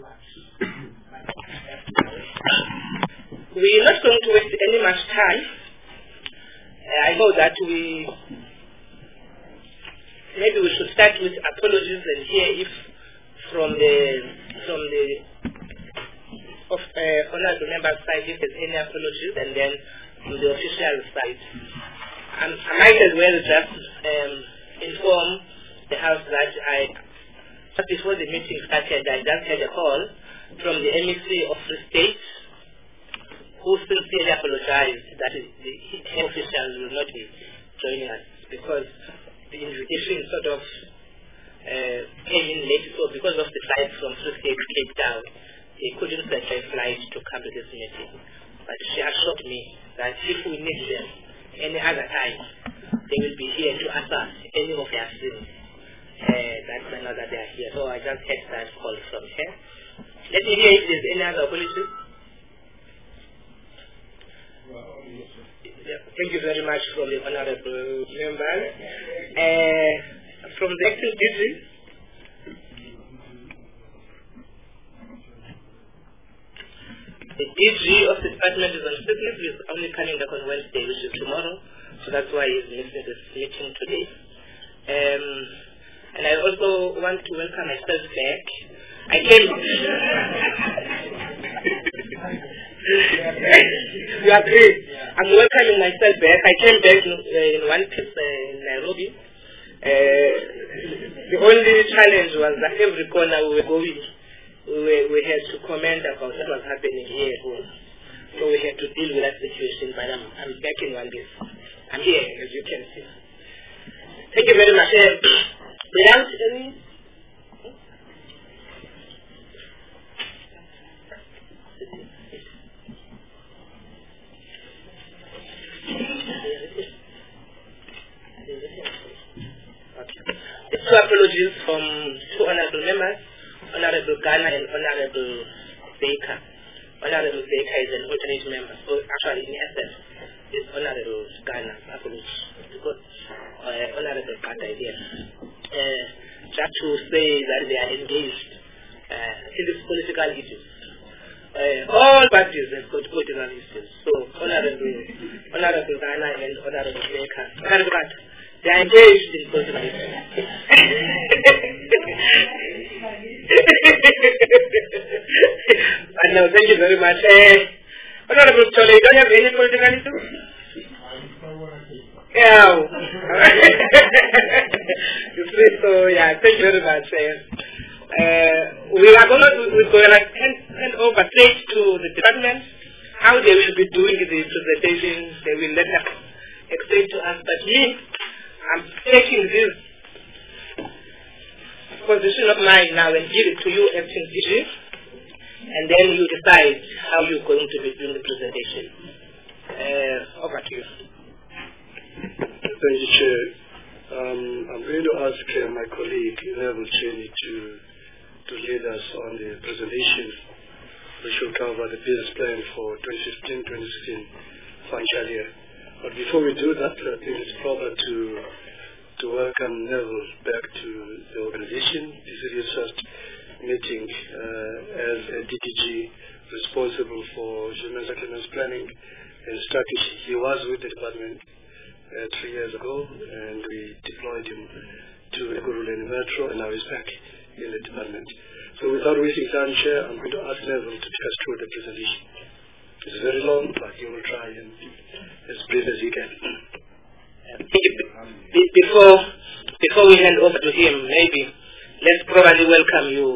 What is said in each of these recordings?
We're not going to waste any much time. I know that maybe we should start with apologies and hear if from the honorable member side if there's any apologies, and then from the official side. I might as well just inform the House that just before the meeting started, I just had a call from the MEC of Free State, who sincerely apologized that the officials will not be joining us because the invitation sort of came in late. So because of the flight from Free State to Cape Town, they couldn't set a flight to come to this meeting. But she assured me that if we need them any other time, they will be here to answer any of their sins. That's another they are here. So I just had that call from her. Let me hear if there's any other apology. Thank you very much from the honorable member. From the acting DG, the DG of the department is on sickness. He's only coming back on Wednesday, which is tomorrow. So that's why he's missing this meeting today. And I also want to welcome myself back. I came. You agree? I'm welcoming myself back. I came back in one piece in Nairobi. The only challenge was that every corner we were going, we had to comment about what was happening here at home. So we had to deal with that situation, but I'm back in one piece. I'm here, as you can see. Thank you very much. Without any... The two apologies from two honorable members, Honorable Ghana and Honorable Baker. Honorable Baker is an alternate member, so actually in essence, it's Honorable Ghana's apology. Because Honorable Ghana is here. Just to say that they are engaged in these political issues. All parties have got political issues. So Honorable Ghana and Honorable Baker, Honorable Ghana, they are engaged in political issues. And now, thank you very much. Honorable Chole, you don't have any political issues? Yeah. You see, so yeah, thank you very much. We're going to hand over straight to the department how they will be doing the presentation. They will let us explain to us. But me, I'm taking this position of mine now and give it to you, acting DG, and then you decide how you're going to be doing the presentation. Over to you. Thank you, Chair. I'm going to ask my colleague, Neville Cheney, to lead us on the presentation, which will cover the business plan for 2015-2016 financial year. But before we do that, I think it's proper to welcome Neville back to the organization. This is his first meeting as a DDG responsible for human settlements planning and strategy. He was with the department 3 years ago, and we deployed him to Ekurhuleni Metro, and now he's back in the department. So without wasting time, Chair, I'm going to ask Neville to take us through the presentation. It's very long, but he will try and as brief as he can. Before we hand over to him, maybe let's probably welcome you,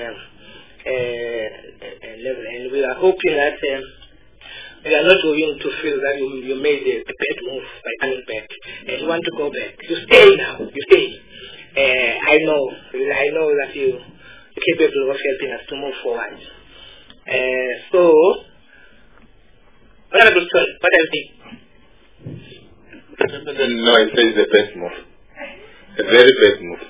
Neville, and we are hoping that you are not going to feel that you made a bad move by coming back, and you want to go back. You stay now. You stay. I know that you're capable of helping us to move forward. So, Honorable Sol, what do you think? No, I say it's the best move. A very best move.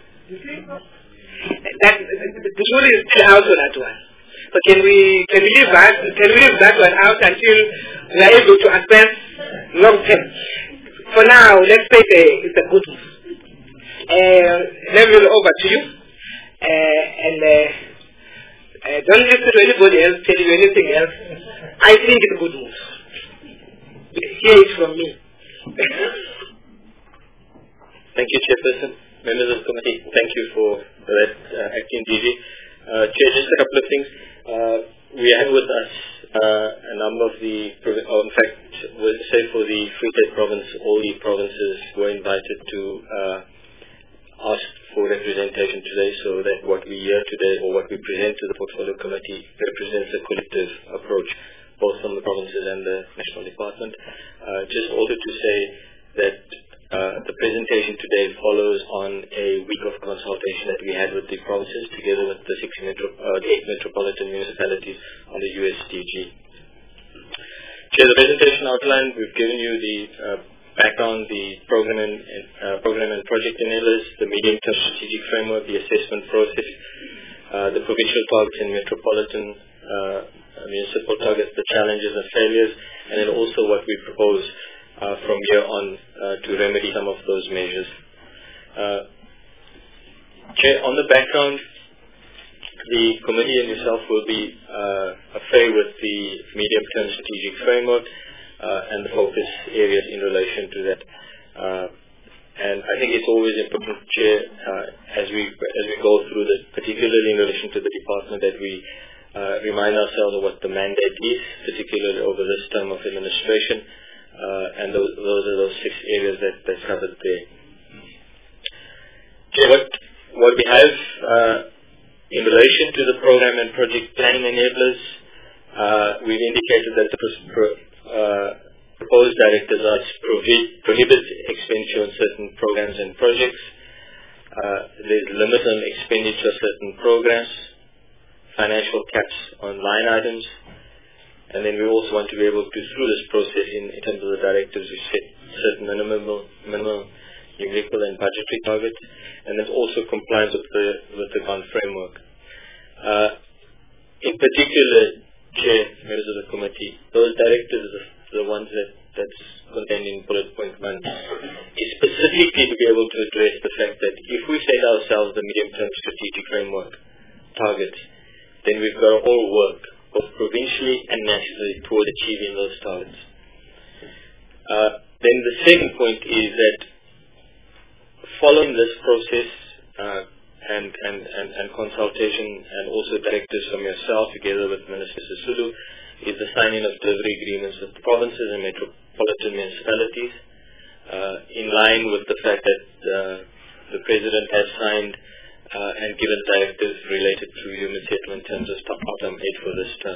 The jury is still out on that one. So can we leave that one out until we are able to assess long term? For now, let's say it's a good move. Neville, over to you. And Don't listen to anybody else telling you anything else. I think it's a good move. Hear it from me. Thank you, Chairperson. Members of the committee, thank you for that, Acting DG. Chair, just a couple of things. We have with us a number of the, in fact, we'll say for the Free State province, all the provinces were invited to ask for representation today, so that what we hear today or what we present to the Portfolio Committee represents a collective approach, both from the provinces and the National Department. Just also to say that the presentation today follows on a week of consultation that we had with the provinces together with the 8 metropolitan municipalities on the USDG. Chair, the presentation outline, we've given you the background, the program and project enablers, the medium-term strategic framework, the assessment process, the provincial targets and metropolitan municipal targets, the challenges and failures, and then also what we propose from here on to remedy some of those measures. Chair, on the background, the committee and yourself will be afraid with the medium-term strategic framework and the focus areas in relation to that. And I think it's always important, Chair, as we go through this, particularly in relation to the department, that we remind ourselves of what the mandate is, particularly over this term of administration. And those are those 6 areas that's covered there. Okay, what we have in relation to the program and project planning enablers, we've indicated that the proposed directives are prohibit expenditure on certain programs and projects. There's limits on expenditure of certain programs, financial caps on line items. And then we also want to be able to, through this process, in terms of the directives, we set certain minimum, numerical and budgetary targets, and there's also compliance with the GON framework. In particular, Chair, members of the committee, those directives are the ones that's contained in bullet point 1, is specifically to be able to address the fact that if we set ourselves the medium-term strategic framework targets, then we've got to all work both provincially and nationally toward achieving those targets. Then the second point is that following this process and consultation and also directives from yourself together with Minister Sisulu is the signing of delivery agreements with provinces and metropolitan municipalities in line with the fact that the President has signed and given directives related to human settlement in terms of top-up aid for this term.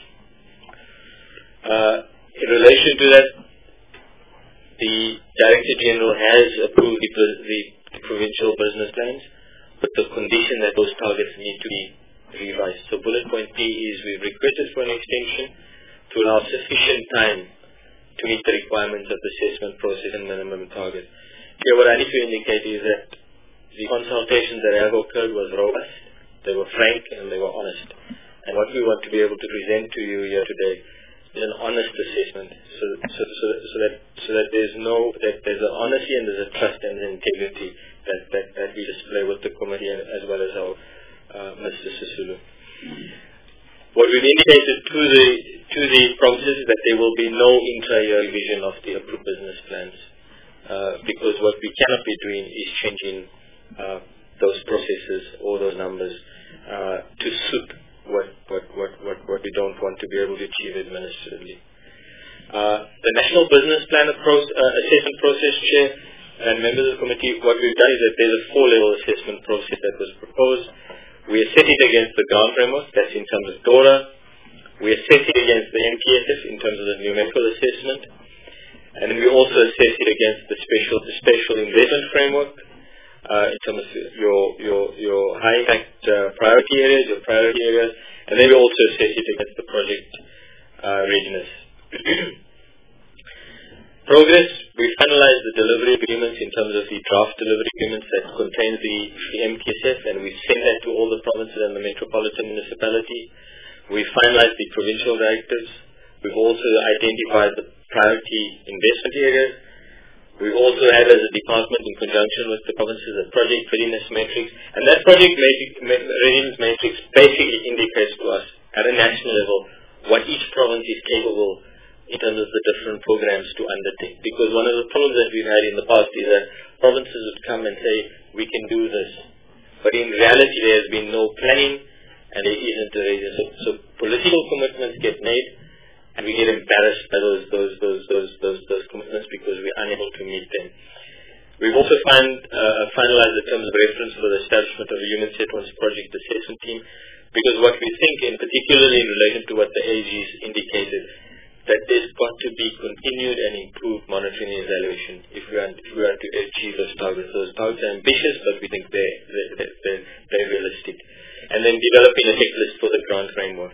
In relation to that, the Director General has approved the provincial business plans, but the condition that those targets need to be revised. So bullet point P is we've requested for an extension to allow sufficient time to meet the requirements of the assessment process and minimum target. Here, what I need to indicate is that the consultations that have occurred was robust, they were frank, and they were honest. And what we want to be able to present to you here today is an honest assessment, so that there's an honesty and there's a trust and an integrity that we display with the committee as well as our Mr. Sisulu. What we've indicated to the provinces is that there will be no intra-year revision of the approved business plans, because what we cannot be doing is changing those processes or those numbers to suit what we don't want to be able to achieve administratively. The National Business Plan assessment process, Chair, and members of the committee, what we've done is that there's a 4-level assessment process that was proposed. We assess it against the GON framework, that's in terms of DORA. We assess it against the MPSF in terms of the numerical assessment. And then we also assess it against the special investment framework, in terms of your high impact priority areas, and then we also assess it against the project readiness. Progress, we finalized the delivery agreements in terms of the draft delivery agreements that contain the MPSF, and we send that to all the provinces and the metropolitan municipality. We finalized the provincial directives. We've also identified the priority investment areas. We've also had as a department in conjunction with the provinces a project readiness matrix, and that project readiness matrix basically indicates to us at a national level what each province is capable in terms of the different programs to undertake. Because one of the problems that we've had in the past is that provinces would come and say, we can do this. But in reality, there has been no planning and there isn't a reason. So political commitments get made and we get embarrassed by those commitments because we're unable to meet them. We've also finalized the terms of reference for the establishment of a human settlements project assessment team, because what we think, and particularly in relation to what the AGs indicated, that there's got to be continued and improved monitoring and evaluation if we are to achieve those targets. Those targets are ambitious, but we think they're realistic. And then developing a checklist for the grant framework.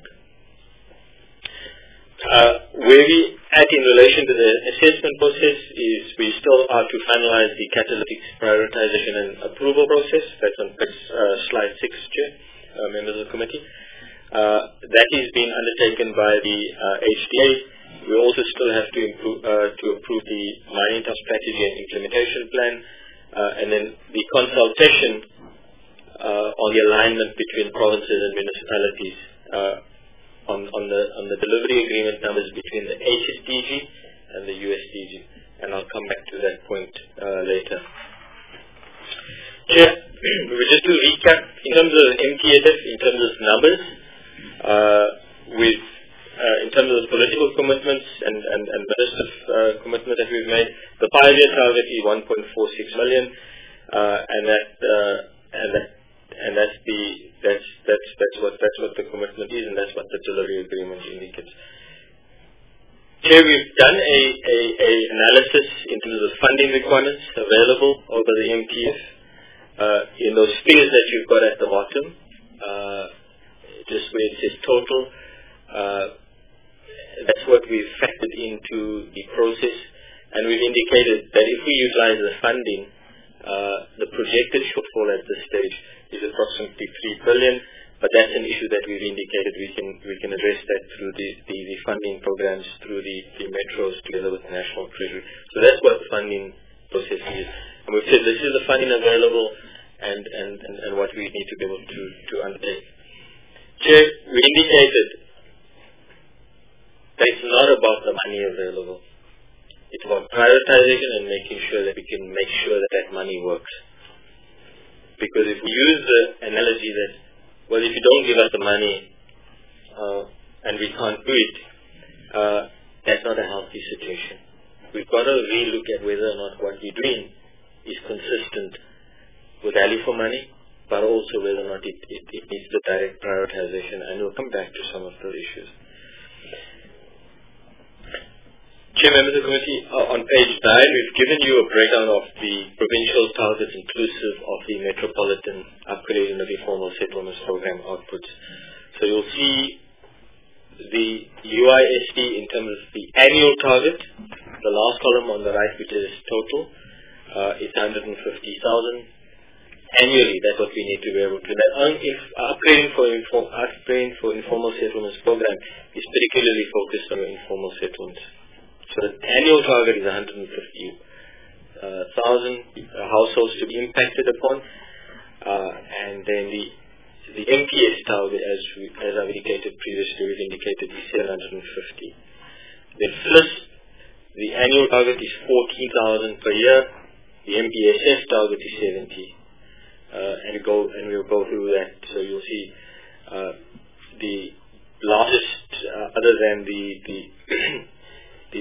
Where we at in relation to the assessment process is we still are to finalize the catalytic prioritization and approval process. That's on slide 6, Chair, members of the committee. That is being undertaken by the HDA. We also still have to approve the mining task strategy and implementation plan, and then the consultation on the alignment between provinces and municipalities on the delivery agreement numbers between the HSDG and the USDG, and I'll come back to that point later. Chair, just to recap, in terms of MTSF, in terms of numbers, in terms of the political commitments and business commitment that we've made, the 5-year target is 1.46 million, and that's what the commitment is, and that's what the delivery agreement indicates. Here we've done a analysis in terms of funding requirements available over the MTF. In those figures that you've got at the bottom, just where it says total, that's what we've factored into the process, and we've indicated that if we utilize the funding, the projected shortfall at this stage is approximately 3 billion, but that's an issue that we've indicated we can address that through the funding programs, through the metros together with the National Treasury. So that's what the funding process is. And we've said this is the funding available and what we need to be able to undertake. Chair, we indicated that it's not about the money available. It's about prioritization and making sure that we can make sure that money works. Because if we use the analogy that, well, if you don't give us the money and we can't do it, that's not a healthy situation. We've got to really look at whether or not what we're doing is consistent with value for money, but also whether or not it needs the direct prioritization, and we'll come back to some of those issues. Chair, members of the committee, on page 9, we've given you a breakdown of the provincial targets inclusive of the metropolitan upgrading of the informal settlements program outputs. So you'll see the UISD in terms of the annual target, the last column on the right, which is total, is 150,000. Annually, that's what we need to be able to. That upgrading for informal settlements program is particularly focused on informal settlements. So the annual target is 150,000 households to be impacted upon, and then the MPS target, as I've indicated previously, we've indicated is 750. Then first, the annual target is 14,000 per year. The MPSF target is 70. And we'll go through that. So you'll see the largest, other than the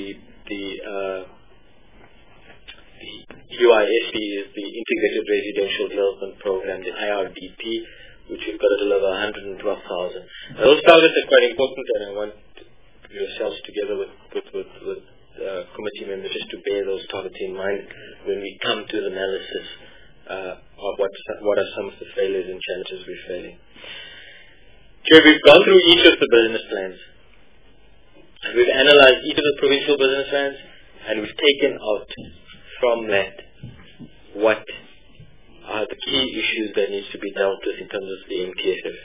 UISD, is the Integrated Residential Development Program, the IRDP, which we've got to deliver 112,000. Those targets are quite important, and I want yourselves together with committee members just to bear those targets in mind when we come to the analysis of what are some of the failures and challenges we're facing. Chair, we've gone through each of the business plans. We've analyzed each of the provincial business plans, and we've taken out from that what are the key issues that needs to be dealt with in terms of the MTSF.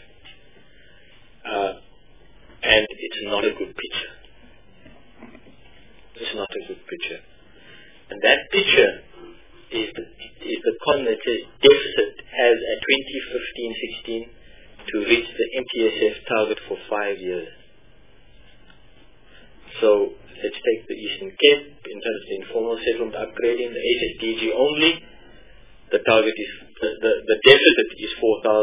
And it's not a good picture. It's not a good picture. And that picture is the column that says deficit has at 2015-16 to reach the MTSF target for 5 years. So let's take the Eastern Cape in terms of the informal settlement upgrading, the HSDG only. The target is the deficit is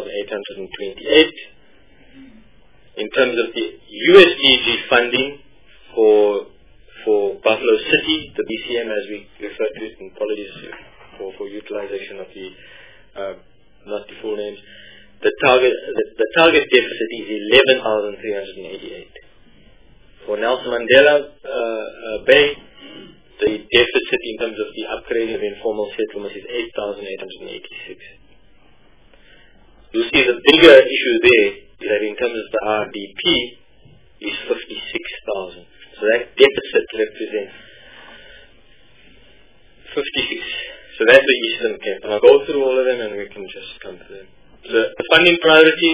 4,828. In terms of the USDG funding for Buffalo City, the BCM as we refer to it, and apologies for utilization of the not the full names. The target deficit is 11,388. For Nelson Mandela Bay, the deficit in terms of the upgrading of informal settlements is 8,886. You'll see the bigger issue there is that in terms of the RDP is 56,000. So that deficit represents 56. So that's the Eastern Cape. And I'll go through all of them and we can just come to them. The funding priority,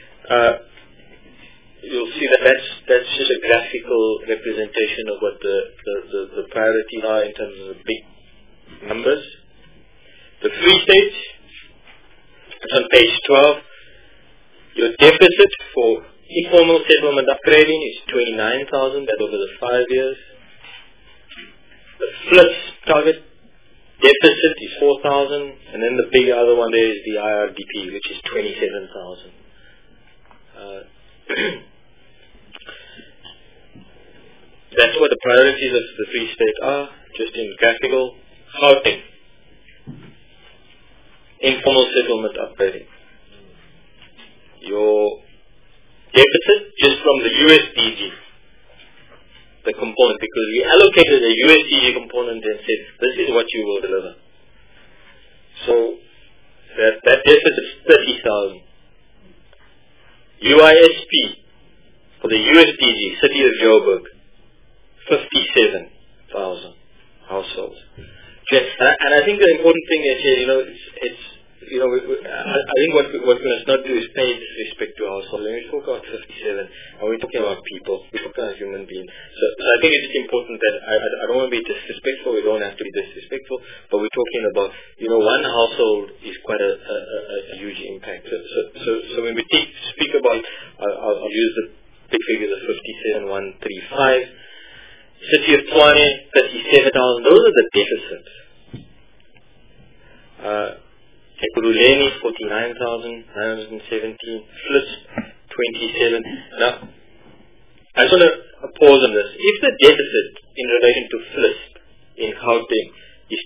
you'll see that that's just a graphical representation of what the priorities are in terms of the big numbers. The Free State, it's on page 12. Your deficit for informal settlement upgrading is 29,000, that over the 5 years. The FLIPS target deficit is 4,000, and then the big other one there is the IRDP, which is 27,000. That's what the priorities of the Free State are, just in graphical. Gauteng, informal settlement upgrading. Your deficit just from the USDG, the component, because we allocated a USDG component and said, this is what you will deliver. So that deficit is 30,000. UISP for the USDG, City of Joburg, 57,000 households. Okay. And I think the important thing is here, I think what we must not do is pay disrespect to households. When we talk about 57, and we're talking about people, we're talking about human beings. So I think it's important that I don't want to be disrespectful. We don't have to be disrespectful, but we're talking about, one household is quite a huge impact. So when we speak about, I'll use the big figures of 57,135. City of Tshwane, 37,000. Those are the deficits. Ekurhuleni, 49,917. FLIPS, 27. Now, I just want to pause on this. If the deficit in relation to FLIPS in Gauteng is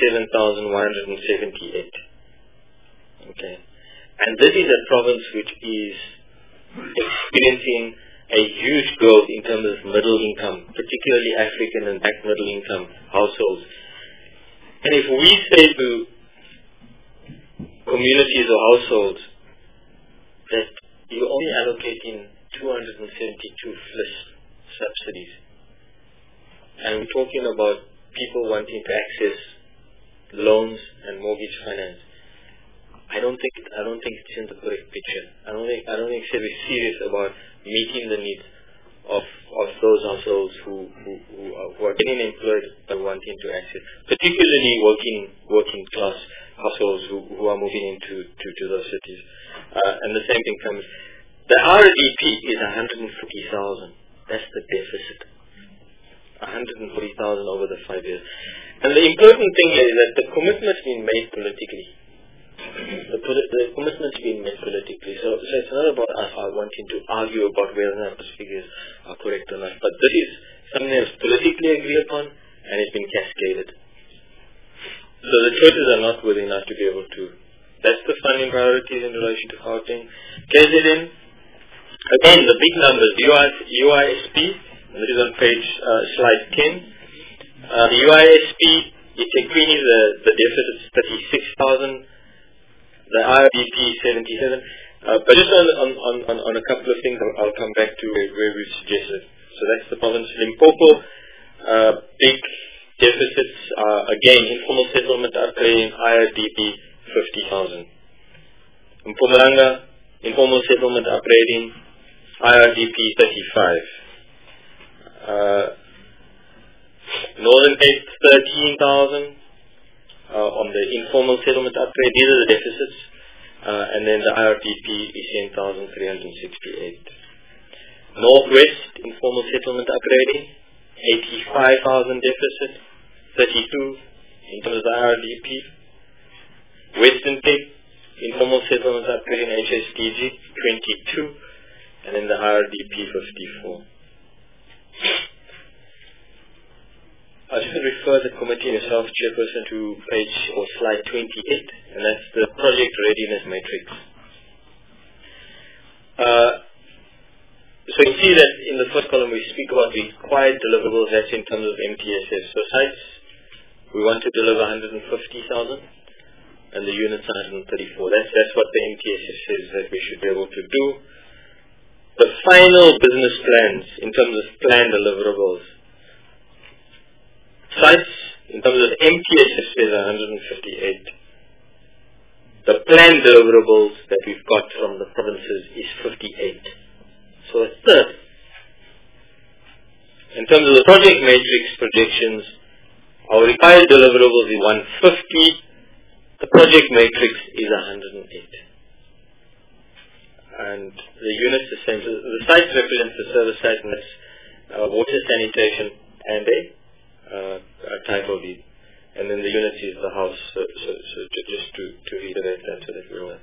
27,178, okay, and this is a province which is experiencing a huge growth in terms of middle income, particularly African and black middle income households. And if we say to communities or households that you're only allocating 272 FLIPS subsidies, and we're talking about people wanting to access loans and mortgage finance, I don't think it's in the correct picture. I don't think we're serious about meeting the needs of those households who are getting employed but wanting to access, particularly working class households who are moving into those cities. And the same thing comes. The RDP is 140,000. That's the deficit. 140,000 over the 5 years. And the important thing is that the commitment's been made politically. The commitment's been made politically. So it's not about us wanting to argue about whether or not those figures are correct or not. But this is something that's politically agreed upon and it's been cascaded. So the choices are not within us to be able to. That's the funding priorities in relation to Gauteng. KZN, again, the big numbers, UISP, and this is on slide 10. The UISP, it's equine, the deficit is 36,000. The IRDP 77. But just on a couple of things, I'll come back to where we've suggested. So that's the province. Limpopo, big deficits, again, informal settlement upgrading, IRDP 50,000. Mpumalanga, informal settlement upgrading, IRDP 35. Northern Cape 13,000 on the informal settlement upgrade. These are the deficits. And then the IRDP is 10,368. Northwest informal settlement upgrading, 85,000 deficit, 32 in terms of the IRDP. Western Cape informal settlement upgrading, HSDG 22, and then the IRDP 54. I should refer the committee and yourself, Chairperson, to page or slide 28, and that's the project readiness matrix. So you see that in the first column we speak about required deliverables, that's in terms of MTSS. So sites, we want to deliver 150,000, and the units 134. That's what the MTSS says that we should be able to do. The final business plans in terms of planned deliverables. Sites, in terms of MTSS, says 158. The planned deliverables that we've got from the provinces is 58. So a third. In terms of the project matrix projections, our required deliverables is 150. The project matrix is 108. And the units, the sites represents the service site, and that's water, sanitation, and a title deed, and then the units is the house. So just to reiterate that, so that we're aware.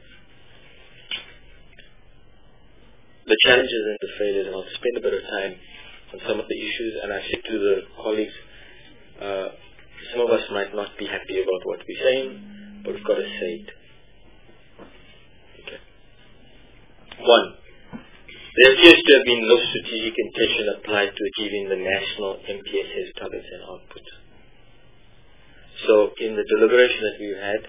The challenges and the failures, and I'll spend a bit of time on some of the issues, and I said to the colleagues, some of us might not be happy about what we're saying, but we've got to say it. Okay. 1. There appears to have been no strategic intention applied to achieving the national MTSS targets and outputs. So in the deliberation that we've had,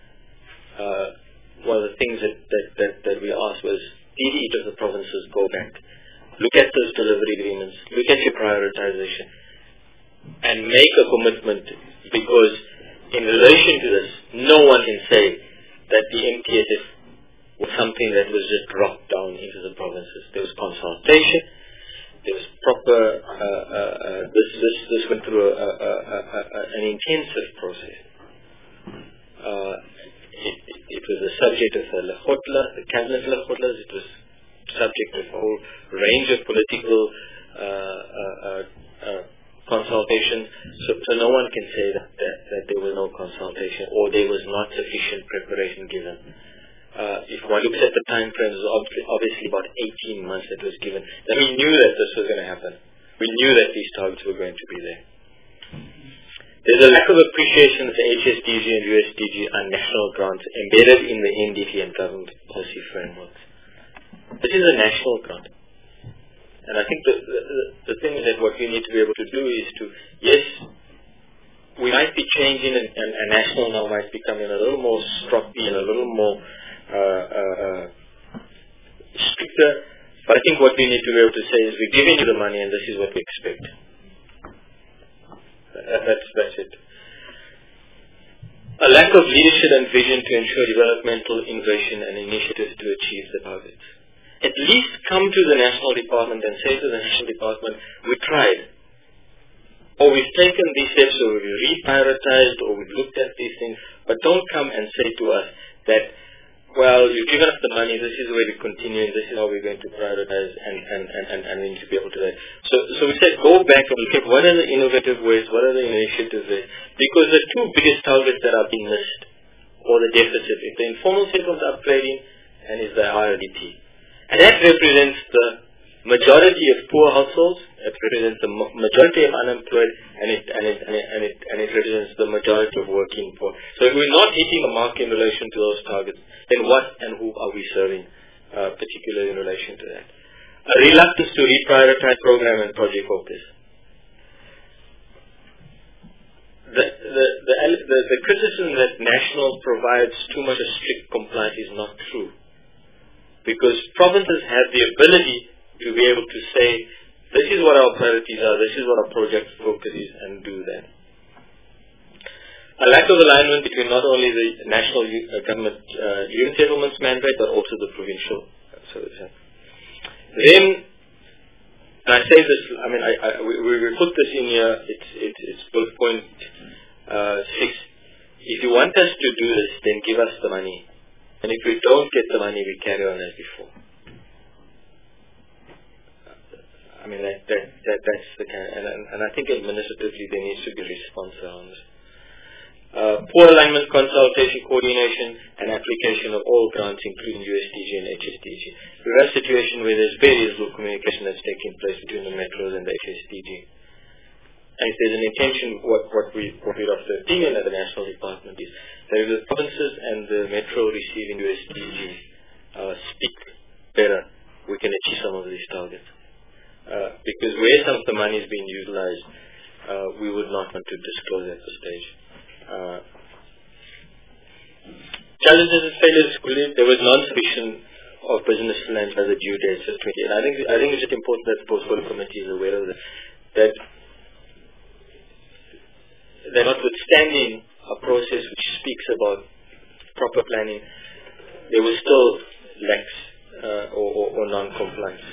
one of the things that we asked was, did each of the provinces go back, look at those delivery agreements, look at your prioritization, and make a commitment, because in relation to this, no one can say that the MTSS was something that was just dropped down into the provinces. There was consultation. There was proper. This went through an intensive process. It was a subject of the Lekgotla, the cabinet Lekgotlas. It was subject of a whole range of political consultation. So no one can say that there was no consultation or there was not sufficient preparation given. If one looks at the time frames, obviously about 18 months that was given. Then we knew that this was going to happen. We knew that these targets were going to be there. There's a lack of appreciation that the HSDG and USDG are national grants embedded in the NDP and government policy frameworks. This is a national grant. And I think the thing that what we need to be able to do is to, yes, we might be changing and national now might become a little more stroppy and a little more stricter, but I think what we need to be able to say is we're giving you the money and this is what we expect. That's it. A lack of leadership and vision to ensure developmental innovation and initiatives to achieve the targets. At least come to the national department and say to the national department, we tried, or we've taken these steps, or we've reprioritized, or we've looked at these things, but don't come and say to us that, well, you've given us the money, this is the way we continue, and this is how we're going to prioritize, and we need to be able to do that. So we said, go back and look at what are the innovative ways, what are the initiatives there, because the two biggest targets that are being missed, or the deficit, is the informal settlement upgrading, and is the IRDP. And that represents the majority of poor households, it represents the majority of unemployed, and it represents the majority of working poor. So if we're not hitting the mark in relation to those targets, then what and who are we serving, particularly in relation to that? A reluctance to reprioritize program and project focus. The criticism that national provides too much of strict compliance is not true, because provinces have the ability to be able to say, this is what our priorities are, this is what our project focus is, and do that. A lack of alignment between not only the national government unit settlements mandate, but also the provincial. Then, a I say this, I mean, we put this in here, it's bullet point 6. If you want us to do this, then give us the money. And if we don't get the money, we carry on as before. I mean, that's the kind, and I think administratively there needs to be response around this. Poor alignment, consultation, coordination, and application of all grants, including USDG and HSDG. We have a situation where there's very little communication that's taking place between the metros and the HSDG. And if there's an intention, what we're of the opinion at the National Department is that if the provinces and the metro receiving USDG speak better, we can achieve some of these targets. Because where some of the money is being utilized, we would not want to disclose at this stage. Challenges and failures, there was non-submission of business plans by the due date of 28. I think it's just important that the portfolio committee is aware of that notwithstanding a process which speaks about proper planning, there was still lax or non-compliance.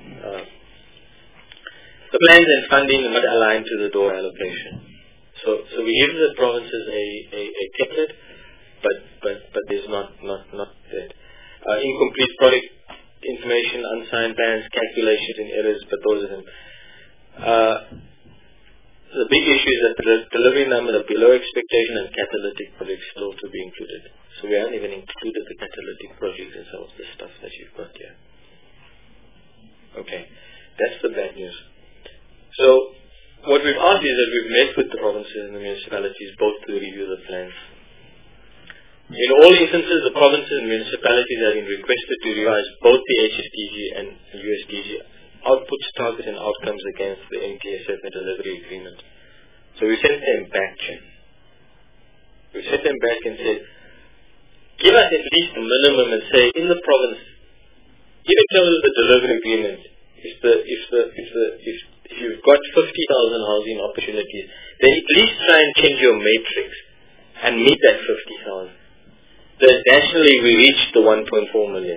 The plans and funding are not aligned to the door allocation. So we give the provinces a template, but there's not that. Incomplete product information, unsigned plans, calculations and errors, but those are them. The big issue is that the delivery numbers are below expectation and catalytic projects still to be included. So we haven't even included the catalytic projects in some of the stuff that you've got here. Okay, that's the bad news. So what we've asked is that we've met with the provinces and the municipalities both to review the plans. In all instances, the provinces and municipalities have been requested to revise both the HSDG and the USDG outputs, targets and outcomes against the MTSF and delivery agreement. So we sent them back. We sent them back and said, give us at least a minimum and say in the province, even in terms of the delivery agreement, if you've got 50,000 housing opportunities, then at least try and change your matrix and meet that 50,000. So nationally we reached the 1.4 million.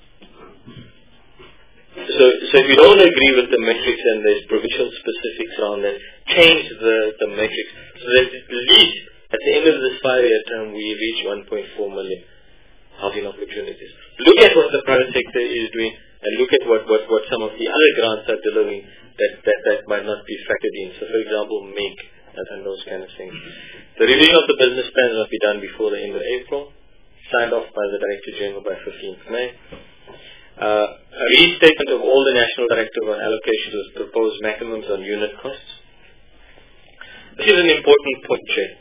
So if you don't agree with the matrix and there's provincial specifics around that, change the matrix so that at least at the end of this 5-year term we reach 1.4 million housing opportunities. Look at what the private sector is doing and look at what some of the other grants are delivering that might not be factored in. So for example, MIG and those kind of things. The revision of the business plans must be done before the end of April, signed off by the Director General by 15th May. A restatement of all the National Directive on allocations with proposed maximums on unit costs. This is an important point, Chair.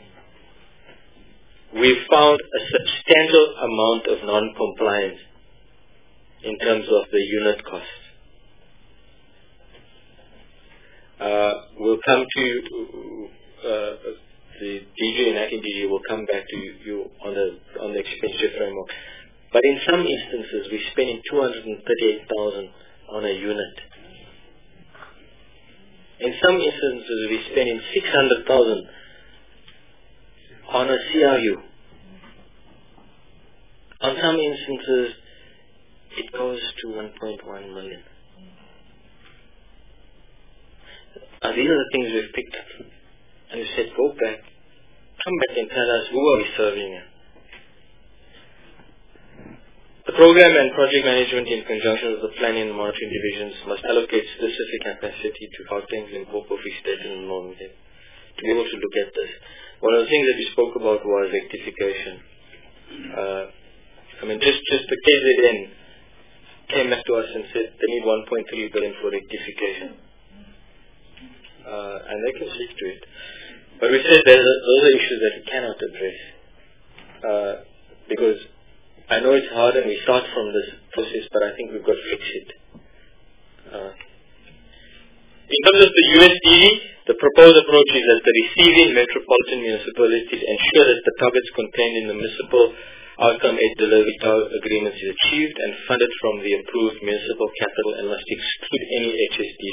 We found a substantial amount of non-compliance in terms of the unit costs. We'll come to the DG and Acting DG will come back to you on the expenditure framework. But in some instances, we're spending 238,000 on a unit. In some instances, we're spending 600,000 on a CRU. On some instances, it goes to 1.1 million. These are the things we've picked up. And we said, go back, come back and tell us who are we serving here. The program and project management in conjunction with the planning and monitoring divisions must allocate specific capacity to Gauteng, Limpopo, Free State and Northern Cape to be able to look at this. One of the things that we spoke about was rectification. Just the KZN came back to us and said they need 1.3 billion for rectification. And they can speak to it. But we said those are issues that we cannot address. Because I know it's hard and we start from this process, but I think we've got to fix it. In terms of the USDG, the proposed approach is that the receiving metropolitan municipalities ensure that the targets contained in the municipal outcome aid delivery agreements is achieved and funded from the approved municipal capital and must exclude any HSDG.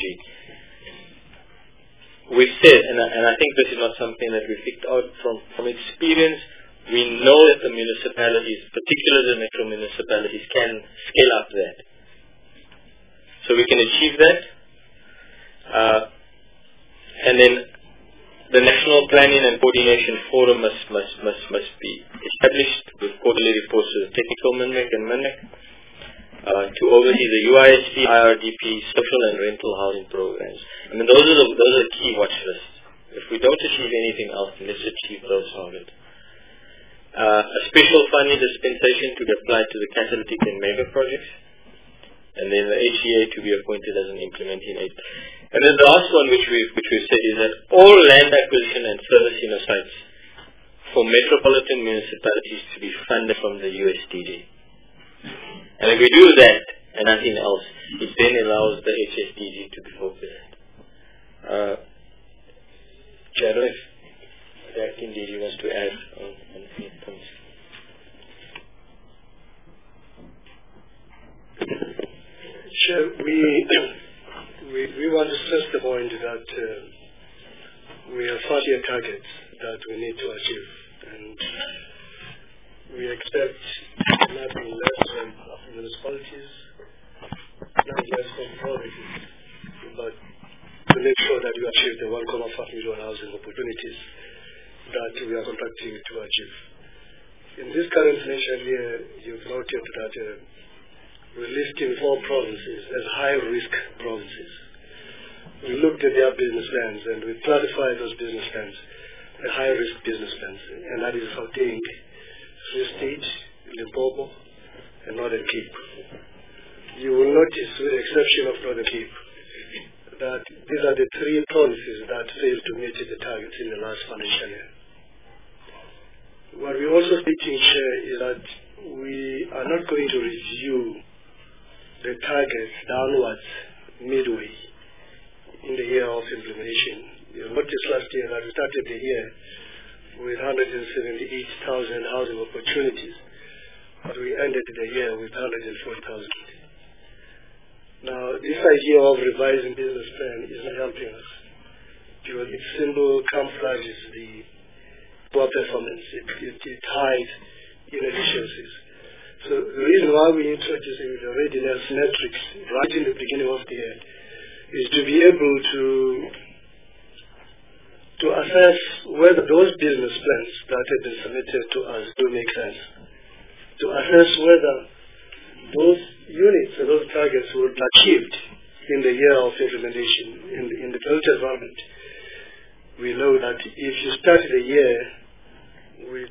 We've said, and I think this is not something that we picked out from experience, we know that the municipalities, particularly the metro municipalities, can scale up that. So we can achieve that. And then the National Planning and Coordination Forum must be established with quarterly reports to the technical MINMEC and MINMEC to oversee the UISP, IRDP, social and rental housing programs. I mean, those are the key watch lists. If we don't achieve anything else, let's achieve those targets. A special funding dispensation to be applied to the catalytic and mega projects, and then the HEA to be appointed as an implementing aid. And then the last one which we've said is that all land acquisition and service sites for metropolitan municipalities to be funded from the USDG. And if we do that and nothing else, it then allows the HSDG to be focused. Chair, if the acting DG wants to add on any points. Chair, we want to stress the point that we have 5-year targets that we need to achieve, and we expect nothing less from municipalities, nothing less from provinces, but to make sure that we achieve the 1.5 million housing opportunities that we are contracting to achieve. In this current financial year, you've noted that we're listing 4 provinces as high-risk provinces. We looked at their business plans and we classified those business plans as high-risk business plans, and that is Gauteng, Free State, Limpopo, and Northern Cape. You will notice, with the exception of Northern Cape, that these are the 3 provinces that failed to meet the targets in the last financial year. What we also stating here is that we are not going to review the targets downwards midway in the year of implementation. You noticed last year that we started the year with 178,000 housing opportunities, but we ended the year with 104,000. Now, this idea of revising business plan is not helping us because it simply camouflages the poor performance. It hides inefficiencies. So the reason why we introduced the readiness metrics right in the beginning of the year is to be able to assess whether those business plans that have been submitted to us do make sense, to assess whether those units and those targets will be achieved in the year of implementation in the built environment. We know that if you start the year with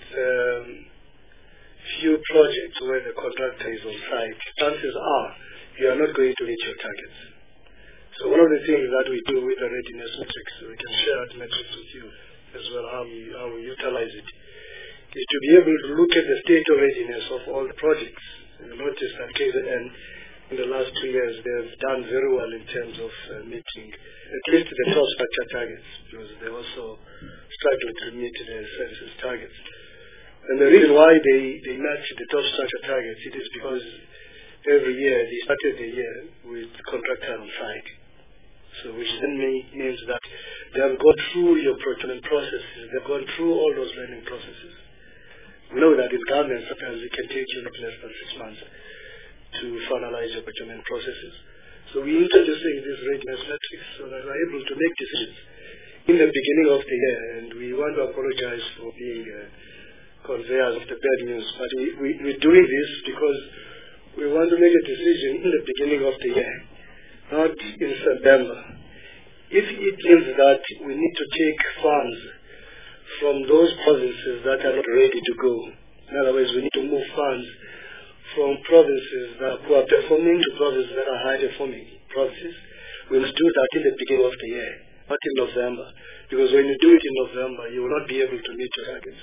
few projects where the contractor is on site, chances are you are not going to reach your targets. So one of the things that we do with the readiness metrics, we can share that metrics with you as well, how we utilize it, is to be able to look at the state of readiness of all the projects. You notice that KZN in the last 2 years they have done very well in terms of meeting at least the top structure targets, because they also struggle to meet the services targets. And the reason why they match the top structure targets, it is because every year they started the year with contractor on site. So which then means that they have gone through your procurement processes, they've gone through all those learning processes. We know that in government sometimes it can take you not less than 6 months to finalize your procurement processes. So we introducing these readiness metrics so that we're able to make decisions in the beginning of the year, and we want to apologize for being conveyors of the bad news, but we're doing this because we want to make a decision in the beginning of the year, not in September. If it means that we need to take funds from those provinces that are not ready to go, in other words, we need to move funds from provinces that are poor performing to provinces that are high performing provinces, we must do that in the beginning of the year, not in November, because when you do it in November, you will not be able to meet your targets.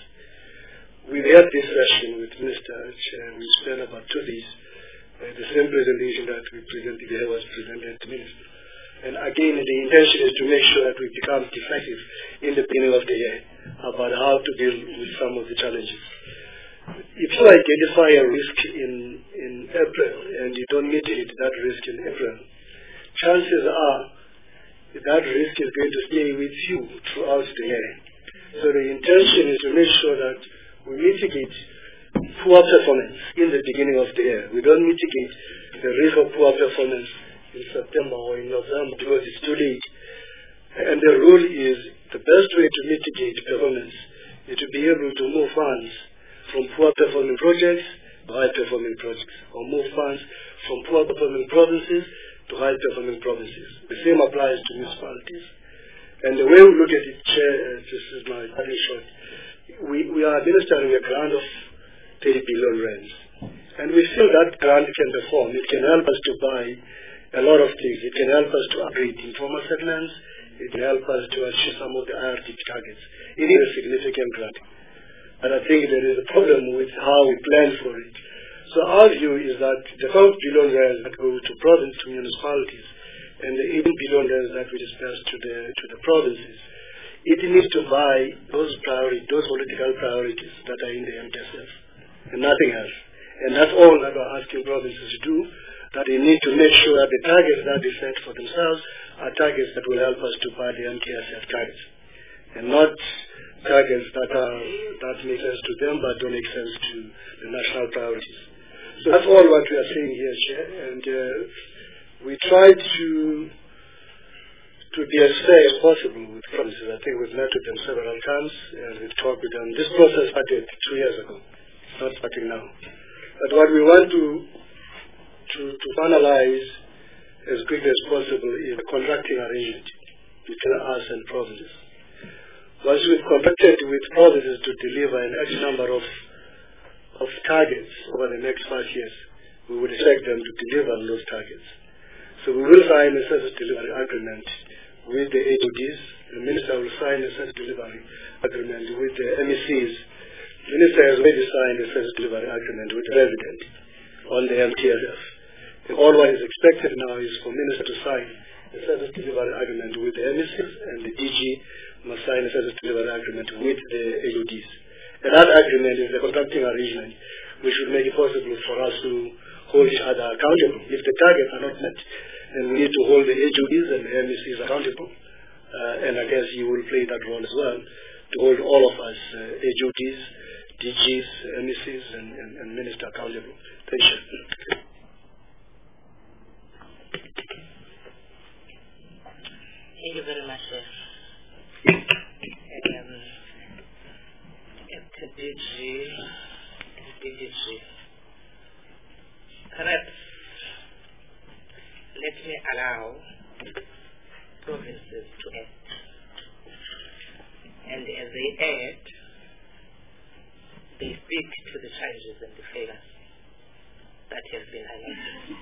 We had this session with Minister Chair. We spent about 2 days. The same presentation that we presented here was presented to Minister. And again, the intention is to make sure that we become decisive in the beginning of the year about how to deal with some of the challenges. If you identify a risk in April and you don't mitigate that risk in April, chances are that risk is going to stay with you throughout the year. So the intention is to make sure that we mitigate poor performance in the beginning of the year. We don't mitigate the risk of poor performance in September or in November because it's too late. And the rule is the best way to mitigate performance is to be able to move funds from poor performing projects to high performing projects, or move funds from poor performing provinces to high performing provinces. The same applies to municipalities. And the way we look at it, Chair, this is my parting shot, we are administering a grant of 30 billion rands. And we feel that grant can perform. It can help us to buy a lot of things. It can help us to upgrade informal settlements. It can help us to achieve some of the IRT targets. It is a significant grant. And I think there is a problem with how we plan for it. So our view is that the 5 billion rands that go to province, to municipalities, and the 18 billion rands that we disperse to the provinces, it needs to buy those priorities, those political priorities that are in the MTSF, and nothing else. And that's all that we're asking provinces to do, that they need to make sure that the targets that they set for themselves are targets that will help us to buy the MTSF targets, and not targets that make sense to them but don't make sense to the national priorities. So that's all what we are saying here, Chair, and we try to be as fair as possible with provinces. I think we've met with them several times, and we've talked with them. This process started 2 years ago. It's not starting now. But what we want to finalize as quickly as possible is a contracting arrangement between us and provinces. Once we've contracted with provinces to deliver an X number of targets over the next 5 years, we would expect them to deliver on those targets. So we will sign a service delivery agreement with the AODs. The Minister will sign a service delivery agreement with the MECs. The Minister has already signed a service delivery agreement with the President on the MTSF. And all what is expected now is for Minister to sign a service delivery agreement with the MECs, and the DG must sign a service delivery agreement with the AODs. And that agreement is a contracting arrangement which should make it possible for us to hold each other accountable. If the targets are not met, then we need to hold the AODs and the MECs accountable. And I guess you will play that role as well, to hold all of us, AODs, DGs, MECs, and Minister accountable. Thank you. Thank you very much, sir. DG. Perhaps let me allow provinces to act. And as they act, they speak to the challenges and the failures that have been highlighted.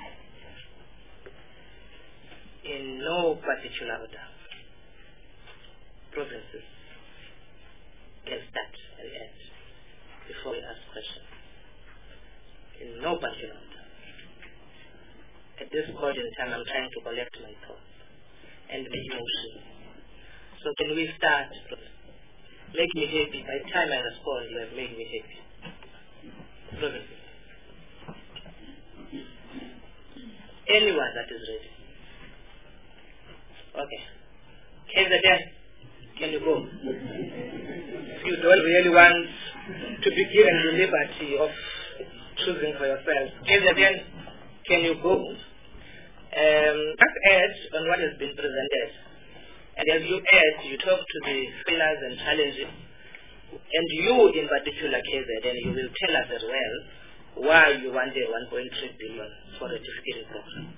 In no particular order, provinces can start and end before we ask questions. In no particular order. At this point in time, I'm trying to collect my thoughts and my emotions. So can we start? Make me happy. By the time I respond, you have made me happy. Provinces. Anyone that is ready. Okay. KZN, can you go? If you don't really want to be given the liberty of choosing for yourself, KZN, can you go? Just add on what has been presented. And as you add, you talk to the failures and challenges. And you in particular, KZN, you will tell us as well why you want a 1.3 billion for a certificate program.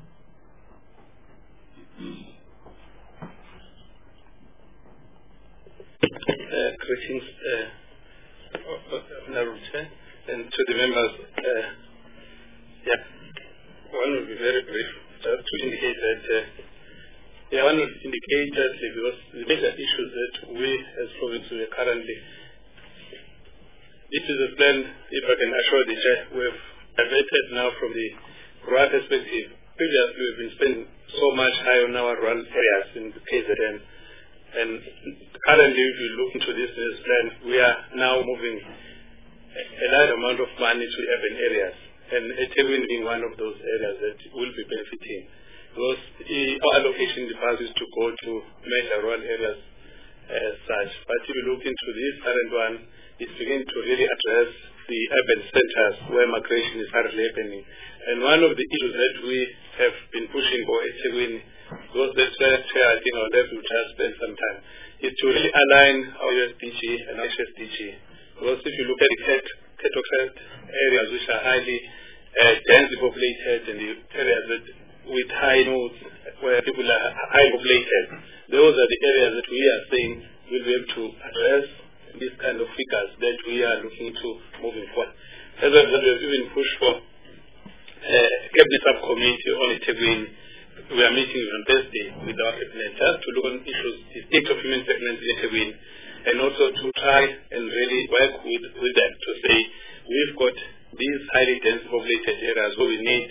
Greetings, Honorable Chair, and to the members. One will be very brief, just to indicate that one will indicate that because the major issues that we as province are currently, this is a plan, if I can assure the Chair, we have diverted now from the rural perspective. Previously, we've been spending so much high on our rural areas in the KZN. And currently, if you look into this plan, we are now moving a large amount of money to urban areas, and Ethekwini being one of those areas that will be benefiting. Because our allocation in the past is to go to major rural areas as such. But if you look into this current one, is begin to really address the urban centers where migration is currently happening. And one of the issues that we have been pushing for eThekwini, because that's where I think I'll have to just spend some time, is to really align our USDG and HSDG. Because if you look at the cattle-fed areas which are highly densely populated and the areas that with high nodes where people are high populated, those are the areas that we are saying we'll be able to address these kind of figures that we are looking to moving forward. As a result, we have even pushed for cabinet subcommittee on eThekwini. We are meeting on Thursday with our cabinet just to look on issues, the state of human settlements in eThekwini, and also to try and really work with them to say we've got these highly dense populated areas where we need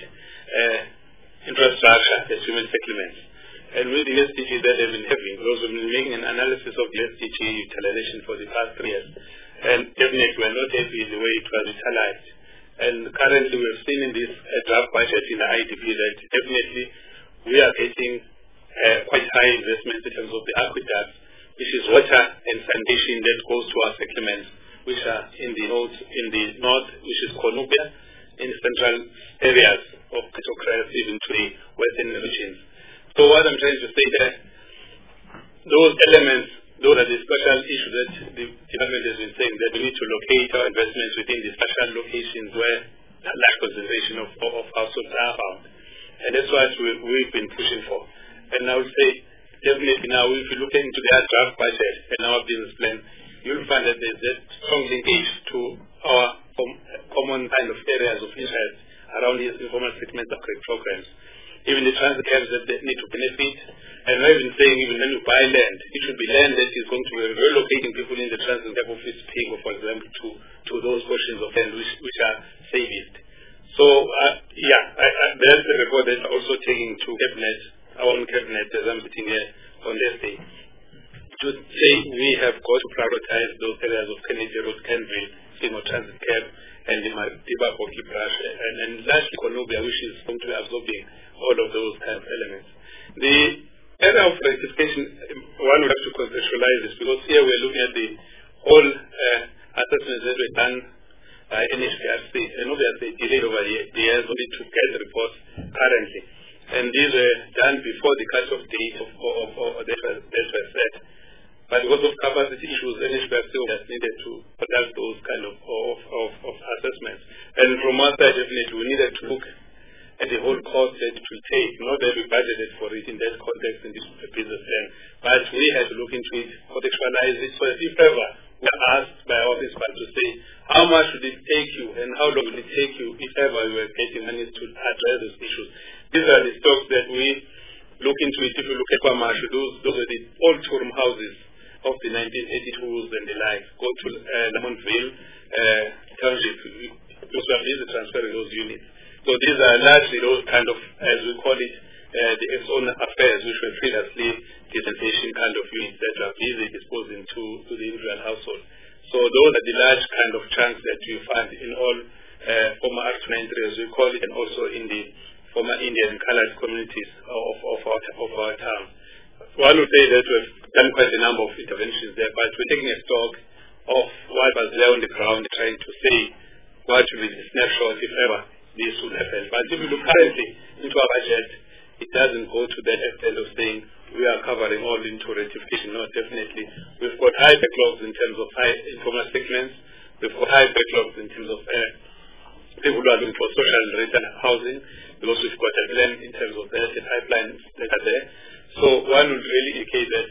infrastructure as human settlements. And with the SDG that they've been having, because we've been making an analysis of the SDG utilization for the past 3 years, and definitely we're not happy with the way it was utilized. And currently we've seen in this draft budget in the IDP that definitely we are getting quite high investments in terms of the aqueducts, which is water and sanitation that goes to our settlements, which are in the north, which is Konubia, in central areas of Kitokras, even to the western regions. So what I'm trying to say that those elements, those are the special issues that the department has been saying that we need to locate our investments within the special locations where large concentration of households are found. And that's what we've been pushing for. And I would say, definitely now, if you look into their draft budget and our business plan, you'll find that there's that strong linkage to our common kind of areas of interest around these informal settlement upgrade programs. Even the transit cabs that they need to benefit. And we've been saying even when you buy land, it should be land that is going to be relocating people in the transit cab office paying, for example, to those portions of land which are saved. So, there's the report that I'm also taking to cabinet, our own cabinet, as I'm sitting here on this day, to say we have got to prioritize those areas of Kennedy Road, Kenville, transit cab, and the Madiba Hockey Brush, and largely Konubia, which is going to be absorbing all of those kind of elements. The area of rectification, one would have to contextualize this, because here we're looking at the whole assessments that were done by NHPRC, and obviously delayed over the years only to get the reports currently. And these were done before the cut-off date that were set. But because of capacity issues, NHPRC has needed to conduct those kind of assessments. And from our side, definitely, we needed to look at the whole cost that it will take, not that we budgeted for it in that context in this business plan, but we had to look into it, contextualize it, so if ever we are asked by our principal to say, how much would it take you and how long will it take you if ever we were getting money to address those issues. These are the stocks that we look into it. If you look at Kwamashu, those are the old tourism houses of the 1982s and the like. Go to Lamontville Township, because we are busy transferring those units. So these are largely those kind of, as we call it, the ex-own affairs, which were previously dissertation kind of units that are busy disposing to the individual household. So those are the large kind of chunks that you find in all former Act 93, as we call it, and also in the former Indian colored communities of our town. One would say that we've done quite a number of interventions there, but we're taking a stock of what was there on the ground, trying to say what will be the snapshot if ever this would happen. But if you look currently into our budget, it doesn't go to that extent of saying we are covering all into rectification. No, definitely. We've got high backlogs in terms of high informal segments. We've got high backlogs in terms of people who are looking for social and rental housing, because we've got a plan in terms of the pipelines that are there. So one would really indicate that,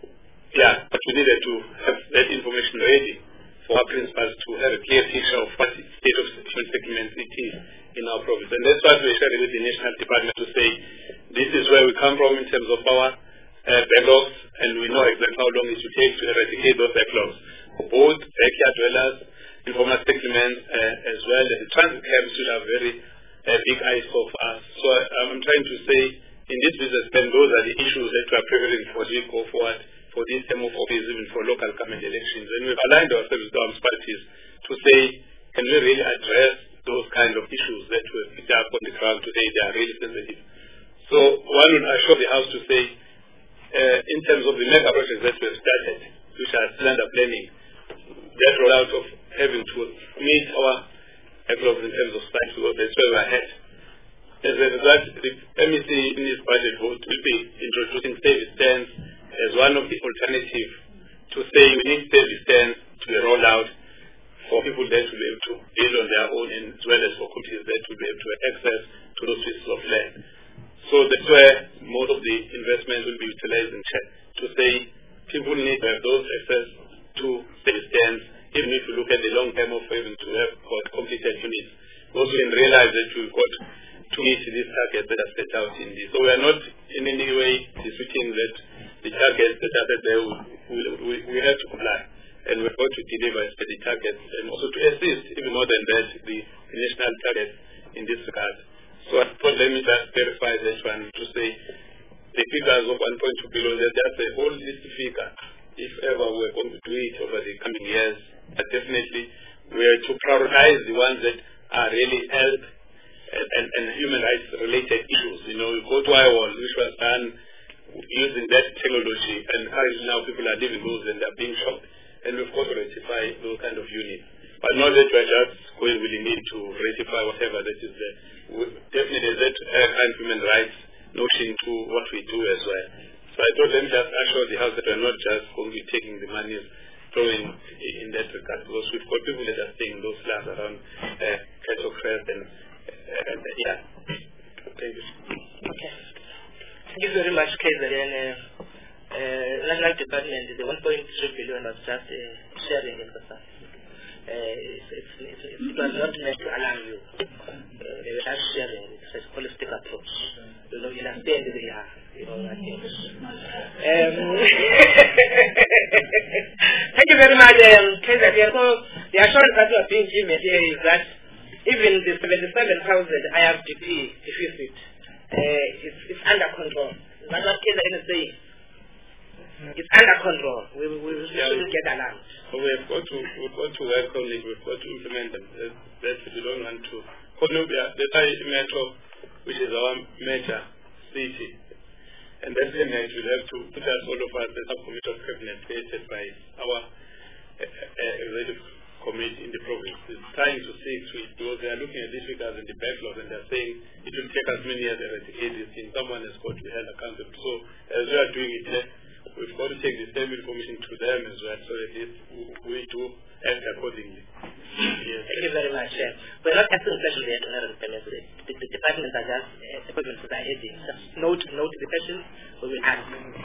but we needed to have that information ready for our principals to have a clear picture of what the state of settlements it is in our province. And that's what we're sharing with the National Department to say, this is where we come from in terms of our backlogs, and we know exactly how long it will take to eradicate those backlogs. Both backyard dwellers, informal settlements, as well as the transit camps, which are very big eyesore for us. So I'm trying to say, in this business plan, those are the issues that we are preparing for as we go forward for this term of office, even for local government elections. And we've aligned ourselves with our parties to say, can we really address those kind of issues that we picked up on the ground today? They are really sensitive. So one would assure the House to say, in terms of the mega projects that we have started, which are still under planning, that rollout of having to meet our backlogs in terms of sites, because that's where we're at. As a result, the MEC in this budget vote will be introducing service stands as one of the alternatives to say we need service stands to be rolled out for people that will be able to build on their own, and as well as for communities that will be able to access to those pieces of land. So that's where most of the investment will be utilized in check to say people need to have those access to service stands, even if you look at the long term of having to have completed units. Also can realize that we've got to meet these targets that are set out in this. So we are not in any way disputing that the targets that are set there, we have to comply. And we're going to deliver the targets and also to assist, even more than that, the national targets in this regard. So I thought let me just verify that one to say the figures of 1.2 billion, that's a whole list figure. If ever we're going to do it over the coming years, but definitely we are to prioritize the ones that are really health and human rights related issues. You know, we go to IWOL, which was done using that technology, and currently now people are living those and they're being shocked. And we've got to rectify those kind of units. But not that we're just going willy-nilly to rectify whatever that is there. Definitely that kind of human rights notion to what we do as well. So I thought let me just assure the House that we're not just going to be taking the money, throwing in that regard, because we've got people that are staying in those flats around Cattle Crest and yeah. Thank you. Okay. Thank you very much, KZN. National Department, the 1.3 billion was just sharing exercise. It was not meant to alarm you. They were just sharing. It's a holistic approach. You know, you understand who they are. You know, I think. Thank you very much, KZN. So the assurance that you are being given here is that even the 77,000 IRDP deficit is under control. That's what KZN is saying. It's under control. We shouldn't get alarmed. So we've got to work on it. We've got to implement them. That we don't want to. Columbia, the Thai Metro, which is our major city, and that net will have to put us all of us the subcommittee of cabinet created by our executive committee in the province is trying to see to it, because they are looking at these figures in the backlog and they are saying it will take us many years to eradicate this thing. Someone has got to be held accountable. So as we are doing it, we've got to take the same information to them as well, so that we do act accordingly. Yes. Thank you very much. We're not asking questions yet, Honorable Minister. The departments are just departments that are heading. Just note the questions, we will ask.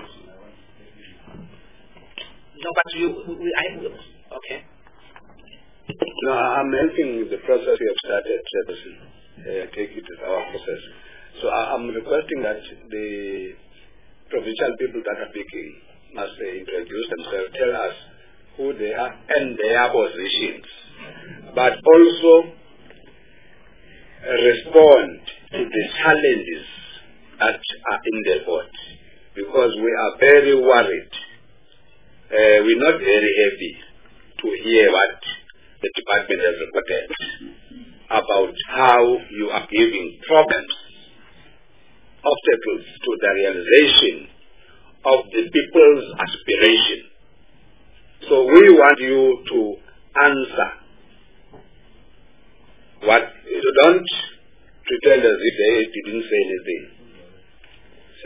No, but okay. No, I'm helping the process we have started, Chairperson. Take it as our process. So I'm requesting that the provincial people that are speaking must introduce themselves, tell us who they are and their positions, but also respond to the challenges that are in the board, because we are very worried. We're not very happy to hear what the department has reported about how you are giving problems, obstacles to the realization of the people's aspiration. So we want you to answer what you don't pretend as if they didn't say anything. So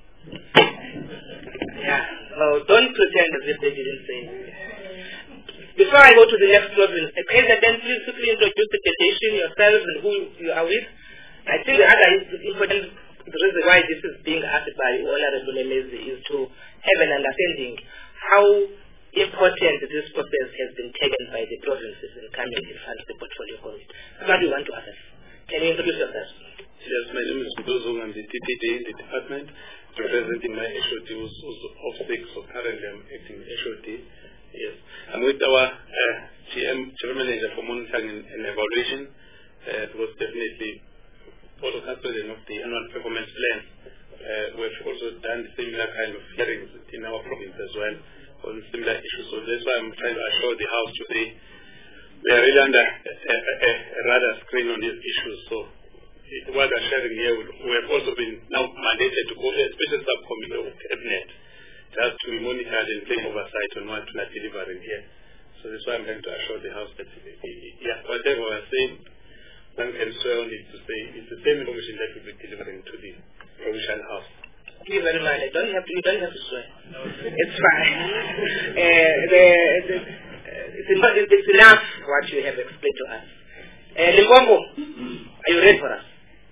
yeah, no, don't pretend as if they didn't say anything. Before I go to the next province, President, please quickly introduce the delegation, yourself, and who you are with. I think the other important reason why this is being asked by Honorable Emezi is to have an understanding how important this process has been taken by the provinces in coming in front of the portfolio committee. What do you want to ask us? Can you introduce yourself? Yes, my name is Mdozong. I'm the TPD in the department, representing my HOD, who's off sick, so currently I'm acting HOD. Yes. I'm with our General Manager for Monitoring and Evaluation. It was definitely also custodian of the annual performance plan. We've also done similar kind of hearings in our province as well on similar issues. So that's why I'm trying to assure the House today we are really under a radar screen on these issues. So what I'm sharing here, we have also been now mandated to go to a special subcommittee of cabinet just to be monitored and take oversight on what we are delivering here. So that's why I'm trying to assure the House that, whatever we're saying, one can swear on it to say it's the same information that we'll be delivering to the Provincial House. Thank you very much. You don't have to swear. It's fine. It's enough what you have explained to us. Limpopo, are you ready for us?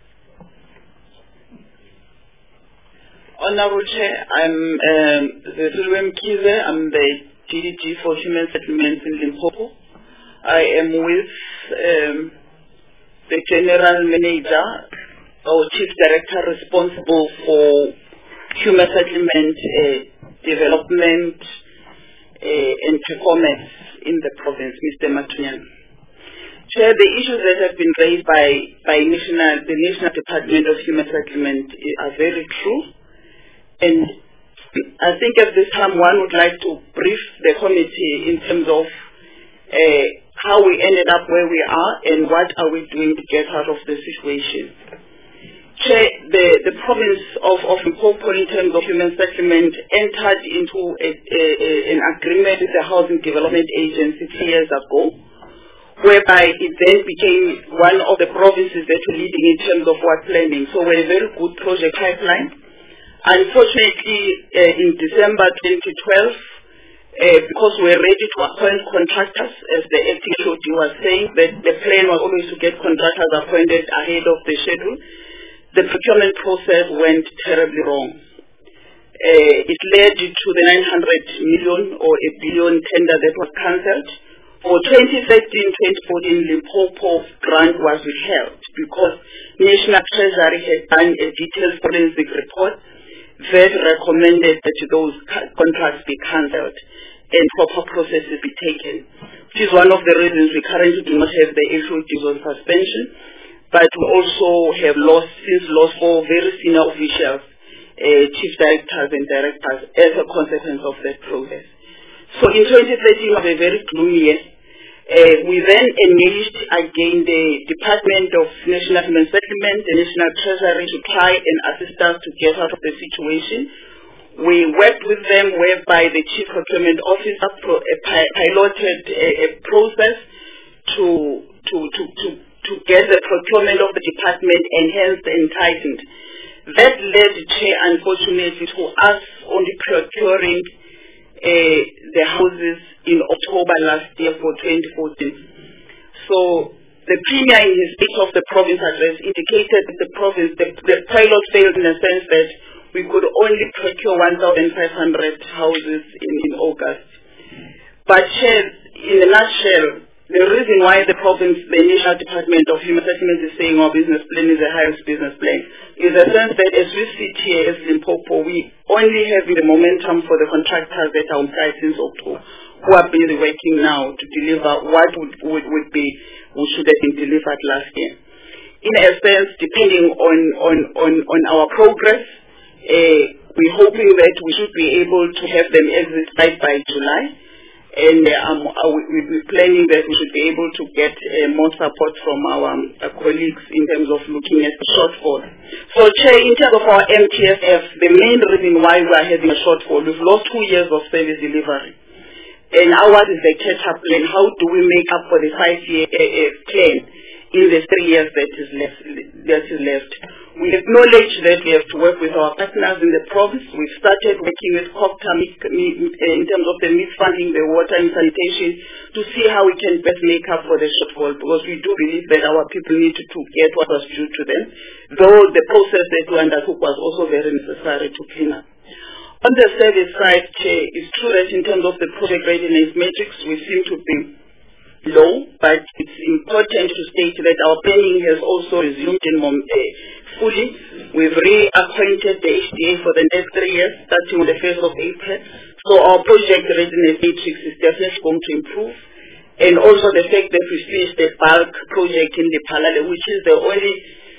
Honorable Chair, I'm Zulwem Kize. I'm the DDG for Human Settlements in Limpopo. I am with the General Manager or Chief Director responsible for Human Settlement Development and Performance in the province, Mr. Matunyan. Chair, the issues that have been raised by the National Department of Human Settlement are very true. And I think at this time one would like to brief the committee in terms of how we ended up where we are and what are we doing to get out of the situation. Chair, the province of Limpopo in terms of human settlement entered into an agreement with the Housing Development Agency 2 years ago, whereby it then became one of the provinces that were leading in terms of what planning. So we're a very good project pipeline. Unfortunately, in December 2012, because we were ready to appoint contractors, as the acting HOD was saying, that the plan was always to get contractors appointed ahead of the schedule, the procurement process went terribly wrong. It led to the 900 million or a billion tender that was cancelled. For 2013-2014, Limpopo grant was withheld because National Treasury had done a detailed forensic report that recommended that those contracts be cancelled and proper processes be taken, which is one of the reasons we currently do not have the HODs on suspension, but we also have lost 4 very senior officials, chief directors and directors, as a consequence of that process. So in 2013 was a very gloomy year. We then engaged again the Department of National Human Settlement, the National Treasury, to try and assist us to get out of the situation. We worked with them whereby the Chief Procurement Officer piloted a process to get the procurement of the department enhanced and tightened. That led, Chair, unfortunately, to us only procuring the houses in October last year for 2014. So the Premier in his speech of the province address indicated that the province, the pilot failed in the sense that we could only procure 1,500 houses in August. But Chair, in a nutshell, the reason why the province, the National Department of Human Settlement is saying our business plan is the highest business plan is the sense that as we sit here as Limpopo, we only have the momentum for the contractors that are on site since October, who are busy working now to deliver what would should have been delivered last year. In essence, depending on our progress, we're hoping that we should be able to have them exit site by July. And we're planning that we should be able to get more support from our colleagues in terms of looking at the shortfall. So, Chair, in terms of our MTSF, the main reason why we are having a shortfall, we've lost 2 years of service delivery. And ours is the catch-up plan. How do we make up for the 5-year plan in the 3 years that is left? We acknowledge that we have to work with our partners in the province. We've started working with COPTA in terms of the funding, the water and sanitation, to see how we can best make up for the shortfall, because we do believe that our people need to get what was due to them, though the process that we undertook was also very necessary to clean up. On the service side, Chair, it's true that in terms of the project readiness matrix, we seem to be low, but it's important to state that our planning has also resumed fully. We've reappointed the HDA for the next 3 years, starting on the 1st of April. So our project readiness matrix is definitely going to improve. And also the fact that we finished the bulk project in the Palale, which is the only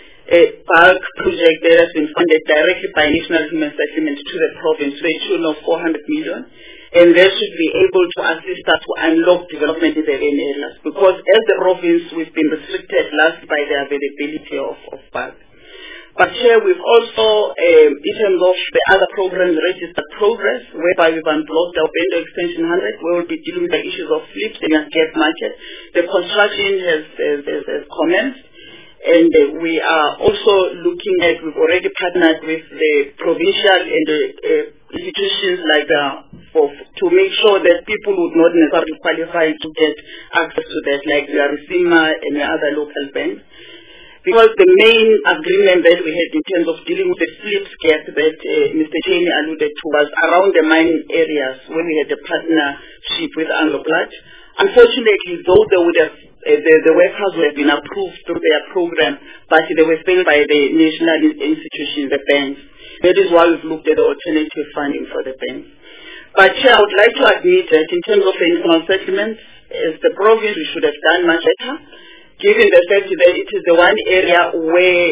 bulk project that has been funded directly by National Human Settlement to the province, to the tune of 400 million. And they should be able to assist us to unlock development in the areas. Because as the province, we've been restricted last by the availability of bulk. But here we've also, in terms of the other programs, registered progress, whereby we've unblocked our Bendo Extension 100, where we'll be dealing with the issues of flips in the gap market. The construction has commenced. And we are also looking at, we've already partnered with the provincial and the institutions like to make sure that people would not necessarily qualify to get access to that, like the Arisima and the other local banks. Because the main agreement that we had in terms of dealing with the flips gap that Mr. Cheney alluded to was around the mining areas when we had a partnership with Anglo-Plat. Unfortunately, though they would have the workers would have been approved through their program, but they were failed by the national institutions, the banks. That is why we've looked at the alternative funding for the banks. But I would like to admit that in terms of the informal settlements, as the province, we should have done much better, given the fact that it is the one area where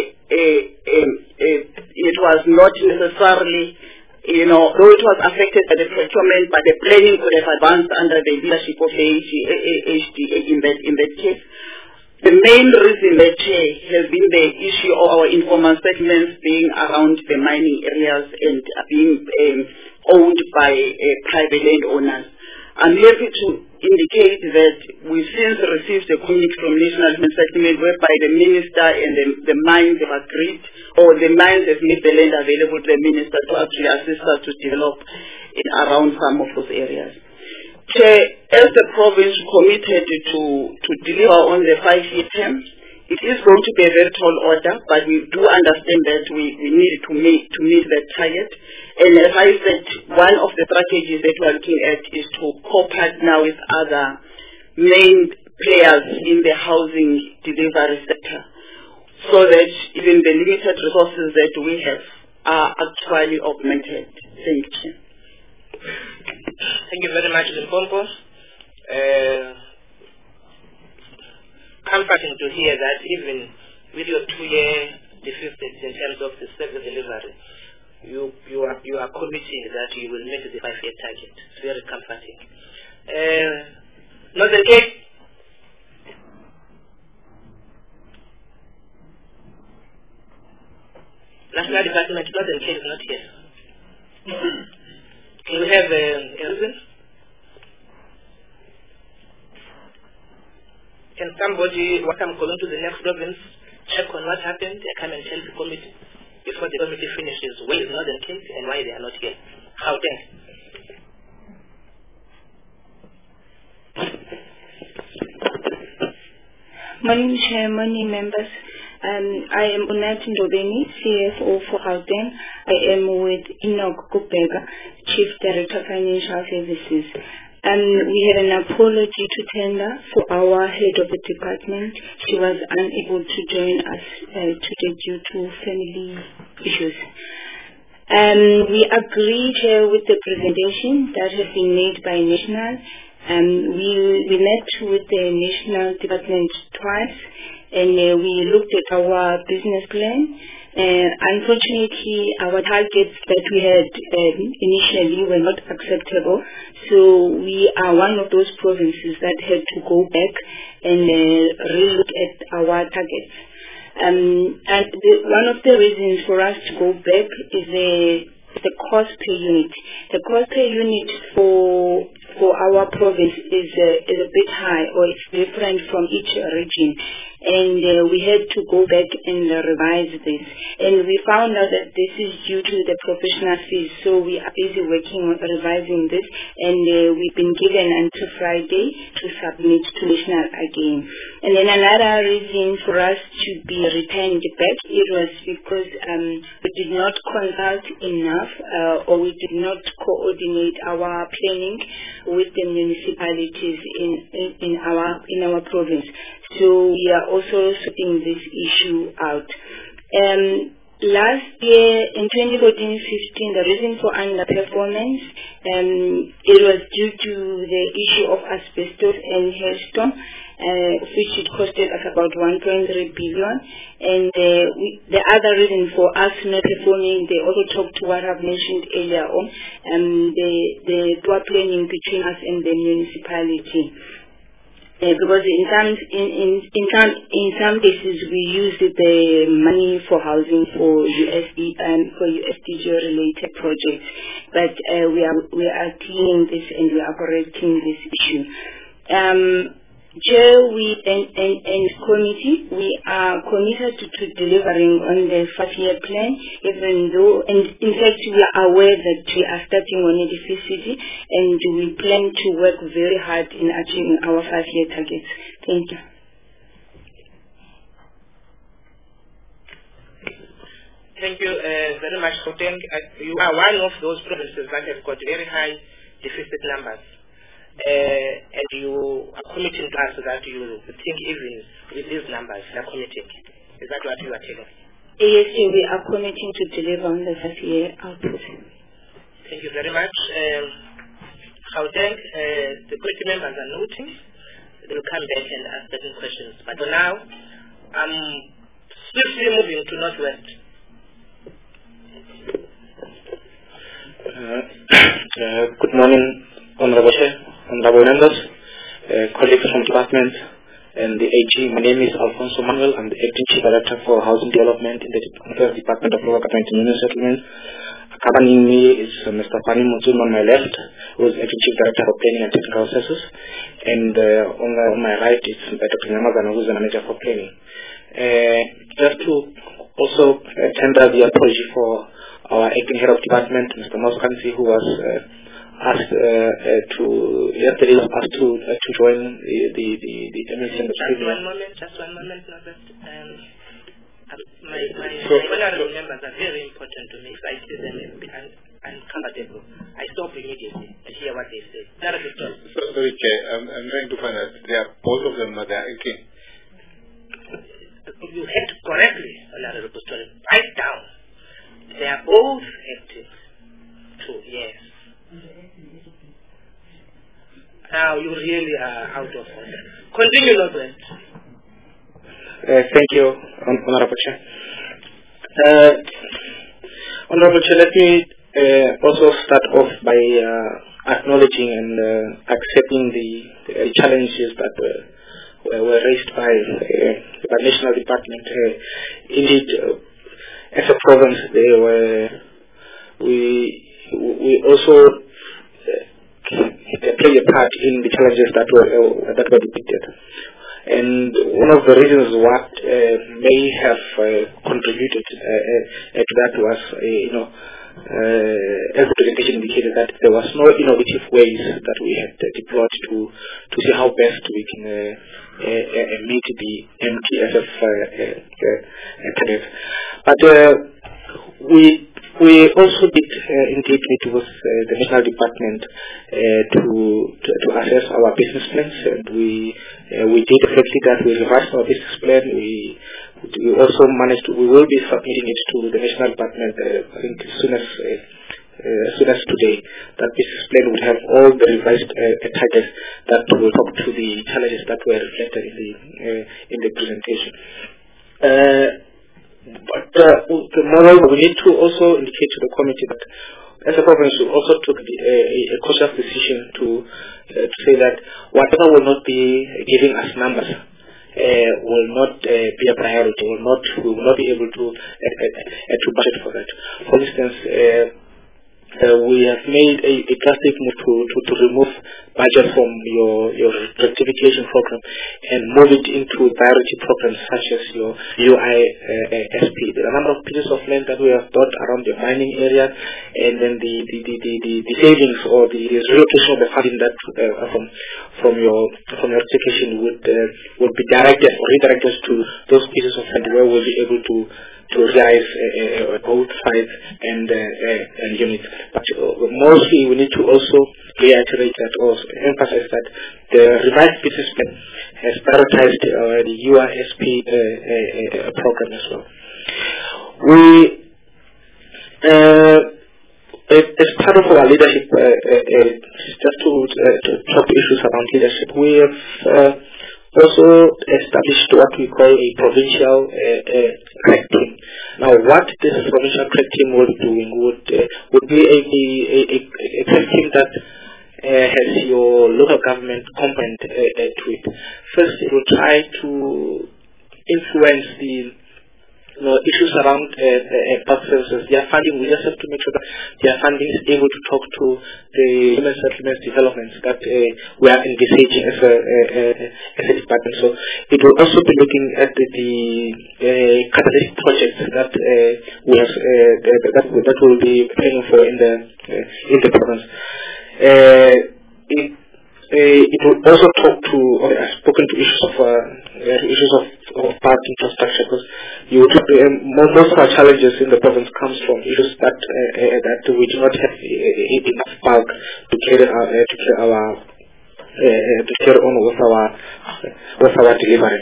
it was not necessarily, though it was affected by the procurement, but the planning could have advanced under the leadership of the HDA in that case. The main reason that has been the issue of our informal settlements being around the mining areas and being owned by private landowners. I'm happy to indicate that we've since received a communique from National Human Settlement whereby the minister and the mines have agreed, or the mines have made the land available to the minister to actually assist us to develop around some of those areas. Chair, as the province committed to deliver on the 5-year term, it is going to be a very tall order, but we do understand that we need to meet that target. And as I said, one of the strategies that we are looking at is to co-partner with other main players in the housing delivery sector, so that even the limited resources that we have are actually augmented. Thank you. Thank you very much, Limpopo. Comforting to hear that even with your 2-year deficit in terms of the service delivery, you are committing that you will meet the 5-year target. It's very comforting. Northern Cape. National Department, Northern Cape is not here. Can we have a reason? Can somebody, what I'm calling to the next province, check on what happened and come and tell the committee before the committee finishes where is Northern Cape and why they are not here? How then? Morning Chair, morning members. I am Unati Ndobeni, CFO for Gauteng. I am with Enoch Kubega, Chief Director Financial Services. We had an apology to tender for our head of the department. She was unable to join us today due to family issues. We agreed with the presentation that has been made by National. We met with the National Department twice, and we looked at our business plan. Unfortunately, our targets that we had initially were not acceptable, so we are one of those provinces that had to go back and relook at our targets. One of the reasons for us to go back is the cost per unit. The cost per unit for our province is a bit high, or it's different from each region. And we had to go back and revise this. And we found out that this is due to the professional fees. So we are busy working on revising this. And we've been given until Friday to submit to National again. And then another reason for us to be returned back, it was because we did not consult enough or we did not coordinate our planning with the municipalities in our province. So we are also sorting this issue out. Last year, in 2014-15, the reason for underperformance, it was due to the issue of asbestos and hailstorm, which it costed us about 1.3 billion. And the other reason for us not performing, they also talked to what I've mentioned earlier on, the poor planning between us and the municipality. Because in some cases we use the money for housing for USDG related projects, but we are cleaning this and we are correcting this issue. Chair, we and committee, we are committed to delivering on the 5-year plan, even though, and in fact, we are aware that we are starting on a deficit, and we plan to work very hard in achieving our 5-year targets. Thank you. Thank you very much, Gauteng. You are one of those provinces that have got very high deficit numbers. And you are committing to us that you think even with these numbers, you are committing. Is that what you are telling? Yes, we are committing to deliver on the 5-year output. Thank you very much. Gauteng, the committee members are noting. They will come back and ask certain questions. But for now, I'm swiftly moving to Northwest. Good morning, Honorable Chair. Honorable members, colleagues from department and the AG. My name is Alfonso Manuel. I'm the Acting Chief Director for Housing Development in the Department of Local Government and Union Settlement. Accompanying me is Mr. Pani Mutsun on my left, who is Acting Chief Director for Planning and Technical Services. And on my right is Dr. Nyamazana, who is the Manager for Planning. Just to also tender the apology for our Acting Head of Department, Mr. Moskansi, who was asked yesterday was asked to join the MSC and the Just one moment, Norbert. My honorable members are very important to me. If I see them uncomfortable, I stop immediately and hear what they say. Sorry, Chair, I'm trying to find out. Both of them are there. Okay. You had correctly, Honorable Story. Write down. They are both active. True, yes. Now you really are out of order. Continue, Norbert. Thank you, Honorable Chair. Honorable Chair, let me also start off by acknowledging and accepting the challenges that were raised by the National Department. Indeed, as a province, we also play a part in the challenges that were depicted. And one of the reasons what may have contributed to that was, as the presentation indicated, that there was no innovative ways that we had deployed to see how best we can meet the MTFF target. But we also did indeed meet with the National Department to assess our business plans, and we did exactly that. We revised our business plan. We also managed to, we will be submitting it to the National Department I think as soon as today. That business plan would have all the revised targets that will talk to the challenges that were reflected in the presentation. But moreover, we need to also indicate to the committee that as a province we also took a cautious decision to say that whatever will not be giving us numbers will not be a priority. We will not be able to budget for that. For instance, we have made a drastic move to remove budget from your rectification program and move it into priority programs such as your UISP. There are a number of pieces of land that we have bought around the mining area, and then the savings or the relocation of the funding that from your rectification would be directed or redirected to those pieces of land where we'll be able to realize both sides and units. But mostly we need to also reiterate that or emphasize that the revised business plan has prioritized the UISP program as well. As part of our leadership, just to talk issues around leadership, we have also established what we call a provincial crack team. Now, what this provincial crack team will be doing would be a crack team that has your local government component to it. First, it will try to influence the issues around park services. Their funding, we just have to make sure that their funding is able to talk to the human settlements developments that we are envisaging as a department. So it will also be looking at the catalytic projects that we have that will be planning for in the province. It will also talk to, or spoken to issues of park infrastructure, because most of our challenges in the province comes from issues that we do not have enough park to carry on with our delivery.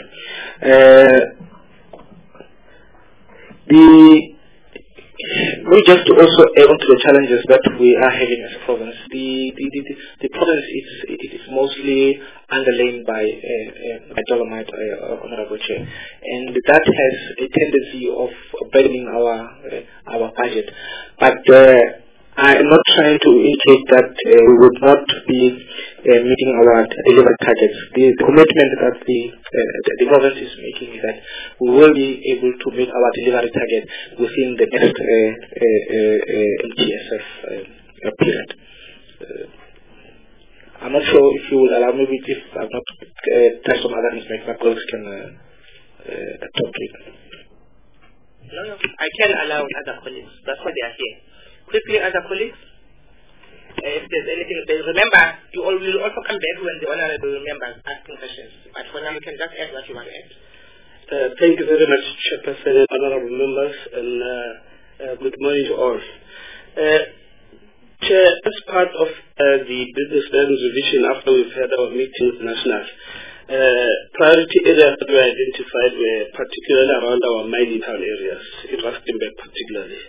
We just to also add on to the challenges that we are having as a province. The province is mostly underlain by dolomite, Honorable Chair, and that has a tendency of burdening our budget. But I am not trying to indicate that we would not be meeting our delivery targets. The commitment that the province is making is that we will be able to meet our delivery target within the next MTSF period. I'm not sure if you will allow me, if I've not touched on other things, my colleagues can talk to it. No, I can allow other colleagues. That's why they are here. Quickly, other colleagues, if there's anything, remember, you will also come back when the honorable members asking questions. But for now, you can just add what you want to add. Thank you very much, Chairperson, honorable members, and good morning to all. Chair, as part of the business plan revision after we've had our meetings national, priority areas that were identified were particularly around our mining town areas, in Rustenburg particularly.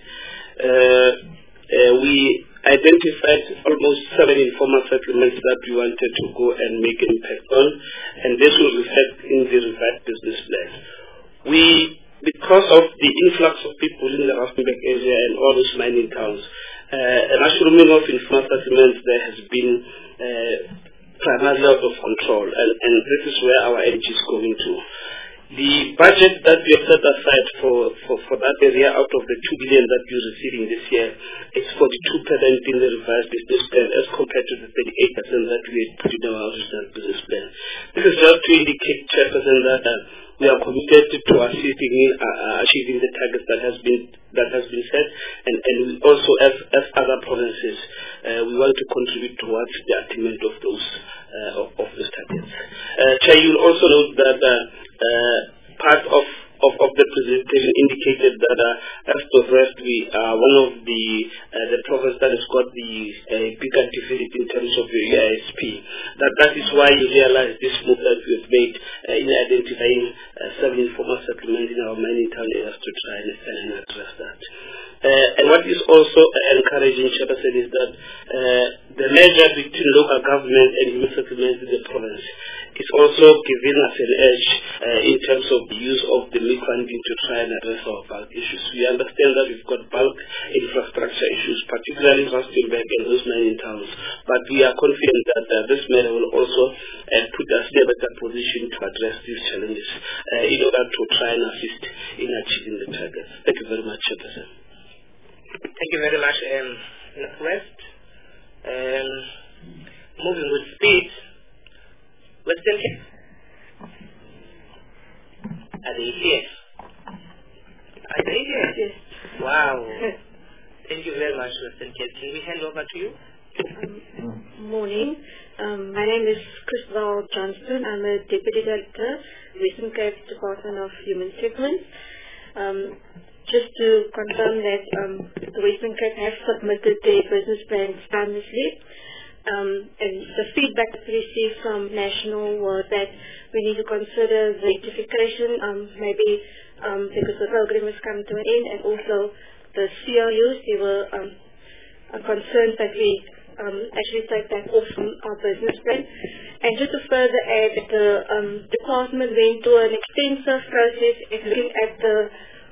We identified almost 7 informal settlements that we wanted to go and make an impact on, and this will reflect in the revised business plan. Because of the influx of people in the Rustenburg area and all those mining towns, a mushrooming of informal settlements there has been primarily out of control, and this is where our energy is going to. The budget that we have set aside for that area out of the 2 billion that we're receiving this year is 42% in the revised business plan as compared to the 38% that we had put in our original business plan. This is just to indicate, Chairperson, that we are committed to assisting in achieving the targets that has been set, and we also, as other provinces, we want to contribute towards the attainment of those targets. Chair, you will also note that part of the presentation indicated that as the rest, we are one of the province that has got the bigger deficit in terms of the EISP. That is why you realize this move that we have made in identifying 7 informal settlements in our mining town areas to try and address that. And what is also encouraging, Chairperson, is that the measure between local government and human settlements in the province is also giving us an edge in terms of the use of the milk funding to try and address our bulk issues. We understand that we've got bulk infrastructure issues, particularly in Rustenburg and those mining towns, but we are confident that this measure will also put us in a better position to address these challenges in order to try and assist in achieving the targets. Thank you very much, Chairperson. Thank you very much, West. Moving with speed. Western Cape. Are they here? Are they here? Yes. Wow. Thank you very much, Western Cape. Can we hand over to you? Morning. My name is Christabel Johnston. I'm a Deputy Director, Western Cape Department of Human Settlements. Just to confirm that the Western Cape has submitted their business plan timely. And the feedback we received from National was that we need to consider the rectification, maybe because the program has come to an end, and also the CRUs, they were concerned that we actually take that off from our business plan. And just to further add, the department went through an extensive process in looking at the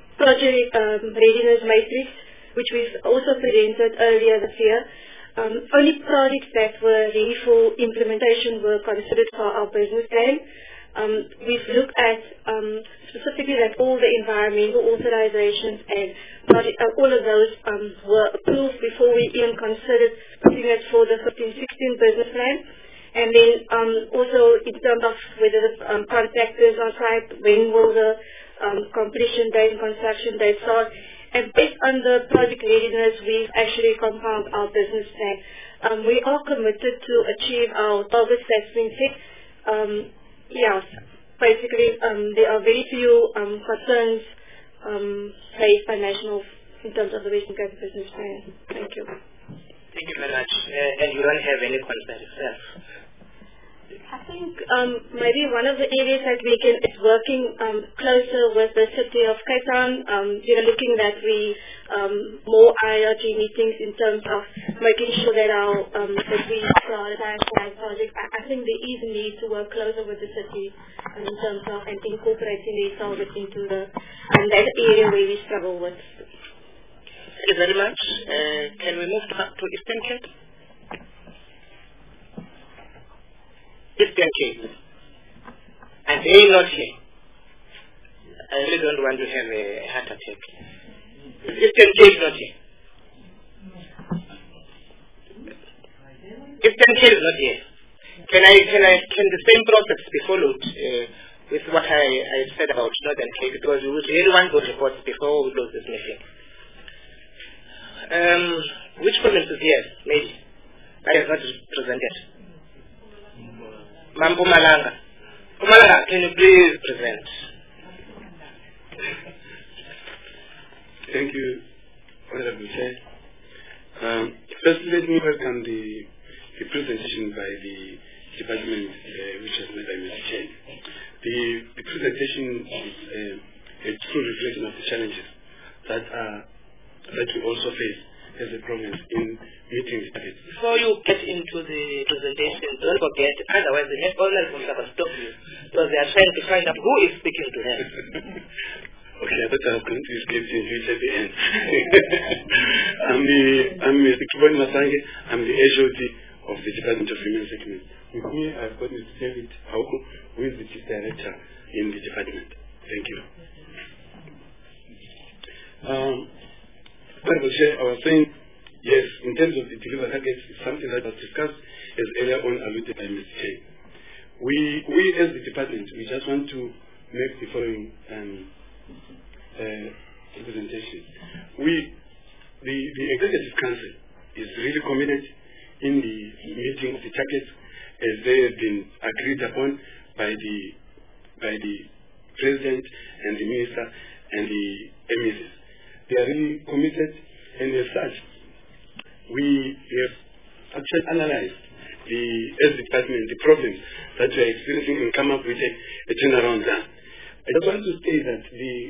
project readiness matrix, which we've also presented earlier this year. only projects that were ready for implementation were considered for our business plan. We've looked at specifically that all the environmental authorizations and all of those were approved before we even considered putting it for the 15-16 business plan. And then also in terms of whether the contractors are site, when will the completion date and construction date start. And based on the project readiness, we've actually compiled our business plan. We are committed to achieve our targets that's been set. Yes, basically there are very few concerns faced by National in terms of the Western Cape business plan. Thank you. Thank you very much. And you don't have any concerns yourself? I think maybe one of the areas that we can is working closer with the city of Cape Town, looking that we more IRG meetings in terms of making sure that that we prioritize projects. I think there is a need to work closer with the city in terms of and incorporating these targets into that area where we struggle with. Thank you very much. Can we move to Eastern Cape? Eastern Cape. And they not here. I really don't want to have a heart attack. Eastern Cape not here. Eastern Cape is not here. Can the same process be followed with what I said about Northern Cape, because we would really want those reports before we close this meeting. Which province is here, maybe? That is not presented. Mpumalanga. Mpumalanga, can you please present? Thank you, Honorable Chair. First, let me welcome the presentation by the department, which was made by Mr. Chair. The presentation is a true reflection of the challenges that we also face as a province in meeting the targets. Before you get into the presentation, don't forget, otherwise the next owner will stop you, because they are trying to find out who is speaking to them. Okay, I thought I was going to escape in at the end. I'm Mr. Kiboni Masange. I'm the HOD of the Department of Human Settlement. With me, I've got Mr. David Hauko, who is the Chief Director in the department. Thank you. Honorable Chair, I was saying, yes, in terms of the delivery targets, it's something that was discussed as earlier on alluded by Mr. Chair. We as the department, we just want to make the following representation. The Executive Council is really committed in the meeting of the targets as they have been agreed upon by the President and the Minister and the MECs. They are really committed, and as such, we have actually analyzed as the department, the problems that we are experiencing and come up with a turnaround plan. I just want to say that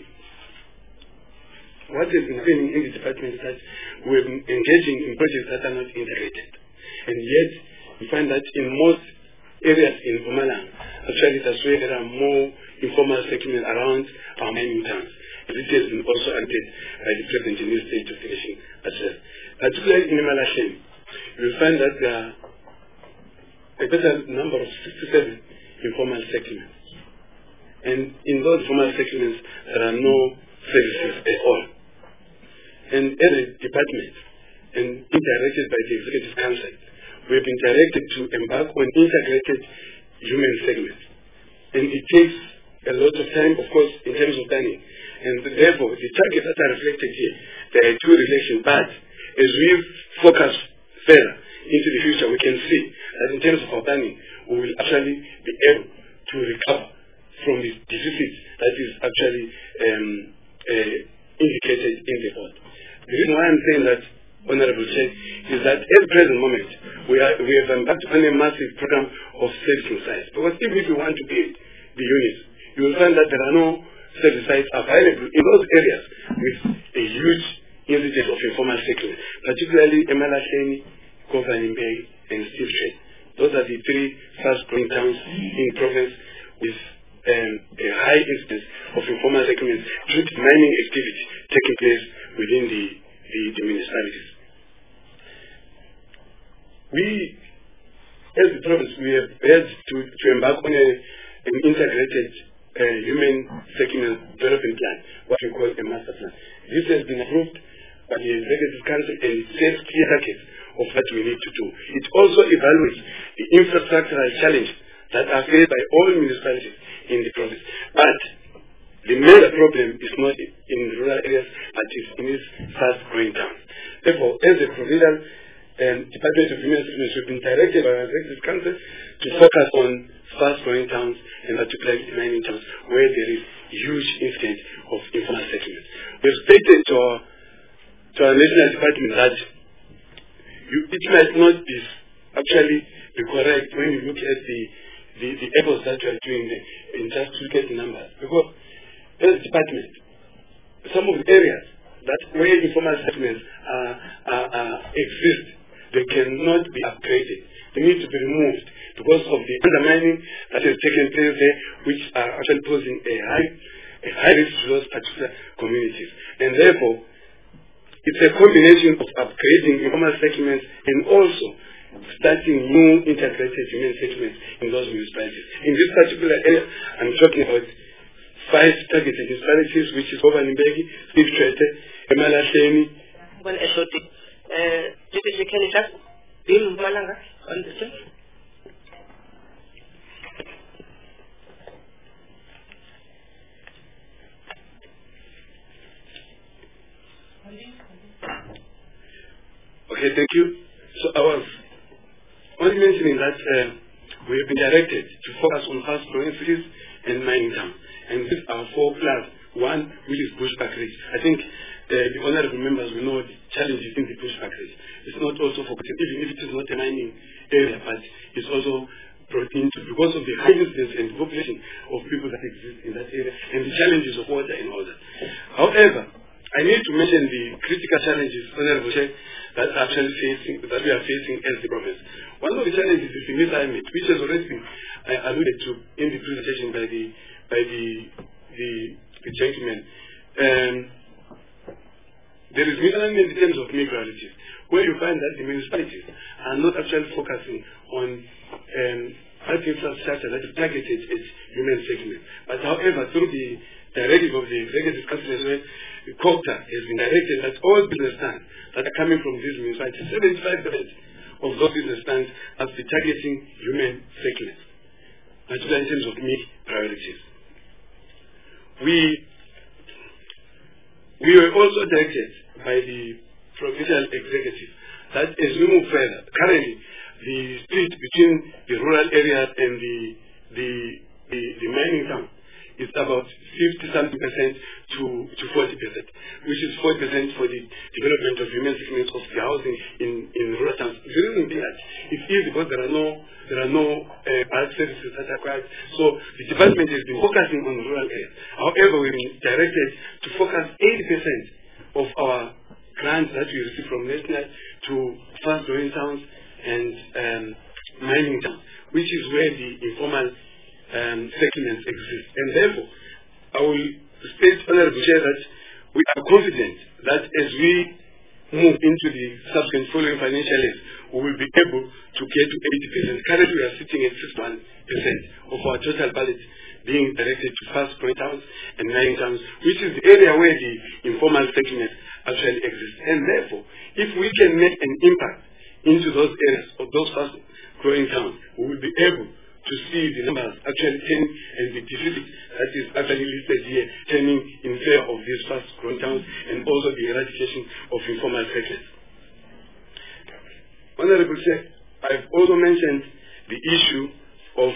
what has been happening in the department is that we are engaging in projects that are not integrated. And yet, we find that in most areas in Mpumalanga, actually that's where there are more informal settlement around our mining towns. This has been also added by the President in his state of the nation as well. Particularly in Malasheni, you will find that there are a better number of 67 informal settlements. And in those informal settlements, there are no services at all. And as a department, and directed by the Executive Council, we have been directed to embark on integrated human segments. And it takes a lot of time, of course, in terms of planning. And therefore, the targets that are reflected here, there are two relations. But as we focus further into the future, we can see that in terms of our planning, we will actually be able to recover from the deficit that is actually indicated in the report. The reason why I'm saying that, Honorable Chair, is that at the present moment, we have embarked on a massive program of servicing sites. Because if we want to build the units, you will find that there are no service sites available in those areas with a huge incidence of informal settlement, particularly Emalasheni, Kovanim Bay, and Steel Trade. Those are the three fast-growing towns in the province with a high incidence of informal settlement due to mining activity taking place within the municipalities. we, as the province, we have had to embark on an integrated human settlement development plan, what we call a master plan. This has been approved by the Executive Council and it sets clear targets of what we need to do. It also evaluates the infrastructural challenges that are faced by all municipalities in the province. But the major problem is not in rural areas, but is in its fast-growing towns. Therefore, as a provincial Department of Human Services, we've been directed by our Executive Council to focus on fast-growing towns, and particularly mining towns, where there is huge incidence of informal settlements. We've stated to our national department that it might not be actually be correct when you look at the efforts that we are doing in just to get the numbers. Because as a department, some of the areas that where informal settlements exist, they cannot be upgraded. They need to be removed because of the undermining that has taken place there, which are actually posing a high risk to those particular communities. And therefore, it's a combination of upgrading informal settlements and also starting new integrated human settlements in those municipalities. In this particular area, I'm talking about 5 targeted municipalities, which is Bovanimbeki, Steve Trete, Emalahleni. Deputy, can you just beam Malanga on the screen? Okay, thank you. So I was only mentioning that we have been directed to focus on fast-growing cities and mining towns. And these are 4+1, which is bushback ridge. I think the honorable members will know the challenges in the bushback ridge. It's not also focusing, even if it is not a mining area, but it's also brought into, because of the high incidence and population of people that exist in that area, and the challenges of water and all that. However, I need to mention the critical challenges, Honorable Chair, that we are facing as the province. One of the challenges is the misalignment, which has already been alluded to in the presentation by the gentleman. There is misalignment in terms of priorities, where you find that the municipalities are not actually focusing on health infrastructure that is targeted at human settlement. But however, through the directive of the Executive Council as well, COGTA has been directed that all business plans that are coming from these municipalities, 75% of those business plans must be targeting human settlement, particularly in terms of priorities. We were also directed by the provincial executive that as we move further, currently the split between the rural areas and the mining town is about 50-something% to 40%, which is 40% for the development of human settlements of the housing in rural towns. The reason being that it's easy because there are no bulk services that are required. So the department has been focusing on rural areas. However, we've been directed to focus 80% of our grants that we receive from national to fast-growing towns and mining towns, which is where the informal settlements exist. And therefore, I will state, Honorable Chair, that we are confident that as we move into the subsequent following financial years, we will be able to get to 80%. Currently, we are sitting at 61% of our total budget being directed to fast-growing towns and mining towns, which is the area where the informal settlements actually exist. And therefore, if we can make an impact into those areas of those fast-growing towns, we will be able to see the numbers actually turning and the deficit that is actually listed here turning in favor of these fast-growing towns and also the eradication of informal settlements. Honorable Chair, I've also mentioned the issue of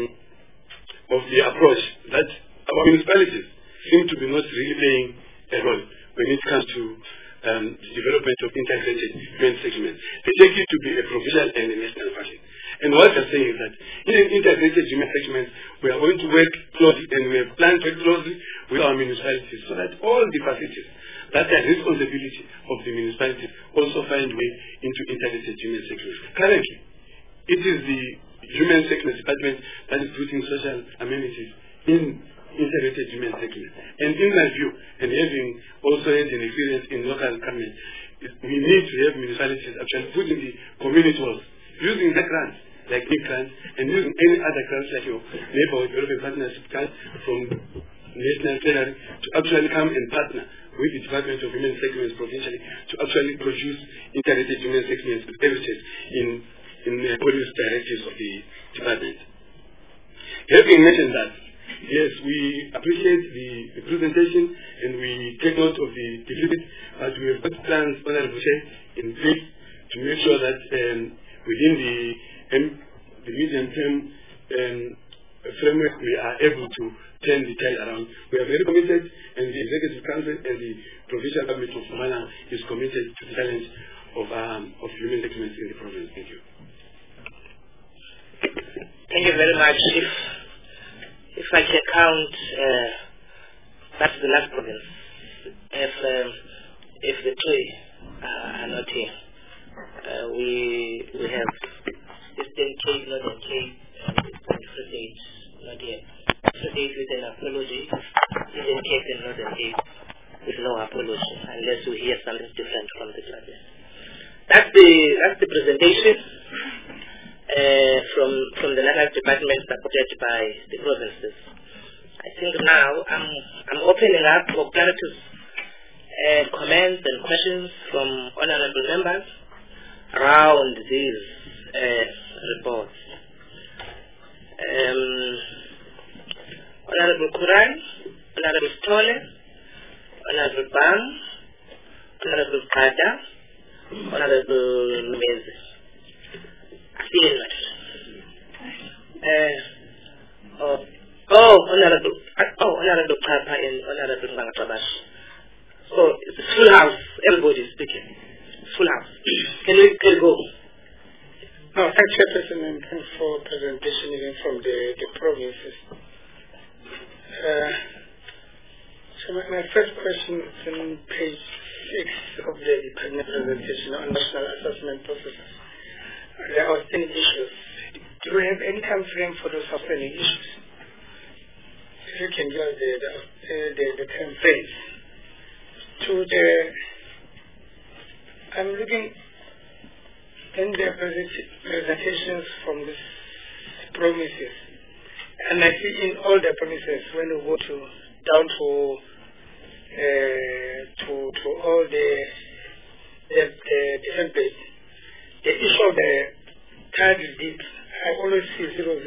the approach that our municipalities seem to be not really playing a role when it comes to the development of integrated human settlements. They take it to be a provincial and a national function. And what they're saying is that in an integrated human settlement, we are going to work closely and we have planned to work closely with our municipalities so that all the facilities that are responsibility of the municipalities also find way into integrated human settlements. Currently, it is the Human Settlements Department that is putting social amenities in integrated human settlement. And in my view, and having also had an experience in local government, we need to have municipalities actually putting the community halls using the grants, like big grants, and using any other grants like your Neighborhood Development Partnership grant from National Treasury to actually come and partner with the Department of Human Settlements provincially to actually produce integrated human settlements services in the policy directives of the department. Having mentioned that, yes, we appreciate the presentation and we take note of the deficit, but we have got plans, Honorable Chair, in place to make sure that within the medium-term framework we are able to turn the tide around. We are very committed, and the Executive Council and the Provincial Government of Mpumalanga is committed to the challenge of human settlements in the province. Thank you. Thank you very much. If I can count, that's the last province. If the three are not here, we have Eastern Cape, Northern Cape, and Free State not here. Free State with an apology, Eastern Cape and Northern Cape with no apology, unless we hear something different from the judges. That's the presentation from the National Department supported by the provinces. I think now I'm opening up for clarities, comments and questions from honorable members around these reports. Honorable Kuran, Honorable Stole, Honorable Bam, Honorable Kada, Honorable Meze. Honorable Papa and Honorable Bangatabash. So it's a full house. Everybody is speaking. Full house. Can we go? No, thanks, Chairperson, and thanks for presentation even from the provinces. So my first question is on page 6 of the department presentation on national assessment processes. There are outstanding issues. Do we have any time frame for those outstanding issues? If you can give us the time frame. I'm looking in the presentations from these promises, and I see in all the promises when we go down to all the different places, the issue of the title deed, I always see 00000.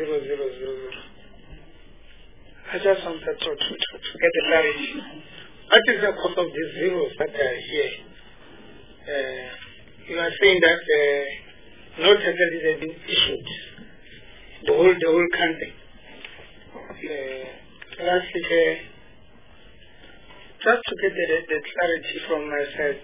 I just wanted to get the clarity. What is the cause of these zeros that are here? You are saying that no title deed has been issued. The whole country. Lastly, just to get the clarity from my side,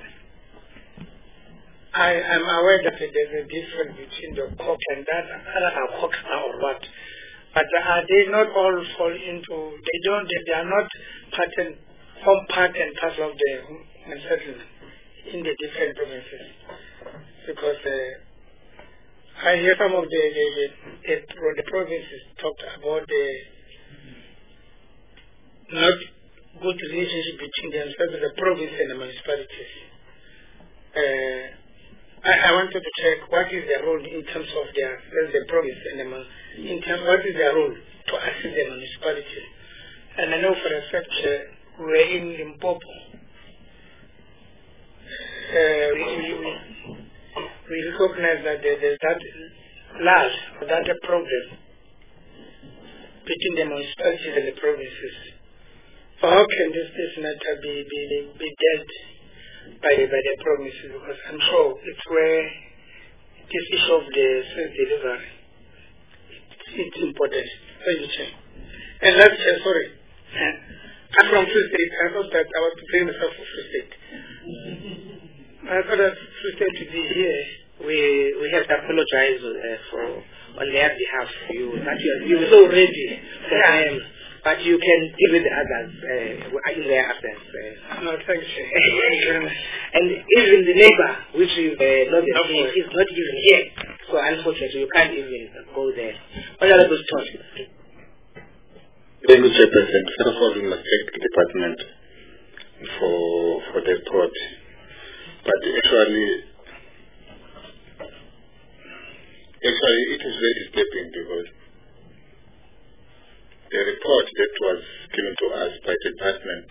I am aware that there's a difference between the cock and that. I don't know cock or what. But are they not all fall into, they are not form part and parcel of the settlement in the different provinces? Because I hear some of the provinces talked about the not good relationship between themselves, the province and the municipalities. I wanted to check what is their role in terms of the province and what is their role to assist the municipality. And I know for a fact we're in Limpopo. We recognize that there's that large, that problem between the municipalities and the provinces. So how can this matter be dealt by the provinces? Because I'm sure it's where this issue of the self-delivery, it's important. Thank you, Chair. And last year, sorry, I'm from Free State. I thought that I was preparing myself for Free State. I thought that Free State to be here. We have to apologize on their behalf. You were so ready for them, but you can give it to others in their absence. No, thanks. And even the neighbor, which is not even here. So unfortunately, you can't even go there. Honorable Stone. Thank you, Chairperson. First of all, we must thank the department for the report. But actually, Actually, it is very disturbing because the report that was given to us by the department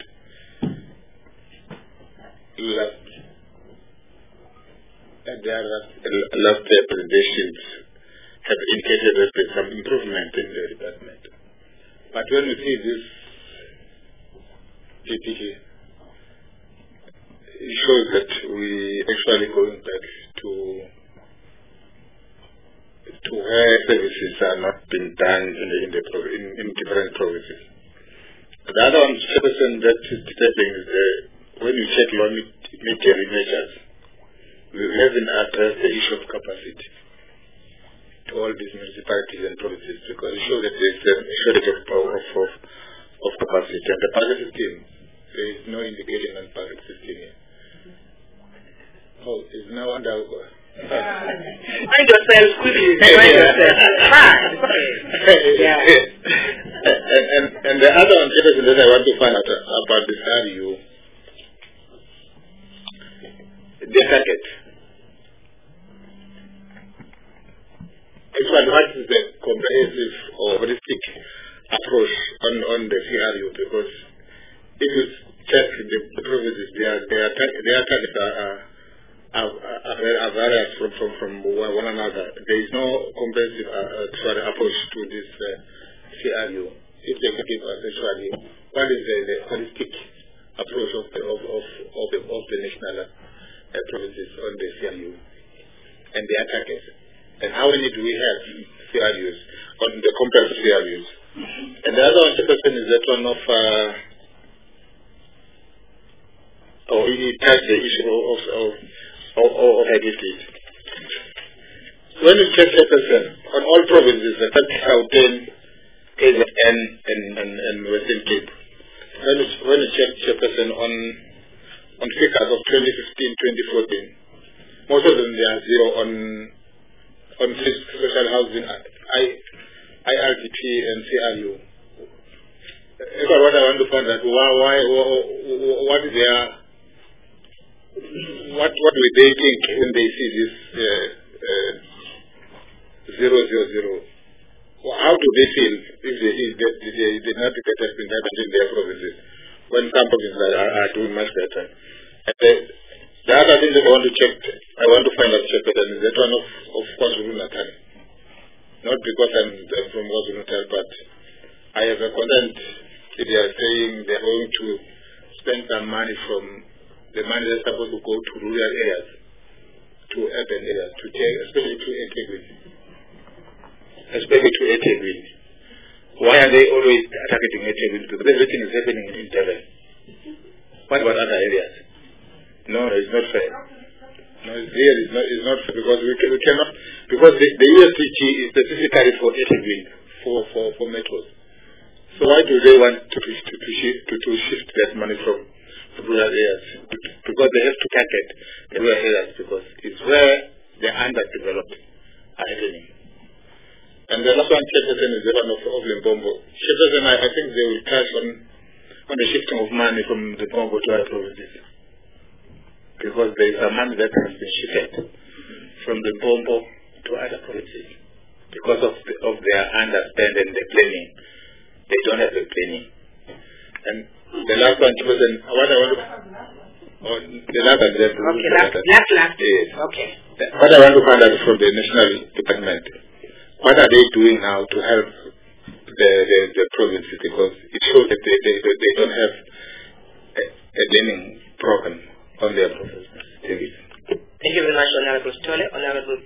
last presentations have indicated that there's some improvement in the department. But when we see this PPT, it shows that we actually going back to where services are not being done in different provinces. The other one, that is disturbing is when you check long-term measures, we haven't addressed the issue of capacity to all these municipalities and provinces because it shows that there is a shortage of capacity. And the budget system, there is no indication on budget system here. Oh, it's now under... Find yourself quickly. Find yourself. Yeah. And the other one that I want to find out about this RU, the target. Actually, what is the comprehensive or holistic approach on the CRU? Because if you check the provinces, their targets are various from one another. There is no comprehensive approach to this CRU. If they can give us actually what is the holistic approach of the national provinces on the CRU and their targets, and how many do we have CRUs on the comprehensive CRUs? And the other question is that one of he touched the issue of identity. When you check Chairperson, on all provinces, the Gauteng, KZN, and Western Cape, when you check Chairperson on figures of 2015-2014, most of them they are zero on social housing, IRDP and CRU. What I want to find out, what is their... What will they think when they see this 000? How do they feel if they see that the nothing that has been happening in their provinces when some provinces are doing much better? And the other thing that I want to find out, is that one of KwaZulu-Natal. Not because I'm from KwaZulu-Natal, but I have a concern if they are saying they are going to spend some money from the money that's supposed to go to rural areas, to urban areas, especially to Ethekwini. Why are they always targeting Ethekwini? Because everything is happening in Durban. What about other areas? No, it's not fair. No, it's not fair because we cannot, because the USDG is specifically for Ethekwini, for metros. So why do they want to shift that money from rural areas? Because they have to target the rural areas because it's where the underdeveloped are happening. And the last one, Chairperson, is the one of Limpopo. Chairperson, I think they will touch on the shifting of money from the Limpopo to other provinces. Because there is a money that has been shifted from the Limpopo to other provinces. Because of their understanding, the planning. They don't have the planning. And the last one, Chairperson, what I want to... the last one, last. Yes. Okay. What I want to find out from the National Department, what are they doing now to help the provinces? Because it shows that they don't have a learning program on their provinces. Thank you. Thank you very much, Honorable Stole. Honorable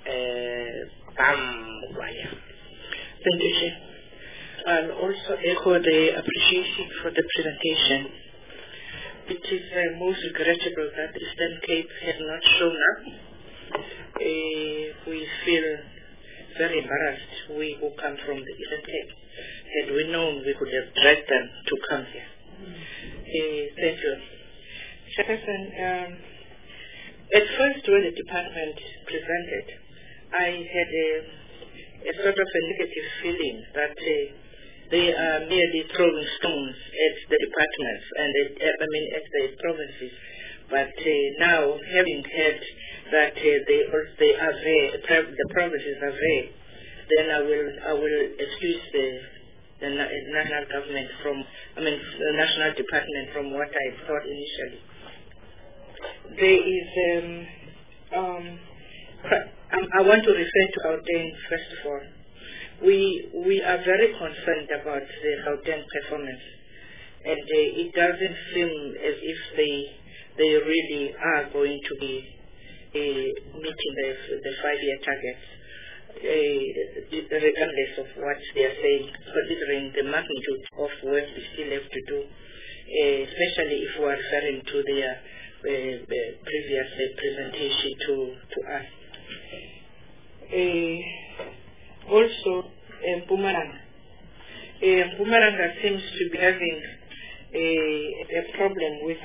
Bamwaya. Thank you, Chair. I'll also echo the appreciation for the presentation. It is most regrettable that Eastern Cape has not shown up. We feel very embarrassed, we who come from the Eastern Cape. Had we known, we could have dragged them to come here. Thank you. Chairperson, at first when the department presented, I had a sort of a negative feeling that they are merely throwing stones at the departments and at the provinces But now, having heard that they are there, the provinces are there, then I will excuse the national government the national department from what I thought initially. There is, I want to refer to Gauteng first of all. We are very concerned about the Gauteng performance, and it doesn't seem as if they really are going to be meeting the 5-year targets, regardless of what they are saying, considering the magnitude of work we still have to do, especially if we are referring to their previous presentation to us. Also, Mpumalanga. Mpumalanga seems to be having a problem with,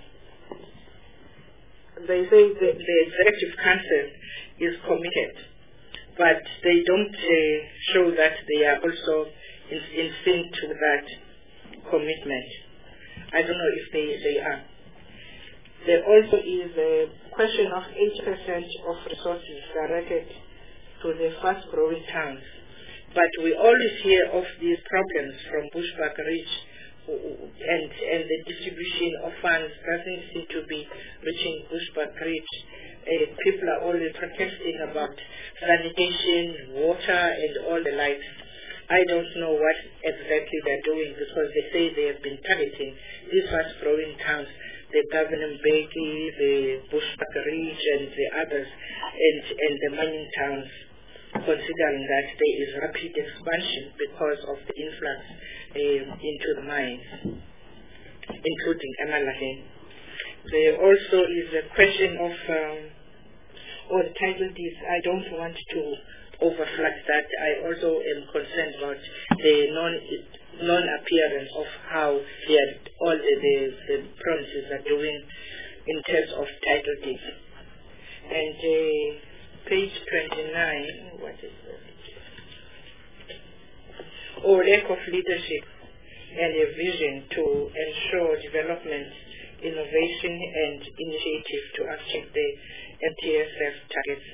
they say the Executive Council is committed, but they don't show that they are also in sync to that commitment. I don't know if they are. There also is a question of 80% of resources directed to the fast-growing towns. But we always hear of these problems from Bushbuck Ridge, and the distribution of funds doesn't seem to be reaching Bushbuck Ridge. People are always protesting about sanitation, water, and all the likes. I don't know what exactly they're doing, because they say they have been targeting these fast-growing towns, the Governing Beki, the Bushbuck Ridge, and the others, and the mining towns, considering that there is rapid expansion because of the influx into the mines, including Emalahleni. There also is a question of the title deeds. I don't want to overflood that. I also am concerned about the non-appearance of how all the provinces are doing in terms of title deeds. And page 29, what is that? Lack of leadership and a vision to ensure development, innovation, and initiative to achieve the MTSF targets.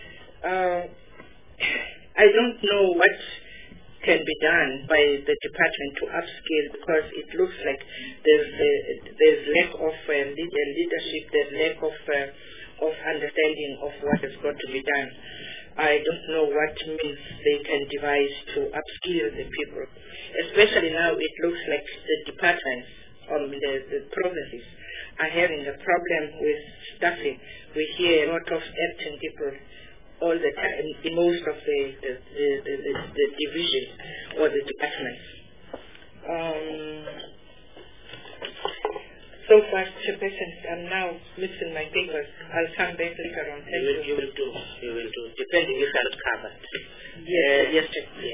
I don't know what can be done by the department to upscale, because it looks like there's lack of leadership, there's lack of understanding of what has got to be done. I don't know what means they can devise to upskill the people. Especially now, it looks like the departments, the provinces, are having a problem with staffing. We hear a lot of absent people all the time in most of the divisions or the departments. So far, Chairperson, I'm now mixing my papers. I'll come back later on. You will do. Depending if I'm covered. Yes.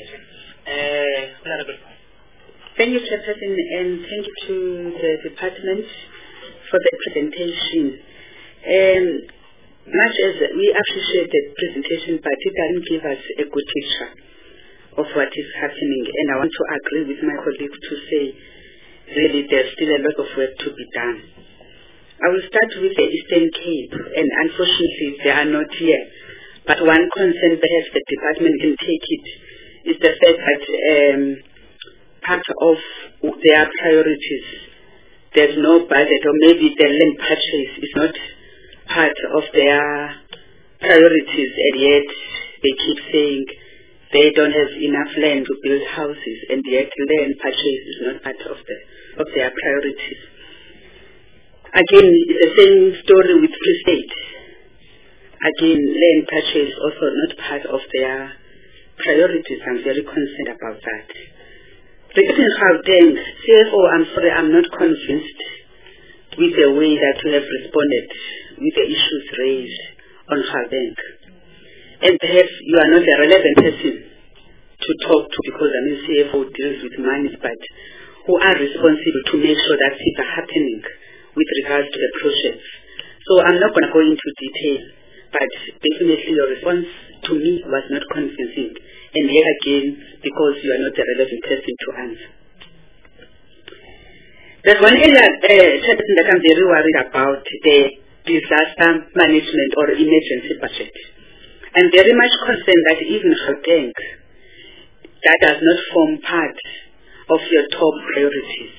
Thank you, Chairperson, and thank you to the department for the presentation. Much as we appreciate the presentation, but it doesn't give us a good picture of what is happening. And I want to agree with my colleague to say, really, there's still a lot of work to be done. I will start with the Eastern Cape, and unfortunately they are not here. But one concern perhaps the department can take it is the fact that part of their priorities, there's no budget, or maybe the land purchase is not part of their priorities, and yet they keep saying they don't have enough land to build houses, and yet land purchase is not part of their priorities. Again, it's the same story with Free State. Again, land purchase also not part of their priorities. I'm very concerned about that. Regarding Gauteng, CFO, I'm sorry, I'm not convinced with the way that you have responded with the issues raised on Gauteng. And perhaps you are not the relevant person to talk to, because CFO deals with money, but who are responsible to make sure that things are happening with regards to the projects. So I'm not going to go into detail, but definitely your response to me was not convincing. And yet again, because you are not the relevant person to answer. There's one area that I'm very worried about, the disaster management or emergency budget. I'm very much concerned that even Gauteng, that does not form part of your top priorities.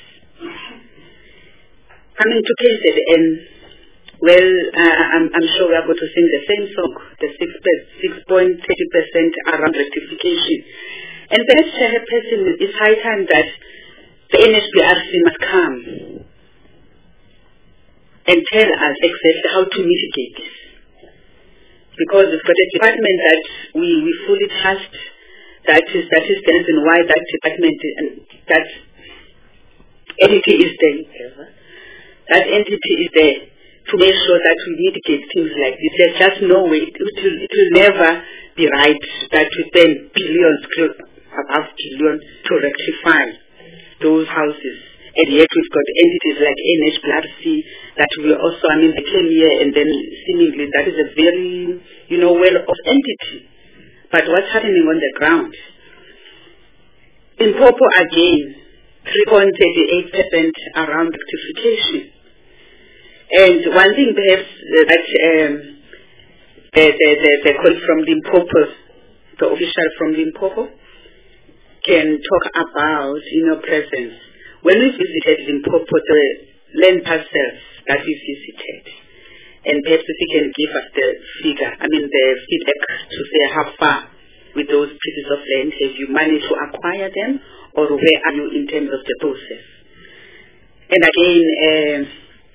Coming to KZN, well, I'm sure we are going to sing the same song, the 6.30% around rectification. And the chairperson, it's high time that the NHBRC must come and tell us exactly how to mitigate this. Because we've got a department that we fully trust, that is the reason why that department, that entity is there. That entity is there to make sure that we mitigate things like this. There's just no way, it will never be right that we spend billions, above billion, to rectify those houses. And yet we've got entities like NHBRC that will also, they came here and then seemingly that is a very, well-off entity. But what's happening on the ground? In Popo again, 3.38% around rectification. And one thing perhaps that the colleague from Limpopo, the official from Limpopo, can talk about in your presence. When we visited Limpopo, the land parcels that we visited, and perhaps if you can give us the figure, the feedback to say how far with those pieces of land have you managed to acquire them, or where are you in terms of the process? And again,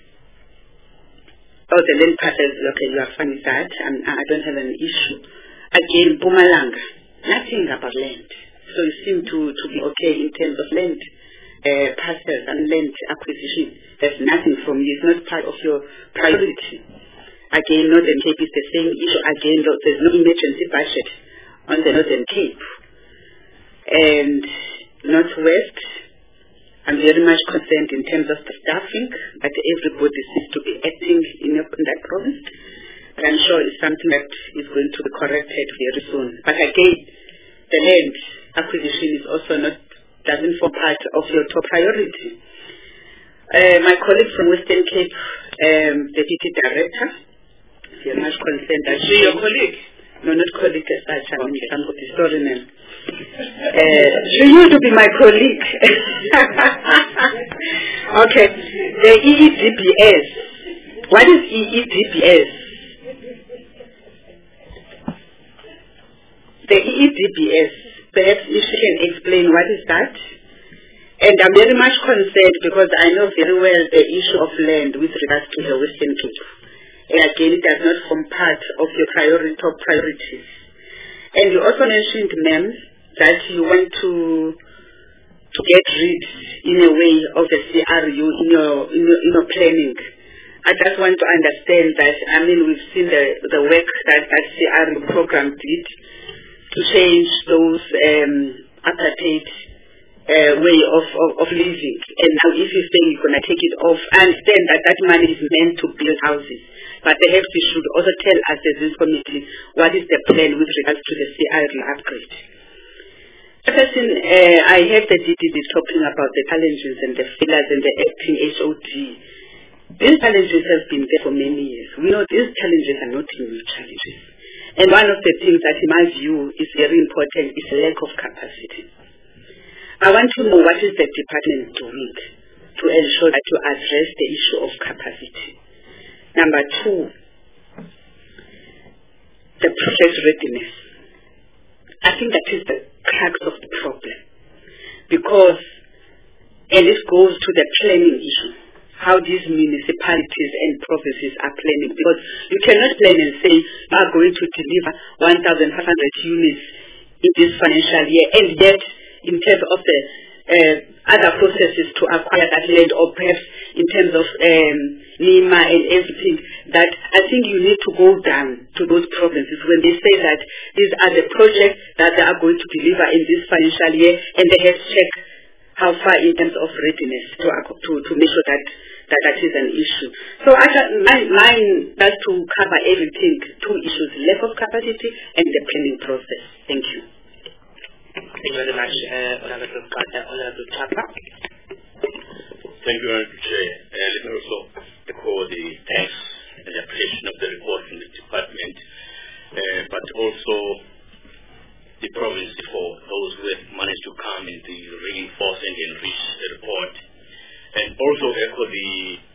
the land parcels, okay, you are funny that, I don't have an issue. Again, Mpumalanga, nothing about land. So you seem to be okay in terms of land parcels and land acquisition. There's nothing from you. It's not part of your priority. Again, Northern Cape is the same issue. Again, there's no emergency budget on the Northern Cape. And Northwest, I'm very much concerned in terms of the staffing, that everybody seems to be acting in that province. But I'm sure it's something that is going to be corrected very soon. But again, the land acquisition is also doesn't form part of your top priority. My colleague from Western Cape, Deputy Director, very much concerned that she... Your colleague? No, not colleague as such, somebody, sorry ma'am. She used to be my colleague. Okay, the EEDBS. What is EEDBS? The EEDBS, perhaps if she can explain what is that. And I'm very much concerned because I know very well the issue of land with regards to the Western Cape. And again, it does not form part of your top priorities. And you also mentioned, ma'am, that you want to get rid, in a way, of the CRU in your planning. I just want to understand that, we've seen the work that CRU program did to change those apartheid way of living. And now if you say you're going to take it off, I understand that money is meant to build houses. But perhaps you should also tell us as this committee what is the plan with regards to the CRU upgrade. I heard the DDD talking about the challenges and the failures and the acting HOD. These challenges have been there for many years. We know these challenges are not new challenges. And one of the things that in my view is very important is lack of capacity. I want to know what is the department doing to ensure that you address the issue of capacity. Number two, the process readiness. I think that is the crux of the problem. Because, and this goes to the planning issue, how these municipalities and provinces are planning. Because you cannot plan and say, you are going to deliver 1,500 units in this financial year, and yet, in terms of the other processes to acquire that land, or perhaps in terms of NEMA and everything, that I think you need to go down to those provinces when they say that these are the projects that they are going to deliver in this financial year, and they have to check how far in terms of readiness to make sure that is an issue. So mine does to cover everything, two issues, lack of capacity and the planning process. Thank you. Thank you very much, Honorable Chapa. Thank you very much, Chair. Let me also echo the thanks and the appreciation of the report from the department, but also the province for those who have managed to come and to reinforce and enrich the report, and also echo the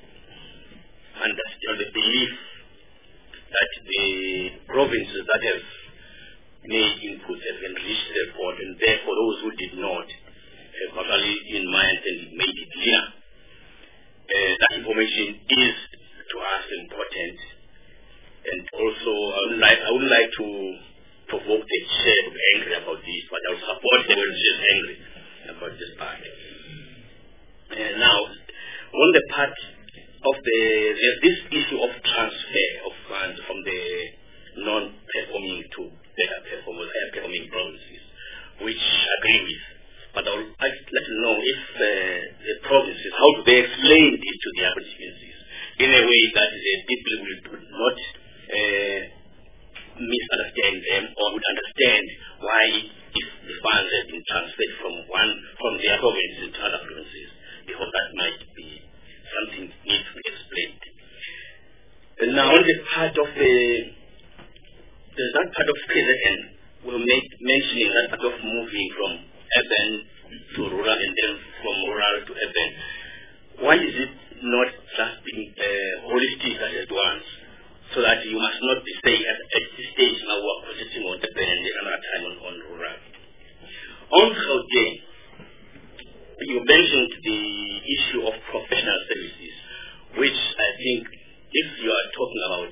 belief that the provinces that have made inputs have enriched the report, and therefore those who did not have actually in mind and made it clear. That information is to us important, and also I would like to provoke the chair to be angry about this, but I will support them when she is angry about this part. Now, on the part of there's this issue of transfer of funds from the non-performing to better performers, higher performing provinces, which I agree with. But I would like to know if the provinces, how do they explain this to the agencies in a way that the people will not misunderstand them or would understand why if the funds have been transferred from their provinces to other provinces, because that might be something needs to be explained. And now on the part of there's that part of KZN will make mentioning that part of moving from urban to rural and then from rural to urban. Why is it not just being holistic at once, so that you must not be staying at this stage now we're concentrating on urban and then another time on rural? On Gauteng, you mentioned the issue of professional services, which I think if you are talking about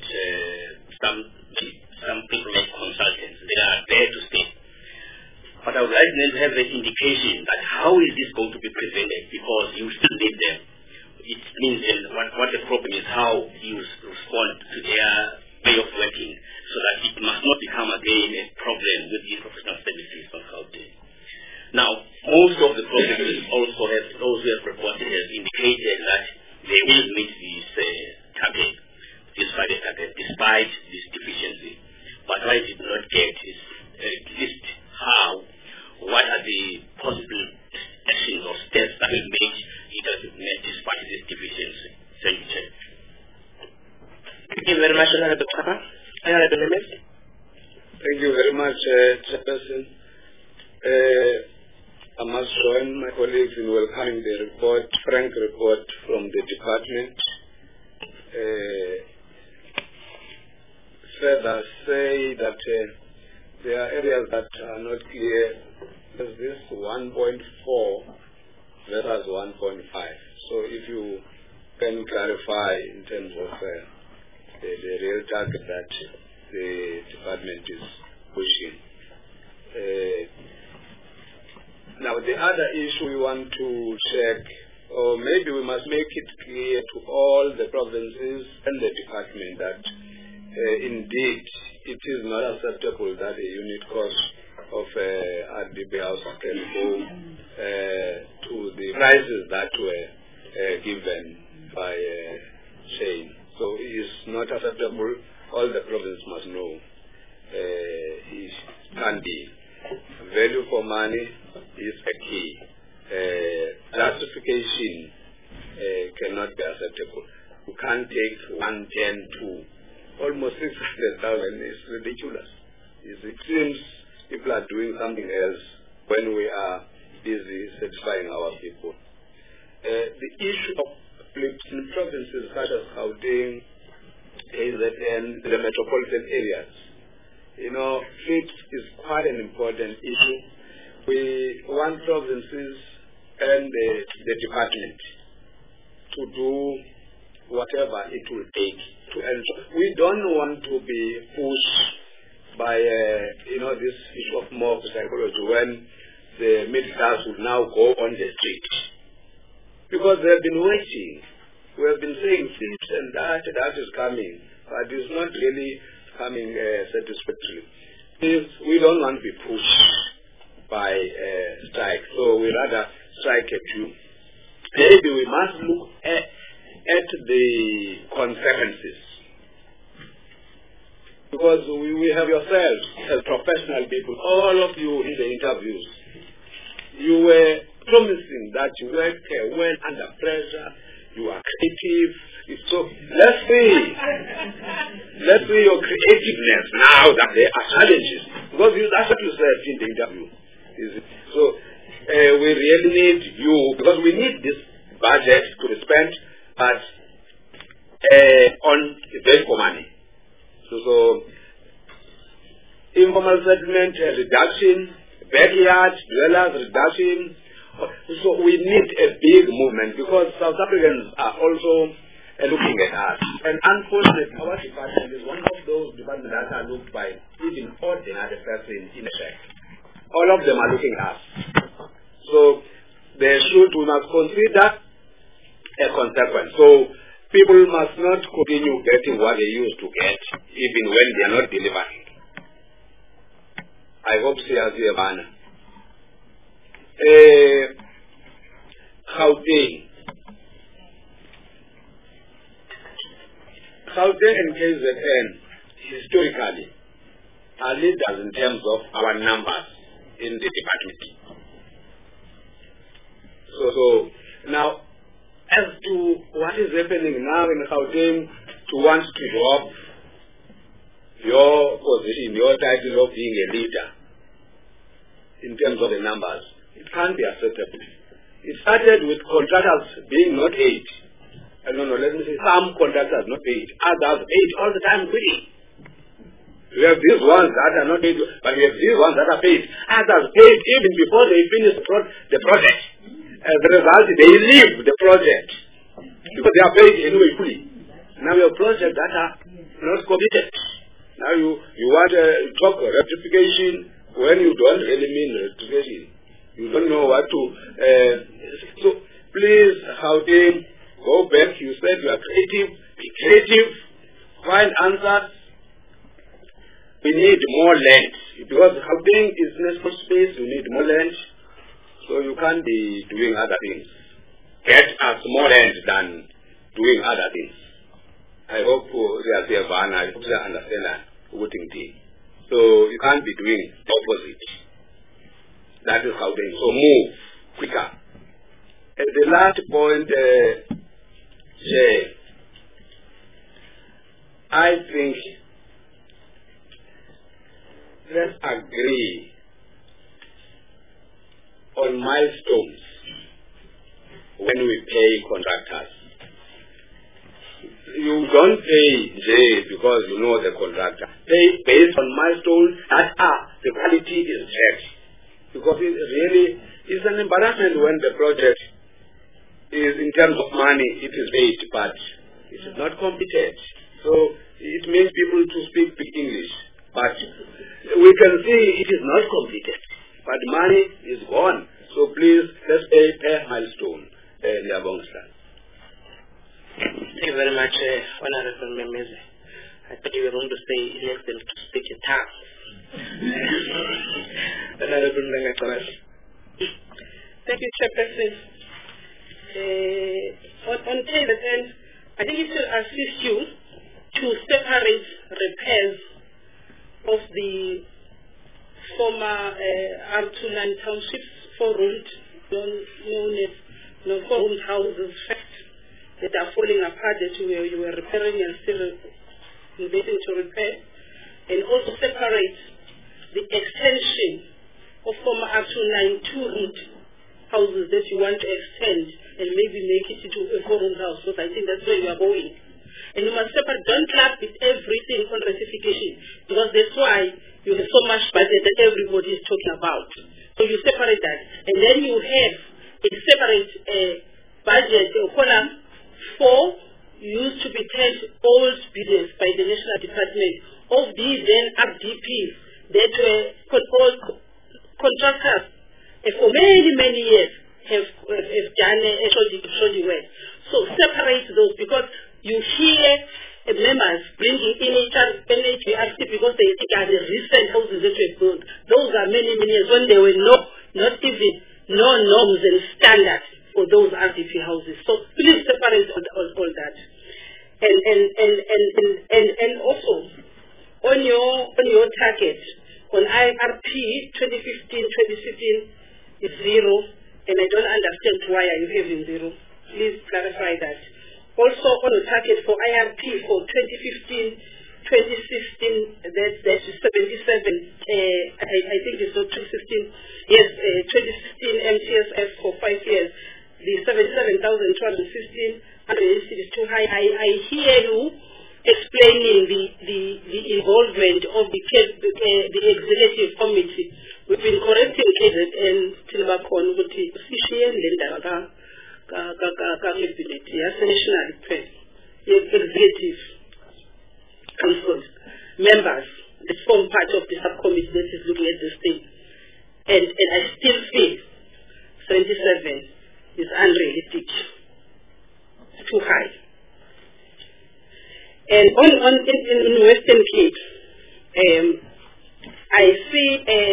some people like consultants, they are there to stay. But I would like to have an indication that how is this going to be prevented, because you still need them. It means what the problem is, how you respond to their way of working, so that it must not become again a problem with the professional services of Gauteng. Now, most of the provinces also have, those who have reported have indicated that they will meet this target, this Friday target, despite this deficiency. But why did not get is at least what are the possible actions or steps that will make it met despite this deficiency? Thank you, Chair. Thank you very much, Honorable Papa. Honorable Nemes. Thank you very much, Chairperson. I must join my colleagues in welcoming the report, frank report from the department. Further say that there are areas that are not clear. There's this 1.4 versus 1.5. So if you can clarify in terms of the real target that the department is pushing. Now, the other issue we want to check, or maybe we must make it clear to all the provinces and the department that indeed it is not acceptable that a unit cost of RDB house can go to the prices that were given by Shane. So it is not acceptable. All the provinces must know it can be. Value for money is a key. Justification cannot be acceptable. You can't take 110 to almost 600,000. It's ridiculous. It seems people are doing something else when we are busy satisfying our people. The issue of flips in provinces such as Gauteng, KZN, the metropolitan areas. You know, flips is quite an important issue. We want provinces and the department to do whatever it will take to ensure. We don't want to be pushed by, this issue of mob psychology when the middle class will now go on the street. Because they have been waiting. We have been saying flips and that is coming, but it's not really coming satisfactorily. We don't want to be pushed by strike, so we rather strike at you. Maybe we must look at the consequences, because we have yourselves as professional people, all of you in the interviews, you were promising that you work well under pressure, you are creative. So let's see your creativeness now that there are challenges. Because that's what you said in the interview. So we really need you, because we need this budget to be spent on value for money. So informal settlement reduction, backyard dwellers reduction. So we need a big movement, because South Africans are also looking at us. And unfortunately, our department is one of those departments that are looked by even ordinary person in effect. All of them are looking at us. So we must consider a consequence. So people must not continue getting what they used to get, even when they are not delivering. I hope Siyaziyabana. Gauteng and KZN historically are leaders in terms of our numbers in the department. So now, as to what is happening now in Gauteng, to want to drop your position, your title of being a leader in terms of the numbers, it can't be acceptable. It started with contractors being not paid. Let me say some contractors not paid, others paid all the time quitting. We have these ones that are not paid, but we have these ones that are paid. Others paid even before they finish the project. As a result, they leave the project because they are paid anyway fully. Now your projects that are not committed. Now you want to talk rectification when you don't really mean rectification. You don't know what to. So please, Gauteng, go back. You said you are creative. Be creative. Find answers. We need more land. Because Gauteng is national space, you need more land. So you can't be doing other things. Get us more land than doing other things. I hope they understand that. So you can't be doing the opposite. That is Gauteng. So move quicker. And the last point, I think let's agree on milestones when we pay contractors. You don't pay because you know the contractor. Pay based on milestones that the quality is checked. Because it really is an embarrassment when the project is, in terms of money, it is paid, but it is not completed. So it makes people to speak big English. But we can see it is not completed. But money is gone. So please, let's pay per milestone. Thank you very much, Honorable Memeze. I thought you were going to say less than to speak in tongues. Thank you, Chairperson. On KZN, I think it should assist you to separate repairs of the former R29 townships, four-roomed, known as four-roomed houses that are falling apart that you were repairing and still investing to repair, and also separate the extension of former R29 two-roomed houses that you want to extend and maybe make it into a four-roomed house, because I think that's where you are going. And you must separate, don't club with everything on rectification, because that's why you have so much budget that everybody is talking about. So you separate that. And then you have a separate budget, column 4 used to be paid old business by the National Department. Of these then RDPs that were old contractors for many, many years have done a work. So separate those, because you hear members bringing in NHBRC because they think are the recent houses that were built. Those are many, many years when there were not even no norms and standards for those RDP houses. So please separate all that. And also on your target on IRP 2015-2016 is 0, and I don't understand why are you having 0. Please clarify that. Also, on the target for IRP for 2015-2016, that's 77. I think it's not 2016. Yes, 2016 MTSF for 5 years. The 77,216 is too high. I hear you explaining the involvement of the executive committee. We've been correcting KZN Tilbakon with the official cabinet, national executive council members that form part of the subcommittee that is looking at this thing. And I still feel 77 is unrealistic. It's too high. And in Western Cape, I see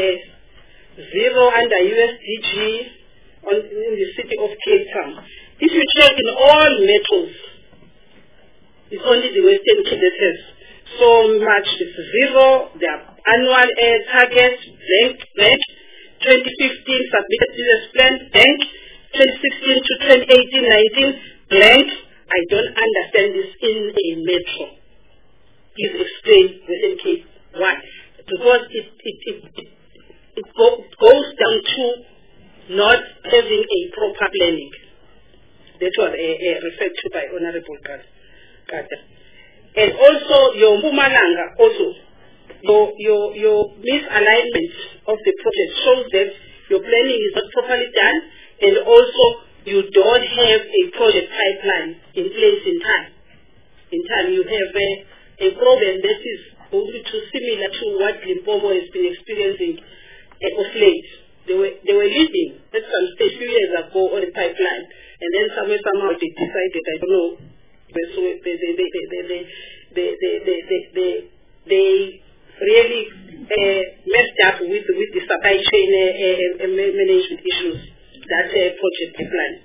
0 under USDG in the city of Cape Town. If you check in all metros, it's only the Western Cape that has so much. It's 0. Their annual targets, blank. 2015 submitted business plan, blank. 2016 to 2018-19, blank. I don't understand this in a metro. Please explain Western Cape why. Because it goes down to not having a proper planning. That was referred to by Honorable Carter. And also your Mpumalanga, also your misalignment of the project shows that your planning is not properly done, and also you don't have a project pipeline in place in time. In time, you have a problem that is only too similar to what Limpopo has been experiencing of late. They were leading at some stage few years ago on the pipeline, and then somehow they decided, I don't know, they really messed up with the supply chain management issues, that project pipeline.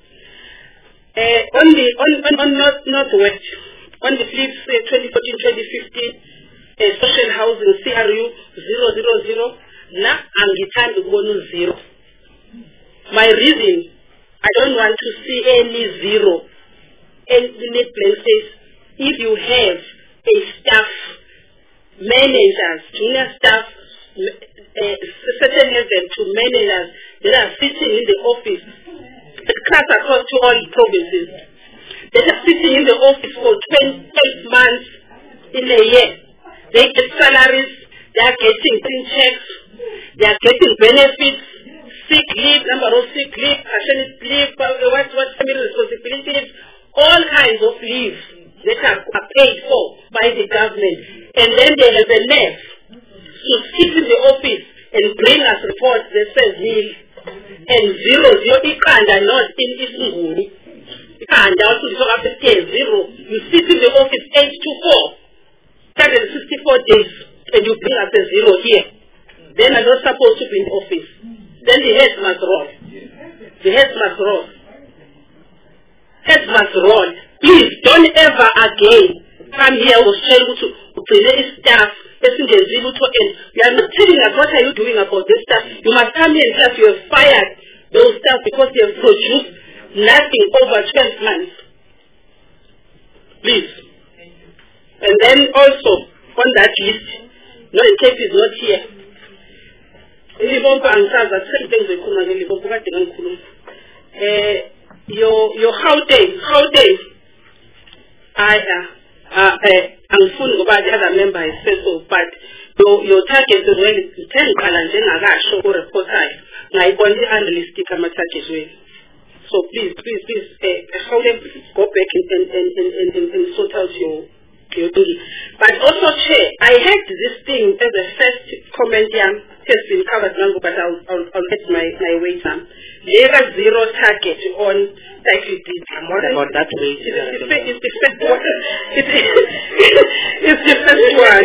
On Northwest, on the fleet 2014-2015, social housing CRU 000, na angithandi ukubona 0. My reason, I don't want to see any 0 any places. If you have a staff, managers, junior staff, certain level to managers that are sitting in the office, it cuts across to all provinces. They are sitting in the office for 12 months in a year. They get salaries, they are getting clean checks, they are getting benefits, sick leave, number of sick leave, paternity leave, what family responsibilities, all kinds of leave that are paid for by the government. And then they have a nerve to sit in the office and bring us reports that says nil and 0. Ikanda not in Isunguni. Ikanda also after 0. You sit in the office 8 to 4, 364 days, and you bring us a 0 here. Then I'm not supposed to be in office. Then the heads must roll. The heads must roll. Heads must roll. Please don't ever again come here with to present staff. You are not telling us what are you doing about this stuff. You must come here and tell us you have fired those staff because they have produced nothing over 12 months. Please. And then also on that list, no, the tape is not here. Your Gauteng, I'm full about the other member has said so, but your target is really 10 columns and I show a report high. I want the unrealistic target way. So please, Gauteng, go back and sort out your duty. But also, Chair, I heard this thing as a first comment has been covered now, but I'll get my weight on. There is 0 target on cyclidity. On that way, it's the first one. It's the first one.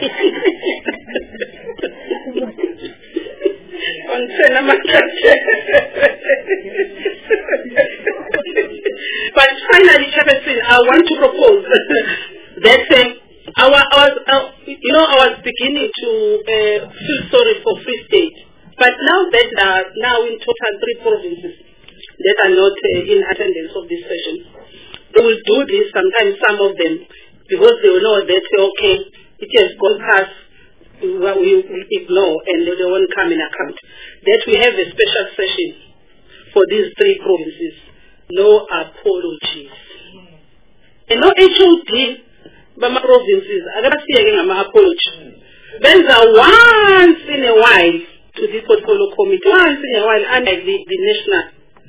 On but finally, Chairperson, I want to propose that I was beginning to feel sorry for Free State, but now that now in total 3 provinces, that are not in attendance of this session. They will do this, sometimes some of them, because they will know that, okay, it has gone past, we will ignore and they won't come in account. That we have a special session for these three provinces. No apologies. And no HOD, but my provinces, I never see again my apology. Then once in a while to the portfolio committee, once in a while, unlike the national,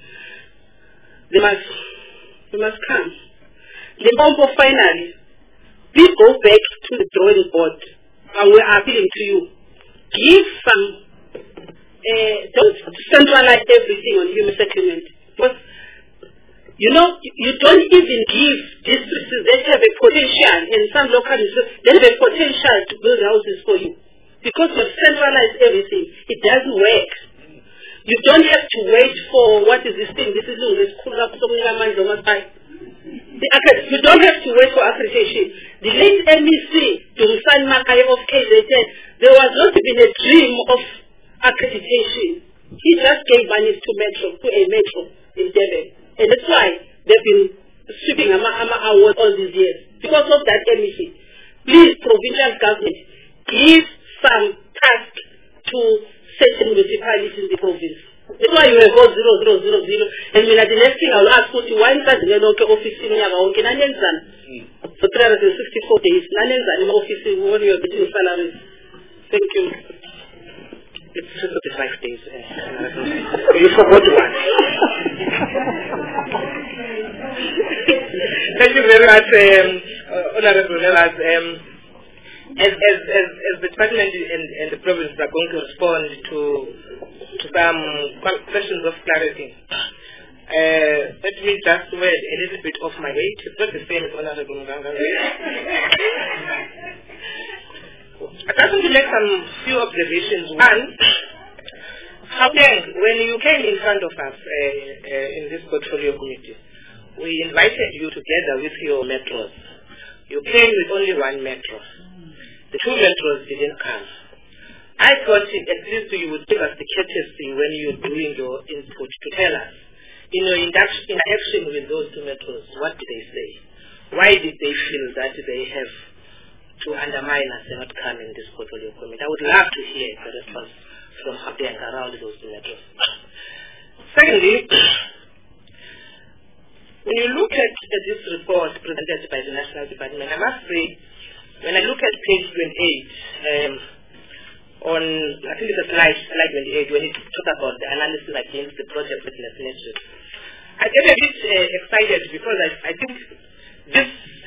they must come. The Bombo finally, please go back to the drawing board. And we're appealing to you. Give some, don't centralize everything on human settlement. Because, you know, you don't even give districts that have a potential, and some localities that have a potential to build houses for you. Because you've centralized everything. It doesn't work. You don't have to wait for, what is this thing? This is cool up so many months on my side. You don't have to wait for accreditation. The late MEC, Durusan Makai of KZN, there was not even a dream of accreditation. He just gave money to a metro in Devon. And that's why they've been sweeping awards all these years. Because of that MEC. Please, provincial government, give some task to certain municipalities in the province. That's why you have got 0, 0, 0, 0. And when the next thing I'll ask you, why is that the office in for 364 days? In office when you are getting salaries. Thank you. It's 35 days. You forgot one. Thank you very much, Honorable Nelas. As the department and the province are going to respond to some questions of clarity, let me just wear a little bit off my weight. It's not the same as Honorable Muganga. I just want to make some few observations. One, when you came in front of us in this portfolio committee, we invited you together with your metros. You came with only one metro. The two metros didn't come. I thought at least you would give us the courtesy when you're doing your input to tell us, in your interaction with those two metros, what did they say? Why did they feel that they have to undermine us and not come in this portfolio committee? I would love to hear the response from Gauteng around those two metros. Secondly, when you look at this report presented by the National Department, I must say, when I look at page 28, I think it's a slide 28, when it talks about the analysis against the project fitness metrics, I get a bit excited because I think this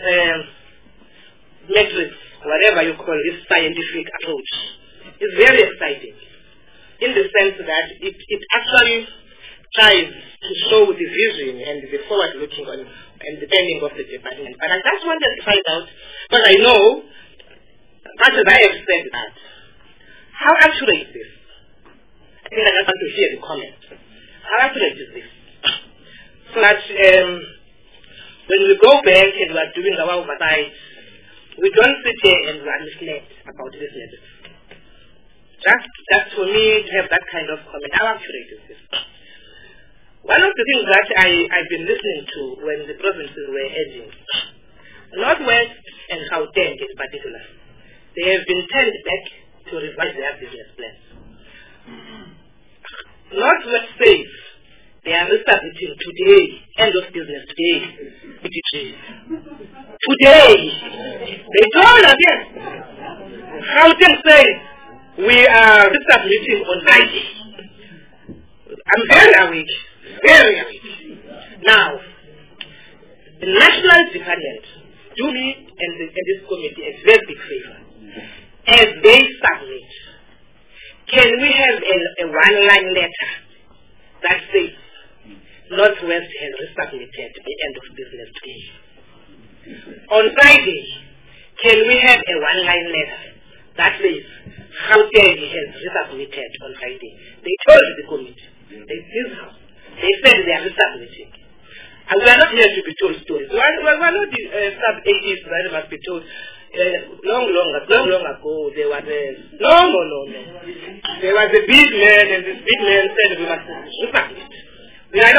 metrics, whatever you call this scientific approach, is very exciting in the sense that it actually tries to show the vision and the forward-looking and the bending of the department. But I just wanted to find out, but I know, much as I have said that, how accurate is this? I think I just want to hear the comment. How accurate is this? So that when we go back and we are doing our oversight, we don't sit here and we are misled about this level. Just for me to have that kind of comment, how accurate is this? One of the things that I've been listening to when the provinces were edging, Northwest and Gauteng in particular, they have been turned back to revise their business plans. Northwest says they are restarting today, end of business today, today. They told us, yes. Gauteng says we are restarting on Friday. I'm very awake. Very awake. Now, the National Department, do me and this committee a very big favor. As they submit, can we have a one-line letter that says Northwest has resubmitted the end of business today? On Friday, can we have a one-line letter that says Gauteng has resubmitted on Friday? They told the committee. They said they are resubmitting. And we are not here to be told stories. We are not the sub-80s that must be told. Long ago, there was a... No. There was a big man, and this big man said we must resubmit. We are not the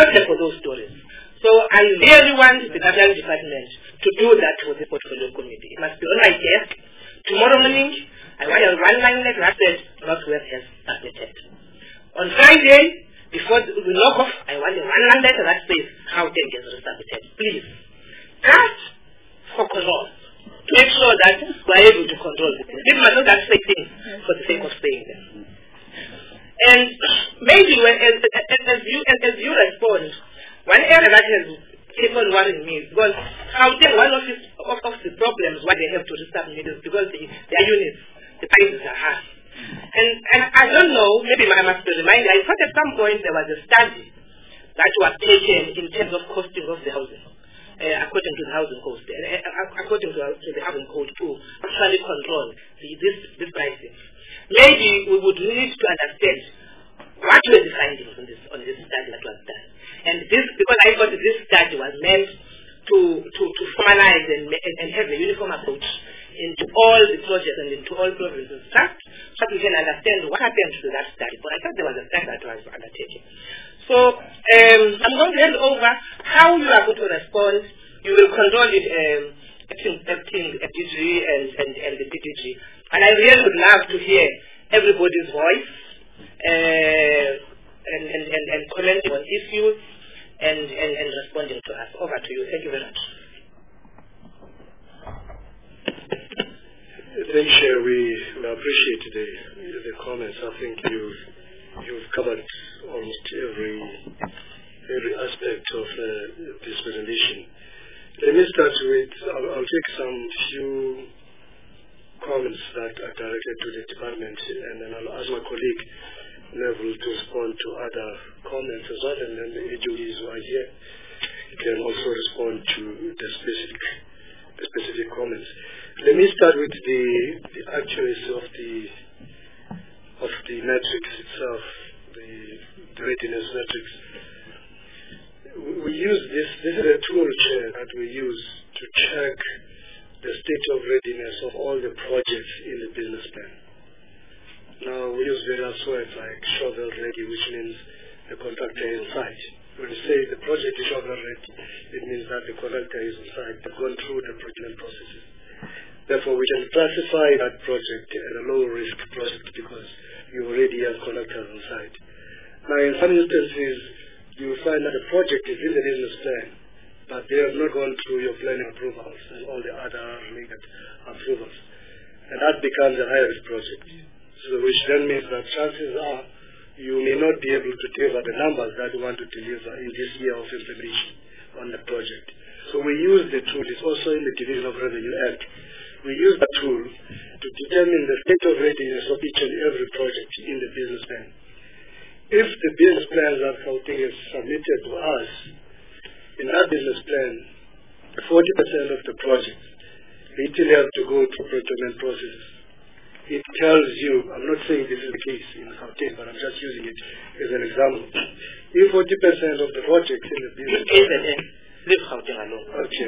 those stories. So I really want the capital department to do that with the portfolio committee. It must be on my desk. Tomorrow morning, I want a one-line letter that says Northwest has submitted. On Friday, before we log off, I want a one-line letter that says Gauteng has submitted. Please, just for control, to make sure that we are able to control it. People must not just say things for the sake of saying them. And maybe when, as you respond, one area that has kept on worrying me is because Gauteng, one of the problems why they have to resubmit is because their units, the prices are high. And I don't know, maybe I must be reminded, I thought at some point there was a study that was taken in terms of costing of the housing, according to the housing cost, according to the housing code to actually control this pricing. Maybe we would need to understand what were the findings on this study that was done. And this, because I thought this study was meant to formalize and have a uniform approach into all the projects and into all provinces, so that we can understand what happened to that study. But I thought there was a study that was undertaken. So I'm going to hand over how you are going to respond. You will control it, acting DG and the DDG. And I really would love to hear everybody's voice and commenting on issues and responding to us. Over to you. Thank you very much. Thank you, Chair. We appreciate the comments. I think you've covered almost every aspect of this presentation. Let me start with, I'll take some few comments that are directed to the department, and then I'll ask my colleague Neville to respond to other comments as well, and then the AGOs who are here can also respond to the specific comments. Let me start with the accuracy of the metrics itself, the readiness metrics. We use this is a tool, Chair, that we use to check the state of readiness of all the projects in the business plan. Now, we use various words like shovel ready, which means the contractor is on site. When we say the project is shovel ready, it means that the contractor is on site. They've gone through the procurement processes. Therefore, we can classify that project as a low-risk project because you already have contractors on site. Now, in some instances, you will find that the project is in the business plan, but they have not gone through your planning approvals and all the other related approvals. And that becomes a high-risk project. So which then means that chances are you may not be able to deliver the numbers that you want to deliver in this year of implementation on the project. So we use the tool. It's also in the Division of Revenue Act. We use the tool to determine the state of readiness of each and every project in the business plan. If the business plans that Gauteng has submitted to us, in that business plan, 40% of the projects, they still have to go through procurement processes. It tells you, I'm not saying this is the case in Gauteng, but I'm just using it as an example. If 40% of the projects in the business plan, leave Gauteng alone. Okay.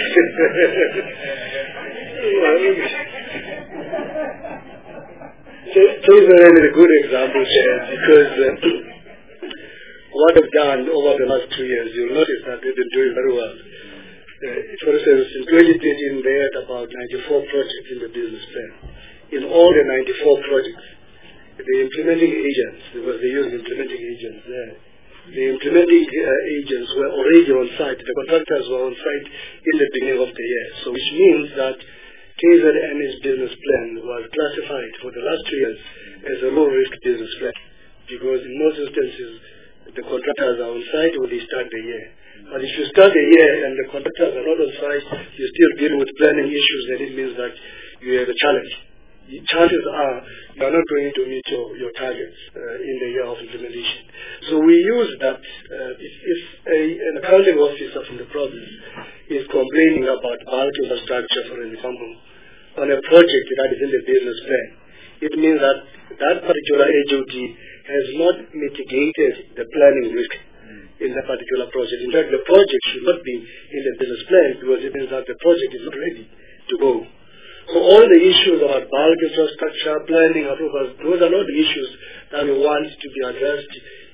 These are really a good example, Chair, because what I've done over the last 2 years, you'll notice that they've been doing very well. For instance, in 2013, they had about 94 projects in the business plan. In all the 94 projects, the implementing agents, because they use implementing agents there, the implementing agents were already on site. The contractors were on site in the beginning of the year. So which means that KZN's business plan was classified for the last 2 years as a low-risk business plan, because in most instances, the contractors are on site when they start the year. But if you start the year and the contractors are not on site, you still deal with planning issues, then it means that you have a challenge. The chances are you are not going to meet your targets in the year of implementation. So we use that if an accounting officer from the province is complaining about bulk infrastructure, for example, on a project that is in the business plan, it means that that particular HOD has not mitigated the planning risk in that particular project. In fact, the project should not be in the business plan because it means that the project is not ready to go. So all the issues about bulk infrastructure, planning approvals, those are not the issues that we want to be addressed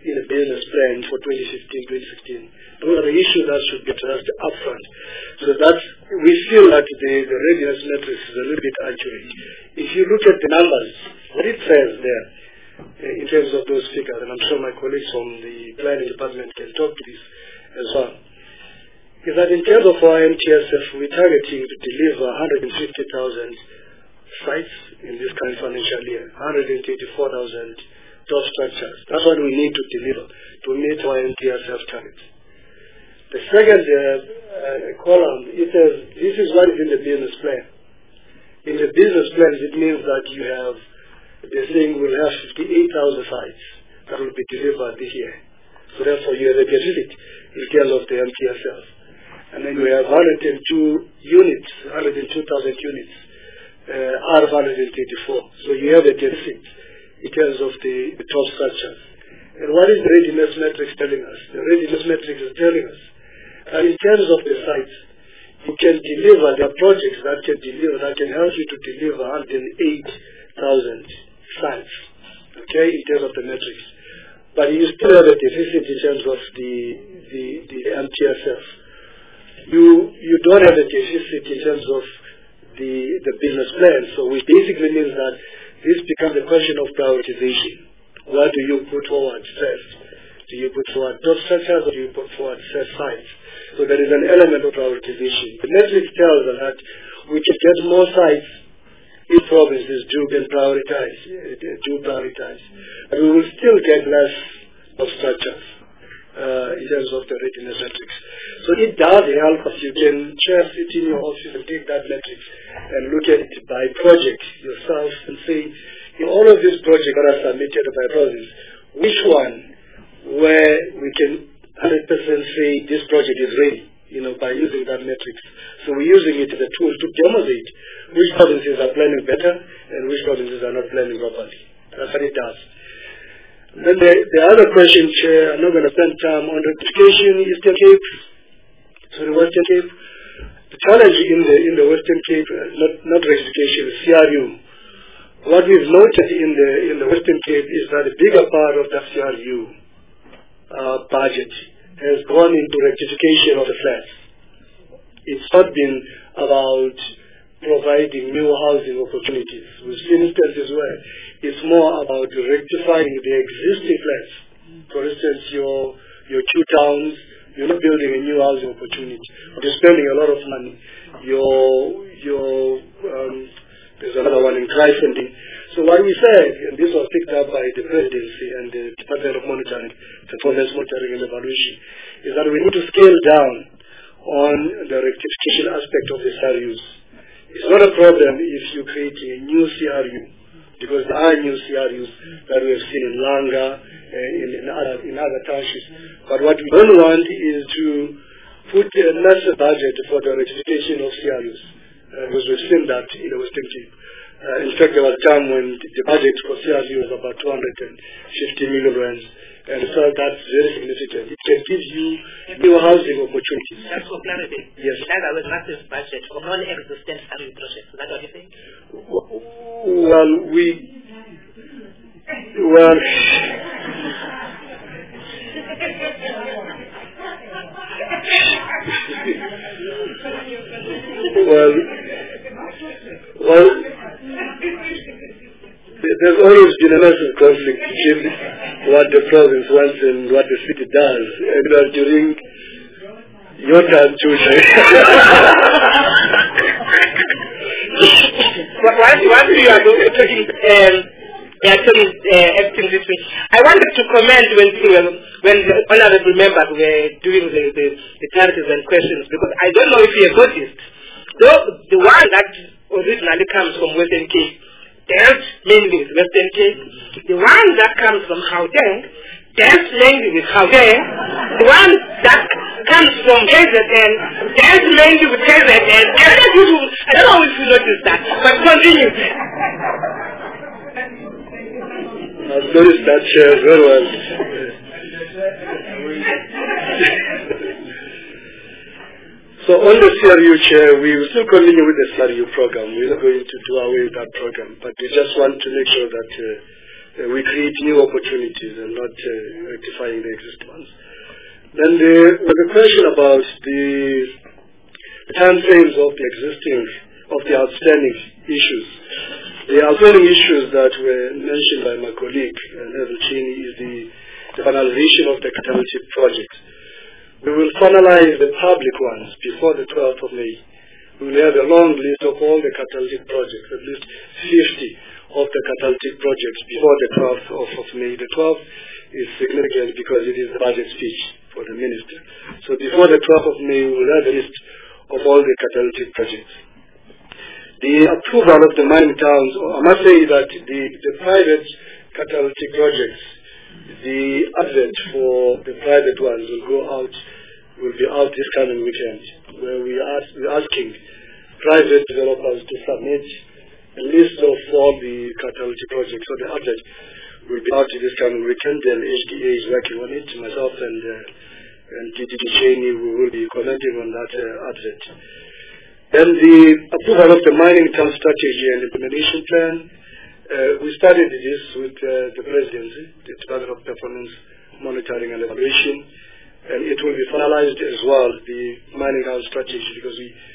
in a business plan for 2015-2016. Those are the issues that should be addressed upfront. So that we feel that the readiness matrix is a little bit accurate. If you look at the numbers, what it says there, in terms of those figures, and I'm sure my colleagues from the planning department can talk to this as well, is that in terms of our MTSF, we're targeting to deliver 150,000 sites in this current financial year, 184,000 top structures. That's what we need to deliver to meet our MTSF targets. The second column, it says this is what is in the business plan. In the business plans, it means that you have, they're saying we'll have 58,000 sites that will be delivered this year. So therefore you have a deficit in terms of the MTSF. And then we have 102,000 units out of 184. So you have a deficit in terms of the top structures. And what is the readiness matrix telling us? The readiness matrix is telling us that in terms of the sites, you can deliver, there are projects that can deliver, that can help you to deliver 108,000 sites, okay, in terms of the metrics. But you still have a deficit in terms of the MTSF. You don't have a deficit in terms of the business plan. So which basically means that this becomes a question of prioritization. What do you put forward first? Do you put forward top structures or do you put forward first sites? So there is an element of prioritization. The metric tells us that we can get more sites if provinces do prioritize. But we will still get less of structures in terms of the readiness metrics. So it does help us. You can just sit in your office and take that metrics and look at it by project yourself and say, in all of these projects that are submitted by province, which one where we can 100% say this project is ready, by using that metrics. So we're using it as a tool to demonstrate which provinces are planning better and which provinces are not planning properly. That's what it does. Then the other question, Chair, I'm not going to spend time on rectification, Eastern Cape, the Western Cape. The challenge in the Western Cape, not rectification, CRU. What we've noted in the Western Cape is that a bigger part of the CRU budget has gone into rectification of the flats. It's not been about providing new housing opportunities. We've seen instances where it's more about rectifying the existing flats. For instance, your two towns, you're not building a new housing opportunity. You're spending a lot of money. There's another one in Dryfinding. So what we said, and this was picked up by the Presidency and the Department of Monitoring, Performance Monitoring and Evaluation, is that we need to scale down on the rectification aspect of the CRUs. It's not a problem if you create a new CRU, because there are new CRUs that we have seen in Langa and in other townships. But what we don't want is to put a massive budget for the rectification of CRUs, because we've seen that in the Western Cape. In fact, there was a time when the budget for CRU was about 250 million rands, and so that's very significant. It can give you new housing opportunities. That's for clarity. Yes. That was a massive budget for non-existent CRU projects. Is that what you think? There's always been a massive conflict between what the province wants and what the city does. And during your time too, While you are talking, actually acting this way, I wanted to comment when the honorable members were doing the charities and questions, because I don't know if you have noticed, the one that originally comes from Western Cape dealt mainly with Western Cape. The one that comes from Gauteng dealt mainly with Gauteng. The one that comes from KZN dealt mainly with KZN. I don't know if you noticed that, but continue. I've noticed that, Chair, very well. So on the CRU, Chair, we will still continue with the CRU program. We're not going to do away with that program, but we just want to make sure that we create new opportunities and not rectifying the existing ones. Then there was a question about the time frames of the outstanding issues. The outstanding issues that were mentioned by my colleague, Neville Cheney, is the finalization of the catalytic project. We will finalize the public ones before the 12th of May. We will have a long list of all the catalytic projects, at least 50 of the catalytic projects before the 12th of May. The 12th is significant because it is the budget speech for the minister. So before the 12th of May, we will have a list of all the catalytic projects. The approval of the mining towns, I must say that the private catalytic projects, the advert for the private ones will be out this coming weekend, where we're asking private developers to submit a list of all the catalytic projects. So the advert will be out this coming weekend, and HDA is working on it. Myself and DDD Cheney, we will be commenting on that advert. Then the approval of the mining town strategy and implementation plan. We started this with the presidency, the Department of Performance Monitoring and Evaluation, and it will be finalized as well, the mining town strategy, because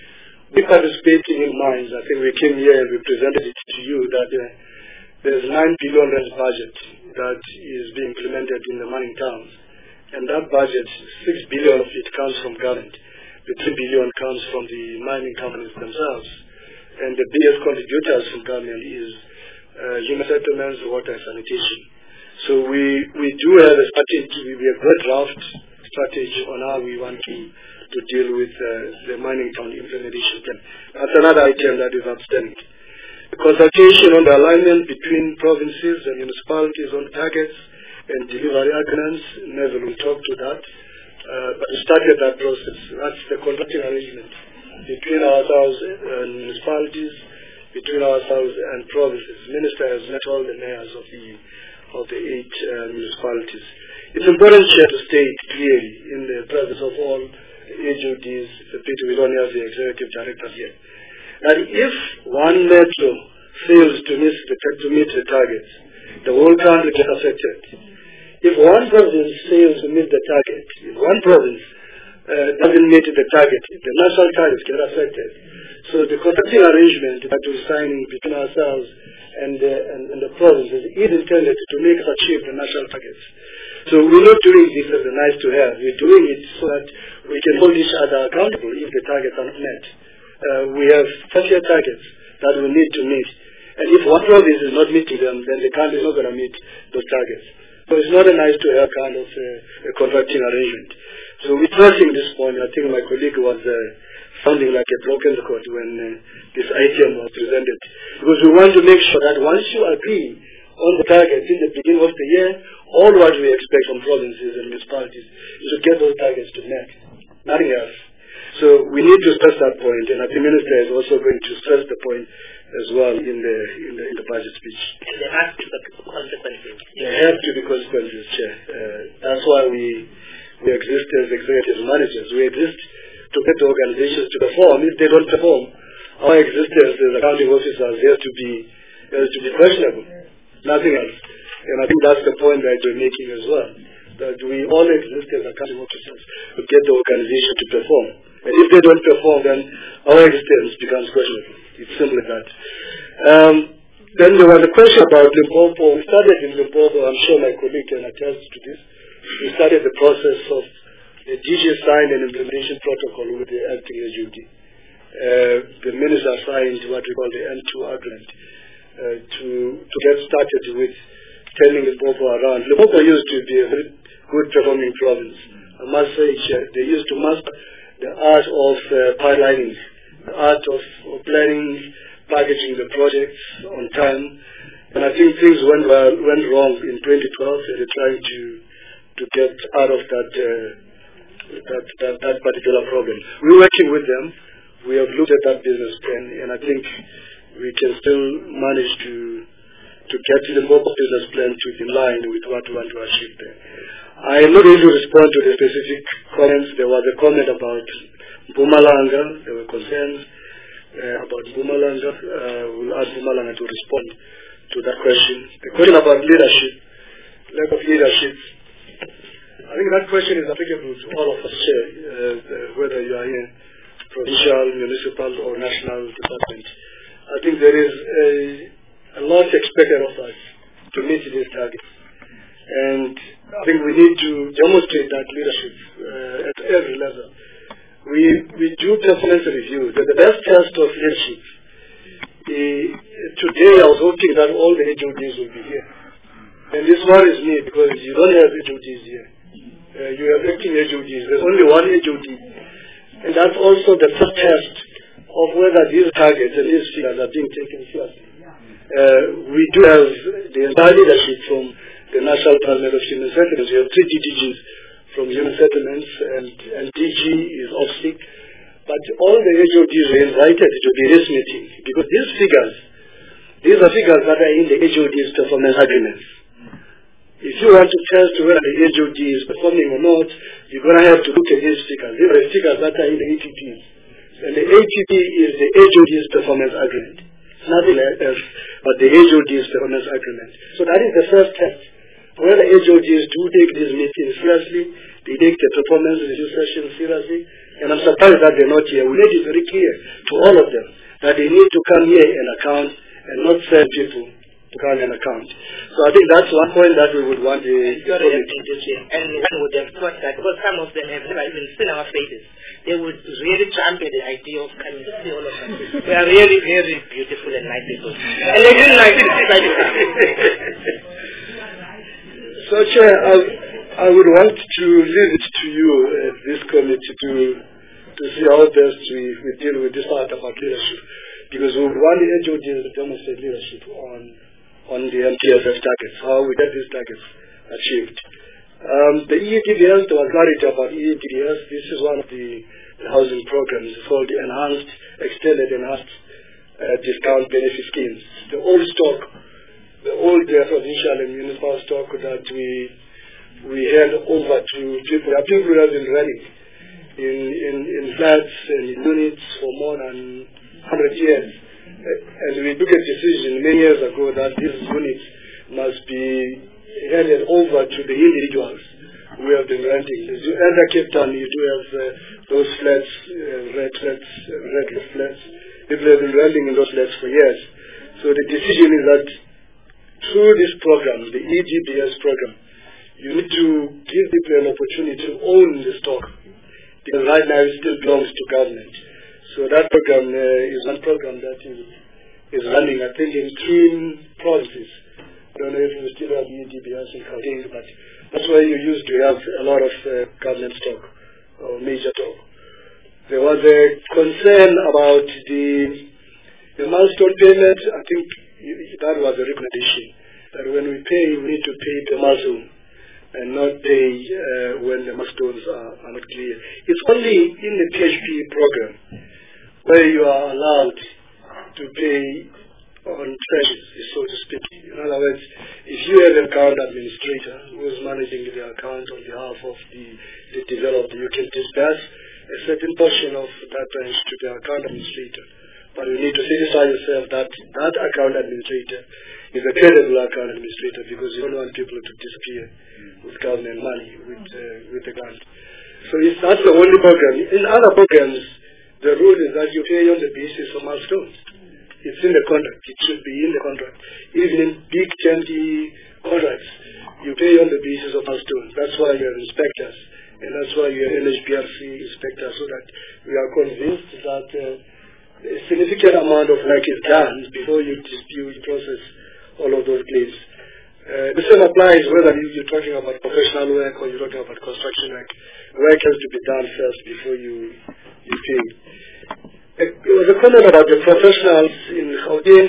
we participating in mines. I think we came here and we presented it to you that there's 9 billion rand budget that is being implemented in the mining towns, and that budget, 6 billion of it comes from government. The 3 billion comes from the mining companies themselves, and the biggest contributors from government is human settlements, water, and sanitation. So we do have a strategy, we have a draft strategy on how we want to deal with the mining town implementation plan. That's another item that is outstanding. The consultation on the alignment between provinces and municipalities on targets and delivery agreements, Neville will talk to that. But we started that process. That's the contracting arrangement between ourselves and municipalities, between ourselves and provinces. Minister has met all the mayors of the 8 municipalities. It's important here to state clearly in the presence of all HODs, the people we don't have the executive directors here, that if one metro fails to meet the targets, the whole country gets affected. If one province fails to meet the target, if one province doesn't meet the target, the national targets get affected. So the contracting arrangement that we're signing between ourselves and the provinces is intended to make us achieve the national targets. So we're not doing this as a nice to have. We're doing it so that we can hold each other accountable if the targets are not met. We have 30 targets that we need to meet. And if one province is not meeting them, then the country is not going to meet those targets. So it's not a nice to have kind of a contracting arrangement. So we're trusting this point. I think my colleague was sounding like a broken record when this item was presented. Because we want to make sure that once you agree on the targets in the beginning of the year, all what we expect from provinces and municipalities is to get those targets to met. Nothing else. So we need to stress that point, and the Minister is also going to stress the point as well in the budget speech. And there have to be consequences. There have to be consequences, Chair. That's why we exist as executive managers. We exist to get the organizations to perform. If they don't perform, our existence as accounting officers has to be questionable. Nothing else. And I think that's the point that we're making as well. That we all exist as accounting officers to get the organization to perform. And if they don't perform, then our existence becomes questionable. It's simple as that. Then there was a question about Limpopo. We started in Limpopo. I'm sure my colleague can attest to this. We started the process of the DG signed an implementation protocol with the acting HOD. The minister signed what we call the M2 agreement to get started with turning Limpopo around. Limpopo used to be a very good performing province. I must say, they used to master the art of pipelining, the art of planning, packaging the projects on time. And I think things went wrong in 2012. They were trying to get out of that particular problem. We're working with them. We have looked at that business plan, and I think we can still manage to get the Limpopo business plan to in line with what we want to achieve there. I am not going to respond to the specific comments. There was a comment about Mpumalanga. There were concerns about Mpumalanga. We'll ask Mpumalanga to respond to that question. The question about leadership, lack of leadership, I think that question is applicable to all of us here, whether you are in provincial, municipal, or national department. I think there is a lot expected of us to meet these targets. And I think we need to demonstrate that leadership at every level. We do performance reviews. The best test of leadership. Today I was hoping that all the HODs will be here. And this worries me because you don't have HODs here. You have 18 HODs. There's only one HOD. And that's also the first test of whether these targets and these figures are being taken seriously. We do have the entire leadership from the National Department of Human Settlements. We have 3 DGs from Human Settlements, and DG is off sick. But all the HODs were invited to the risk meeting because these are figures that are in the HOD's performance agreements. If you want to test whether the HOD is performing or not, you're going to have to look at these figures. These are the figures that are in the ATPs. And the ATP is the HOD's performance agreement. It's nothing else but the HOD's performance agreement. So that is the first test. Whether HODs do take these meetings seriously, they take the performance review session seriously, and I'm surprised that they're not here. We made it very clear to all of them that they need to come here and account and not send people to come and account. So I think that's one point that we would want the committee. And one would have thought that, because some of them have never even seen our faces, they would really jump at the idea of coming to see all of us. We are really very beautiful and nice people. And they didn't like it. So, Chair, I would want to leave it to you, this committee, to see how best we deal with this part about leadership. Because we want the HODs to demonstrate leadership on the MTSF targets, how we get these targets achieved. The EEDBS, there was clarity about EEDBS. This is one of the housing programs. It's called the Extended Enhanced Discount Benefit Schemes. The old stock, the old provincial and municipal stock that we hand over to people. There are people who have been running in flats and in units for more than 100 years. And we took a decision many years ago that these units must be handed over to the individuals who have been renting. As you enter Cape Town, you do have those flats, red flats. People have been renting in those flats for years. So the decision is that through this program, the EGBS program, you need to give people an opportunity to own the stock. Because right now it still belongs to government. So that program is one program that is running, I think, in 3 provinces. I don't know if you still have EGBS in Gauteng, but that's where you used to have a lot of government stock or major stock. There was a concern about the milestone payment. I think that was a recommendation that when we pay, we need to pay the milestone and not pay when the milestones are not clear. It's only in the PHP program where you are allowed to pay on treasures, so to speak. In other words, if you have an account administrator who is managing the account on behalf of the developer, you can disperse a certain portion of that branch to the account administrator. But you need to satisfy yourself that that account administrator is a credible account administrator, because you don't want people to disappear with government money, with the grant. So that's the only program. In other programs, the rule is that you pay on the basis of milestones. It's in the contract. It should be in the contract. Even in big chunky contracts, you pay on the basis of milestones. That's why you have inspectors, and that's why you have NHBRC inspectors, so that we are convinced that a significant amount of work is done before you process all of those claims. The same applies whether you're talking about professional work or you're talking about construction work. Work has to be done first before you pay. There was a comment about the professionals in Gauteng.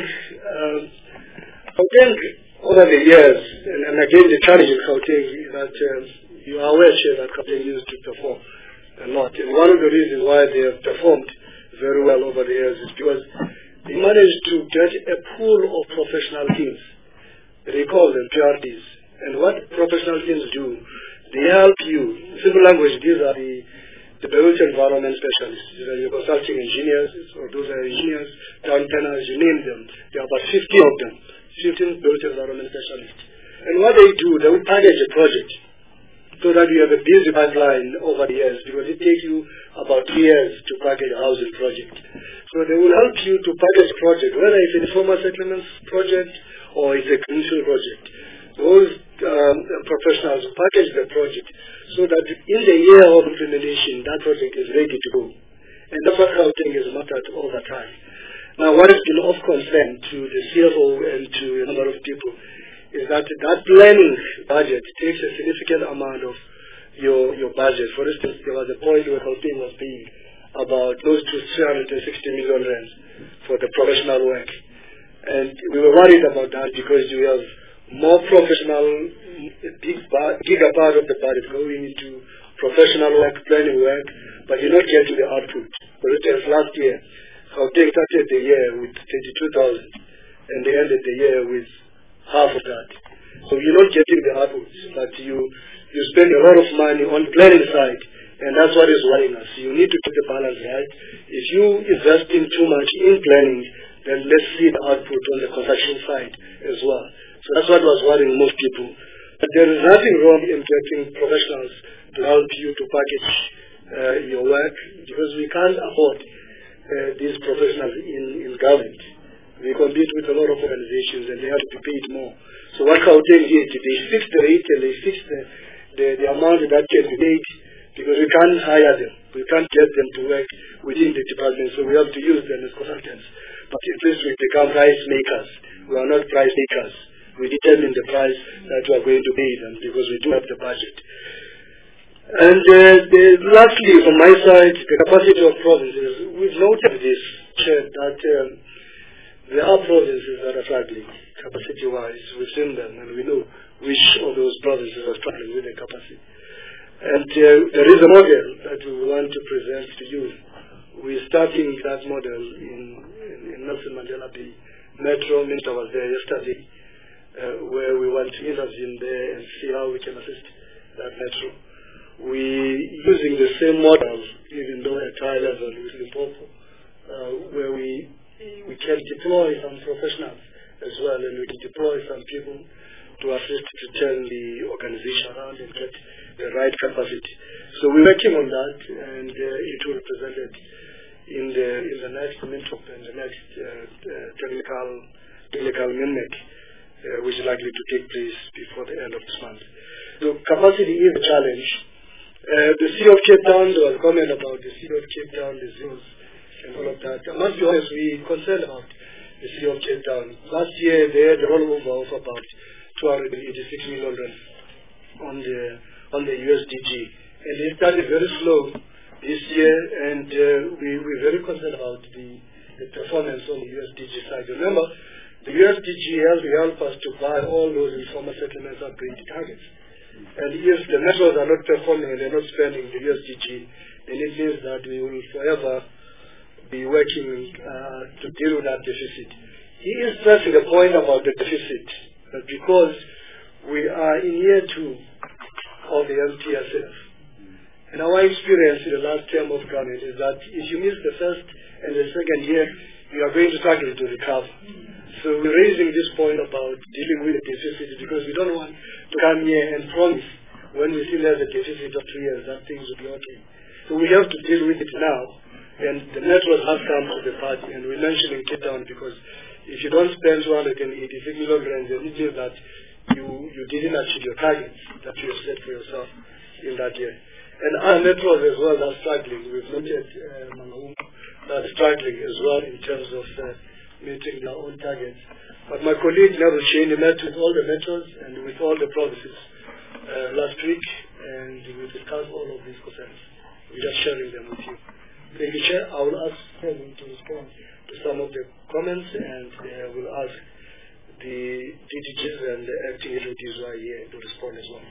Gauteng, over the years, and again the challenge in Gauteng is that you are aware, Chair, that Gauteng used to perform a lot. And one of the reasons why they have performed very well over the years is because they managed to get a pool of professional teams. They call them PRTs. And what professional teams do, they help you. In simple language, these are the built environment specialists. These are your consulting engineers, or those are engineers, town planners, you name them. There are about 50 of them. 15 built environment specialists. And what they do, they will package a project so that you have a busy pipeline over the years, because it takes you about 3 years to package a housing project. So they will help you to package project, whether it's a informal settlements project or it's a commercial project. Those professionals package the project so that in the year of implementation, that project is ready to go. And that's what I think is mattered over time. Now, what has been of concern to the CFO and to a number of people is that planning budget takes a significant amount of your budget. For instance, there was a point where Gauteng was paying about close to 360 million rands for the professional work. And we were worried about that because you have more professional, bigger part of the budget going into professional work, planning work, but you're not getting the output. For instance, last year, Gauteng started the year with 22,000 and they ended the year with half of that. So you're not getting the output, but you spend a lot of money on the planning side, and that's what is worrying us. You need to keep the balance right. If you invest in too much in planning, then let's see the output on the construction side as well. So that's what was worrying most people. But there is nothing wrong in getting professionals to help you to package your work, because we can't afford these professionals in government. We compete with a lot of organizations and they have to be paid more. So what Gauteng did, they fixed the rate and they fixed the amount that can be paid, because we can't hire them. We can't get them to work within the department, so we have to use them as consultants. But at least we become price makers. We are not price makers. We determine the price that we are going to pay them, because we do have the budget. And lastly, from my side, the capacity of provinces. We've noted this, Chair, that there are provinces that are struggling capacity-wise. We've seen them, and we know which of those provinces are struggling with the capacity. And there is a model that we want to present to you. We're starting that model in Nelson Mandela Bay Metro. Minister was there yesterday, where we want to intervene there and see how we can assist that metro. We're using the same model, even though at high level with Limpopo, where we can deploy some professionals as well, and we can deploy some people to assist to turn the organization around and get the right capacity. So we're working on that, and it will be presented in the next MINTOP and the next technical MINMEC, which is likely to take place before the end of this month. So capacity is a challenge. The City of Cape Town, there was a comment about the City of Cape Town, the zoos, and all of that. I must be honest, we're concerned about the City of Cape Town. Last year, they had a rollover of about 286 million on the USDG. And they started very slow this year, and we're very concerned about the performance on the USDG side. Remember, the USDG has to help us to buy all those informal settlements upgrade targets. And if the metros are not performing and they're not spending the USDG, then it means that we will forever be working to deal with that deficit. He is stressing the point about the deficit, because we are in year 2 of the MTSF. And our experience in the last term of government is that if you miss the first and the second year, you are going to struggle to recover. So we're raising this point about dealing with the deficit, because we don't want to come here and promise when we see there's a deficit of 2 years that things will be okay. So we have to deal with it now. And the network has come to the party, and we're mentioning Cape Town because if you don't spend 286 million rands, then it means that you didn't achieve your targets that you have set for yourself in that year. And our networks as well are struggling. We've noted Mangaung are struggling as well in terms of meeting their own targets. But my colleague Neville Cheney met with all the metros and with all the provinces last week, and we discussed all of these concerns. We're just sharing them with you. Thank you, Chair. I will ask him to respond to some of the comments, and we'll ask the DDGs and the acting executives who are here to respond as well.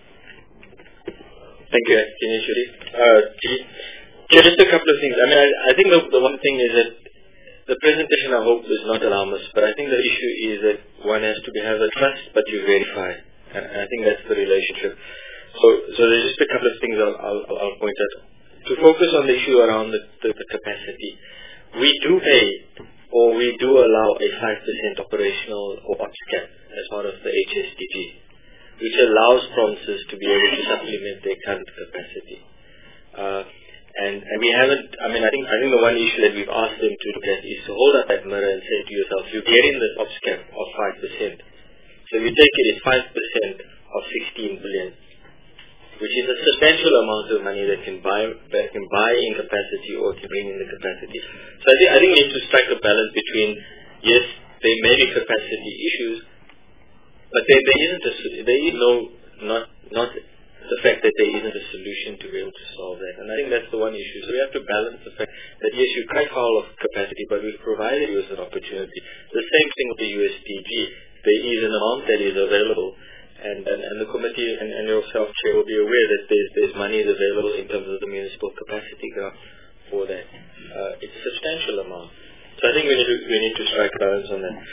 Thank you, Kineshwari. Just a couple of things. I mean, I think the one thing is that the presentation, I hope, is not alarmist, but I think the issue is that one has to have a trust, but you verify. And I think that's the relationship. So there's just a couple of things I'll point out. To focus on the issue around the capacity, we do pay or we do allow a 5% operational or ops cap as part of the HSDG, which allows provinces to be able to supplement their current capacity. And we haven't, I think the one issue that we've asked them to look at is to hold up that mirror and say to yourself, you're getting the ops cap of 5%. So if you take it as 5% of 16 billion, which is a substantial amount of money that can buy in capacity or can bring in the capacity. So I think we need to strike a balance between, yes, there may be capacity issues, but there is not the fact that there isn't a solution to be able to solve that. And I think that's the one issue. So we have to balance the fact that yes, you cry foul of capacity, but we've provided you with an opportunity. The same thing with the USDG. There is an amount that is available, and the committee and yourself, Chair, will be aware that there's money available in terms of the municipal capacity grant for that. It's a substantial amount. So I think we need to strike a balance on that.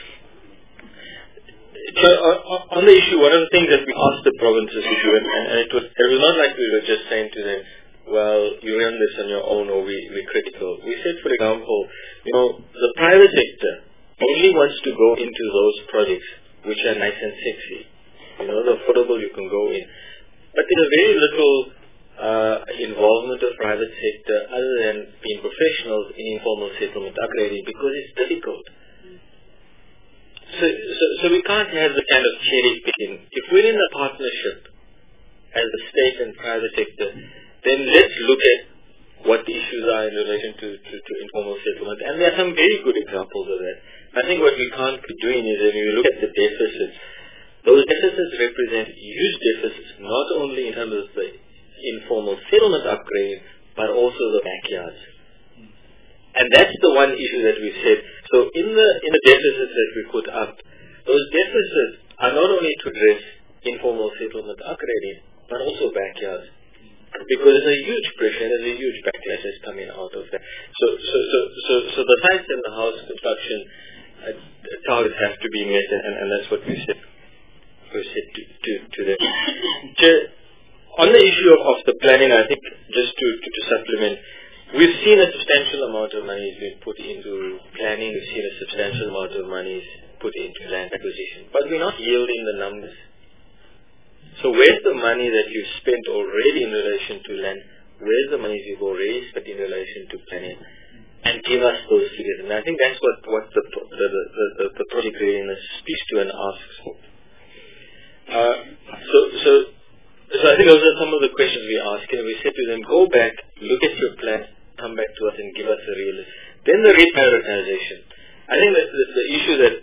So on the issue, one of the things that we asked the provinces to do, and it was not like we were just saying to them, well, you run this on your own or we're critical. We said, for example, the private sector only wants to go into those projects which are nice and sexy. The affordable you can go in. But there's very little involvement of private sector other than being professionals in informal settlement upgrading because it's difficult. So we can't have the kind of cherry picking. If we're in a partnership as the state and private sector, then let's look at what the issues are in relation to informal settlement. And there are some very good examples of that. I think what we can't be doing is when we look at the deficits, those deficits represent huge deficits, not only in terms of the informal settlement upgrade, but also the backyards. And that's the one issue that we said. So in the deficits that we put up, those deficits are not only to address informal settlement upgrading, but also backyards. Because there's a huge pressure, there's a huge backlash that's coming out of that. So the sites and the house construction targets have to be met, and that's what we said. We said to them. On the issue of the planning, I think just to supplement, we've seen a substantial amount of money being put into planning. We've seen a substantial amount of money put into land acquisition, but we're not yielding the numbers. So where's the money that you've spent already in relation to land? Where's the money you've already spent in relation to planning? And give us those figures. And I think that's what the project readiness speaks to and asks for. So I think those are some of the questions we asked. And we said to them, go back, look at your plan, come back to us and give us a real. Then the reprioritization. I think that the issue that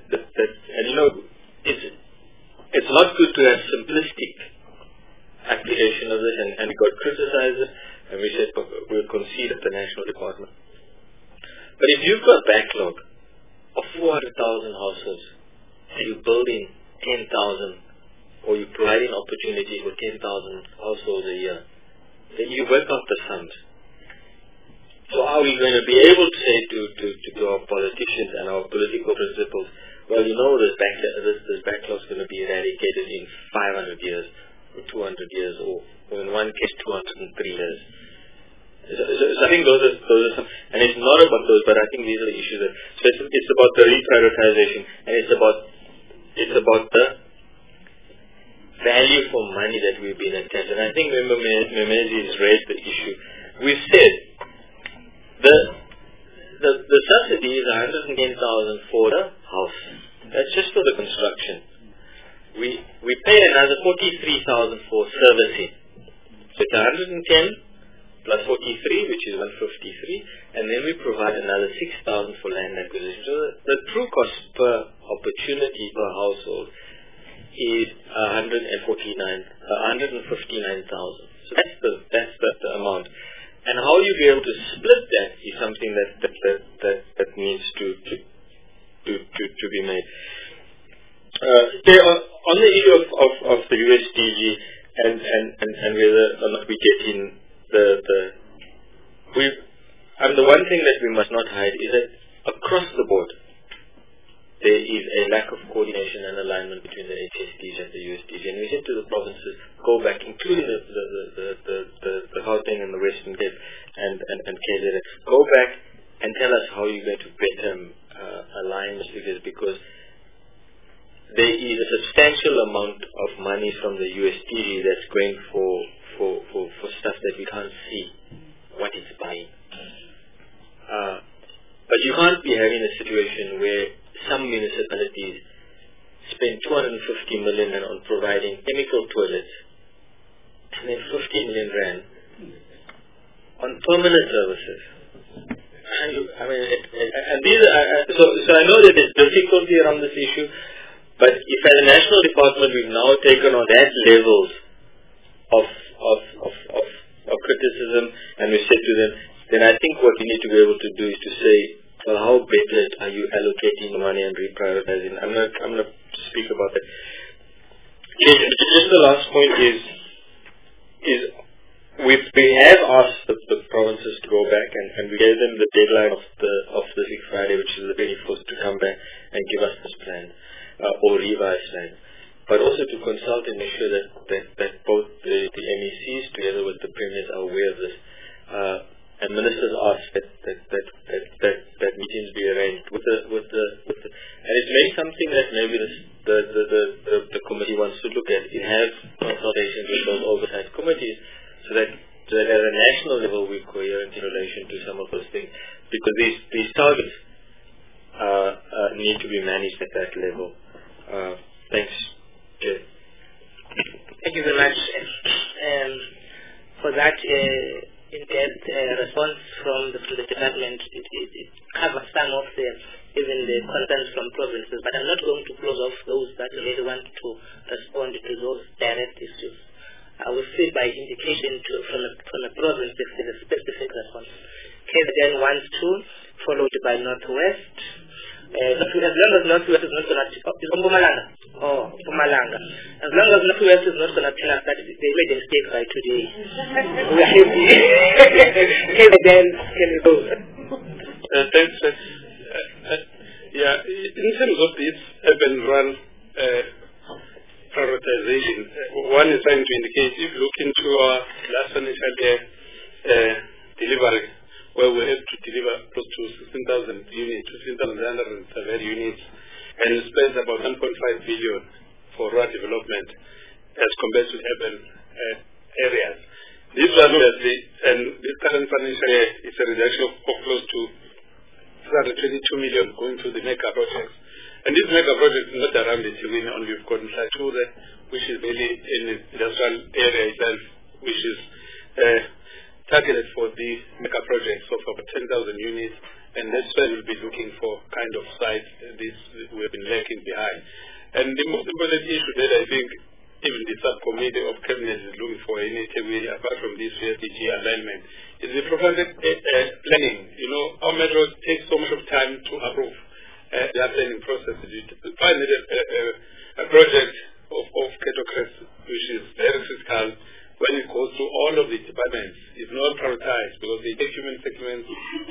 it's not good to have simplistic application of this, and we got criticized, and we said we'll concede at the National Department. But if you've got a backlog of 400,000 households, and you're building 10,000, or you're providing opportunity for 10,000 households a year, then you work out the sums. So are we going to be able to say to our politicians and our political principals, well, this backlog is going to be eradicated in 500 years, or 200 years, or in one case 203 years. So I think those are some, and it's not about those, but I think these are the issues. It's about the reprioritization, and it's about the value for money that we've been attached. And I think Memezi has raised the issue. We've said the subsidy is 110,000 for the house. That's just for the construction. We pay another 43,000 for servicing. So it's 110 plus 43, which is 153, and then we provide another 6,000 for land acquisition. So the true cost per opportunity per household is 159,000. So that's the amount. And how you be able to split that is something that needs to be made. On the issue of the USDG and whether or not we get in the one thing that we must not hide is that across the board there is a lack of coordination and alignment between the HSDG and the USDG. And we said to the provinces, go back, including the Gauteng and the Western Cape and KZN, go back and tell us how you're going to better align figures, because there is a substantial amount of money from the USTD that's going for stuff that we can't see what it's buying. But you can't be having a situation where some municipalities spend 250 million on providing chemical toilets and then 50 million rand on permanent services. And these so I know that there's difficulty around this issue, but if as a national department we've now taken on that levels of criticism, and we said to them, then I think what we need to be able to do is to say, well, how better are you allocating the money and reprioritizing? I'm going to speak about that. Just the last point is we have asked the provinces to go back, and we gave them the deadline of the week Friday, which is the 21st, to come back and give us this plan or revised plan, but also to consult and make sure that both the MECs together with the premiers are aware of this. And ministers asked that meetings be arranged with the and it's maybe something that maybe the committee wants to look at. It has consultations with those oversight committees, so that at a national level we're coherent in relation to some of those things, because these targets need to be managed at that level. Thanks, Jay. Thank you very much for that in-depth response from the department. It covers some of even the concerns from provinces, but I'm not going to close off those that really want to respond to those direct issues. I will see by indication from a province if there's a specific response. KZN wants to, followed by Northwest. As long as Northwest is not going to Mpumalanga. As long as Northwest is not going to tell us that they made a mistake by today, we are happy. KZN can go. Thanks. In terms of this urban run prioritization, one is trying to indicate, if you look into our last financial year delivery, where we had to deliver close to 16,000 units, 16,107 units, and spent about 1.5 billion for rural development as compared to urban areas. This was obviously, and this current financial year is a reduction of close to 222 million going to the mega projects. And this mega project is not around the Tiwini only. We've got Mhlature, which is really in the industrial area itself, which is targeted for the mega projects of about 10,000 units, and that's where we'll be looking for kind of sites we have been lacking behind. And the most important issue that I think even the subcommittee of cabinet is looking for in Tiwini, apart from this SDG alignment, is the proper planning. You know, our metros take so much of time to approve their planning processes. You find a project of Ketocrest, which is very critical, when it goes to all of the departments, is not prioritized, because they take human segment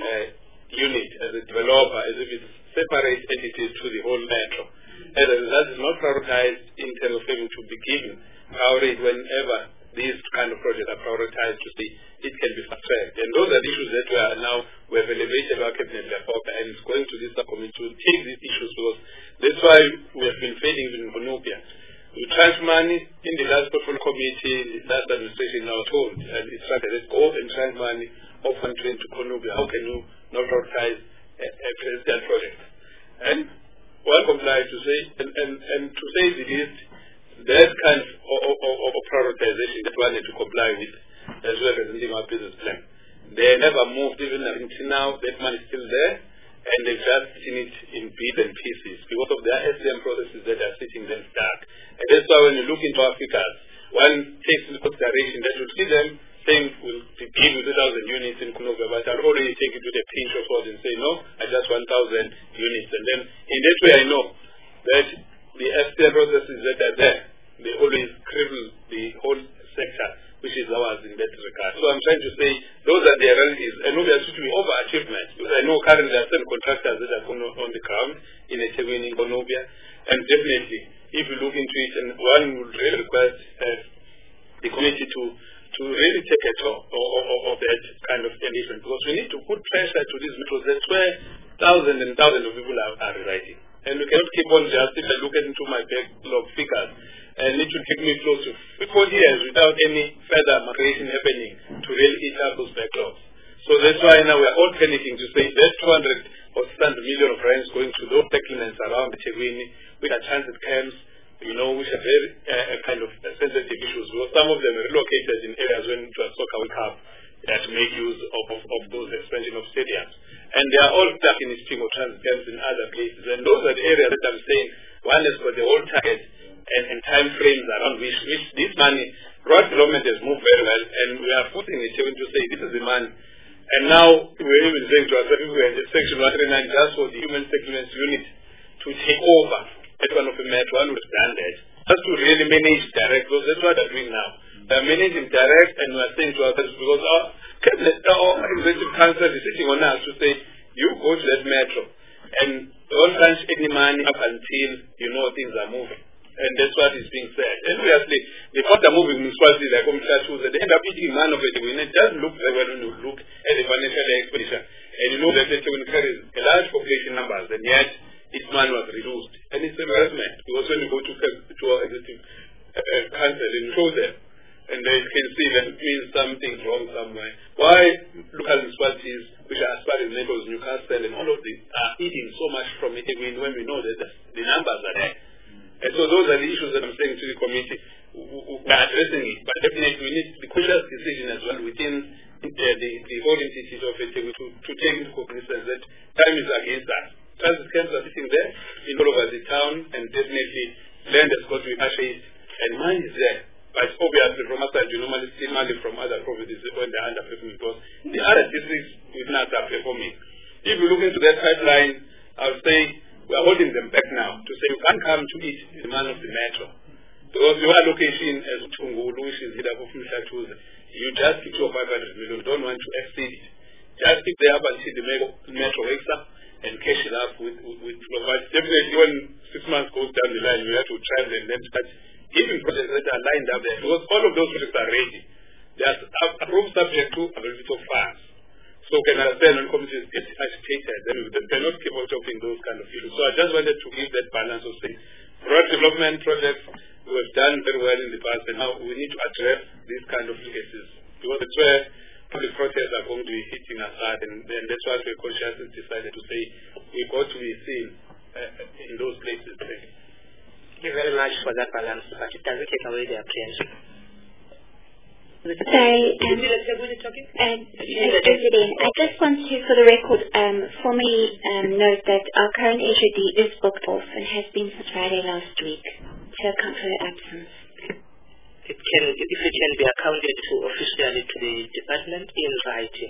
unit as a developer, as if it's separate entities to the whole metro. As a result, it's not prioritized in terms of having to be given priority whenever these kind of projects are prioritized to see it can be fast-tracked. And those are the issues that we have elevated our cabinet level, and it's going to this subcommittee to take these issues, because that's why we have been failing even in Konopia. We transfer money in the last portfolio committee, in the last administration now told, and it's like, let's go and transfer money off and train to Konopia. How can you not prioritize a presidential project? And one complies to say, and to say the least, that kind of prioritization that one need to comply with, as well as in our business plan. They never moved, even until now, that money is still there, and they've just seen it in bits and pieces because of their SDM processes that are sitting them stuck. And that's why when you look into our figures, one takes into consideration that you see them saying we'll give you 2,000 units in Konopia, but I'll already take it with a pinch of salt and say, no, I just 1,000 units. And then in that way I know that the SDM processes that are there, they always cripple the whole sector, which is ours in that regard. So I'm trying to say those are the realities, and no, there should be overachievement, because I know currently there are some contractors that are on the ground in Ethekwini, in Konopia, and definitely if you look into it, and one would really request the committee to really take a toll of that kind of engagement, because we need to put pressure to these metros. That's where thousands and thousands of people are residing. And we cannot keep on just, if I look into my backlog figures, and it will take me close to 40 years without any further migration happening to really eat up those backlogs. So that's why now we are all panicking to say that 200 or 600 million of rands going to those settlements around the Chegwini, which are transit camps, which are very kind of sensitive issues. Because some of them are relocated in areas when it was soccer World Cup to make use of those expansion of stadiums. And they are all stuck in a string of transit camps in other places. And those are the areas that I'm saying, one has got the whole target and time frames around which this money, road development has moved very well, and we are putting it to say this is the money. And now we're even saying to ourselves, we have Section 139 just for the Human Settlements Unit to take over at one of the metro, one would have done that. Just to really manage direct, because that's what they're doing now. They're managing direct, and we're saying to ourselves, because our cabinet, our executive council is sitting on us to say, you go to that metro, and don't crunch any money up until things are moving. And that's what is being said. And obviously, the faster moving municipalities like Omtatu, they end up eating man of it. It doesn't look very well when you look at the financial expenditure. And you know that it carries a large population numbers, and yet its man was reduced. And it's embarrassment. Because when you go to our executive council and show them, and they can see that it means something's wrong somewhere. Why local municipalities, which are aspiring neighbors, Newcastle, and all of these, are eating so much from it when we know that the numbers are there? And so those are the issues that I'm saying to the committee. We are addressing it, but definitely we need the conscious decision as well within the whole entity of it to take into cognizance that time is against us. Transit camps are sitting there in all over the town, and definitely land has got to be purchased, and money is there. But obviously from our side, you normally see money from other provinces when they're underperforming, because the other districts within us are performing. If you look into that pipeline, I would say we are holding them back now to say you can't come to eat the man of the metro. Because your allocation as Tungulu, which is hit up of Mishatuza, you just keep to 500 million, don't want to exceed it. Just keep the up until the metro wakes up and cash it up with definitely when 6 months goes down the line, you have to travel and then touch even projects that are lined up there. Because all of those projects are ready. They are approved subject to availability of funds. So can understand when communities get agitated, then we cannot keep on talking those kind of issues. So I just wanted to give that balance of things. Road development projects we have done very well in the past, and now we need to address these kind of cases. Because it's where public protests are going to be hitting us hard, and then that's why we consciously decided to say we've got to be seen in those places. Thank you very much for that balance, but it doesn't take away the apprehension. President, I just want to, for the record, formally note that our current HOD is booked off and has been since Friday last week to account for her absence. If it can be accounted to officially to the department in writing.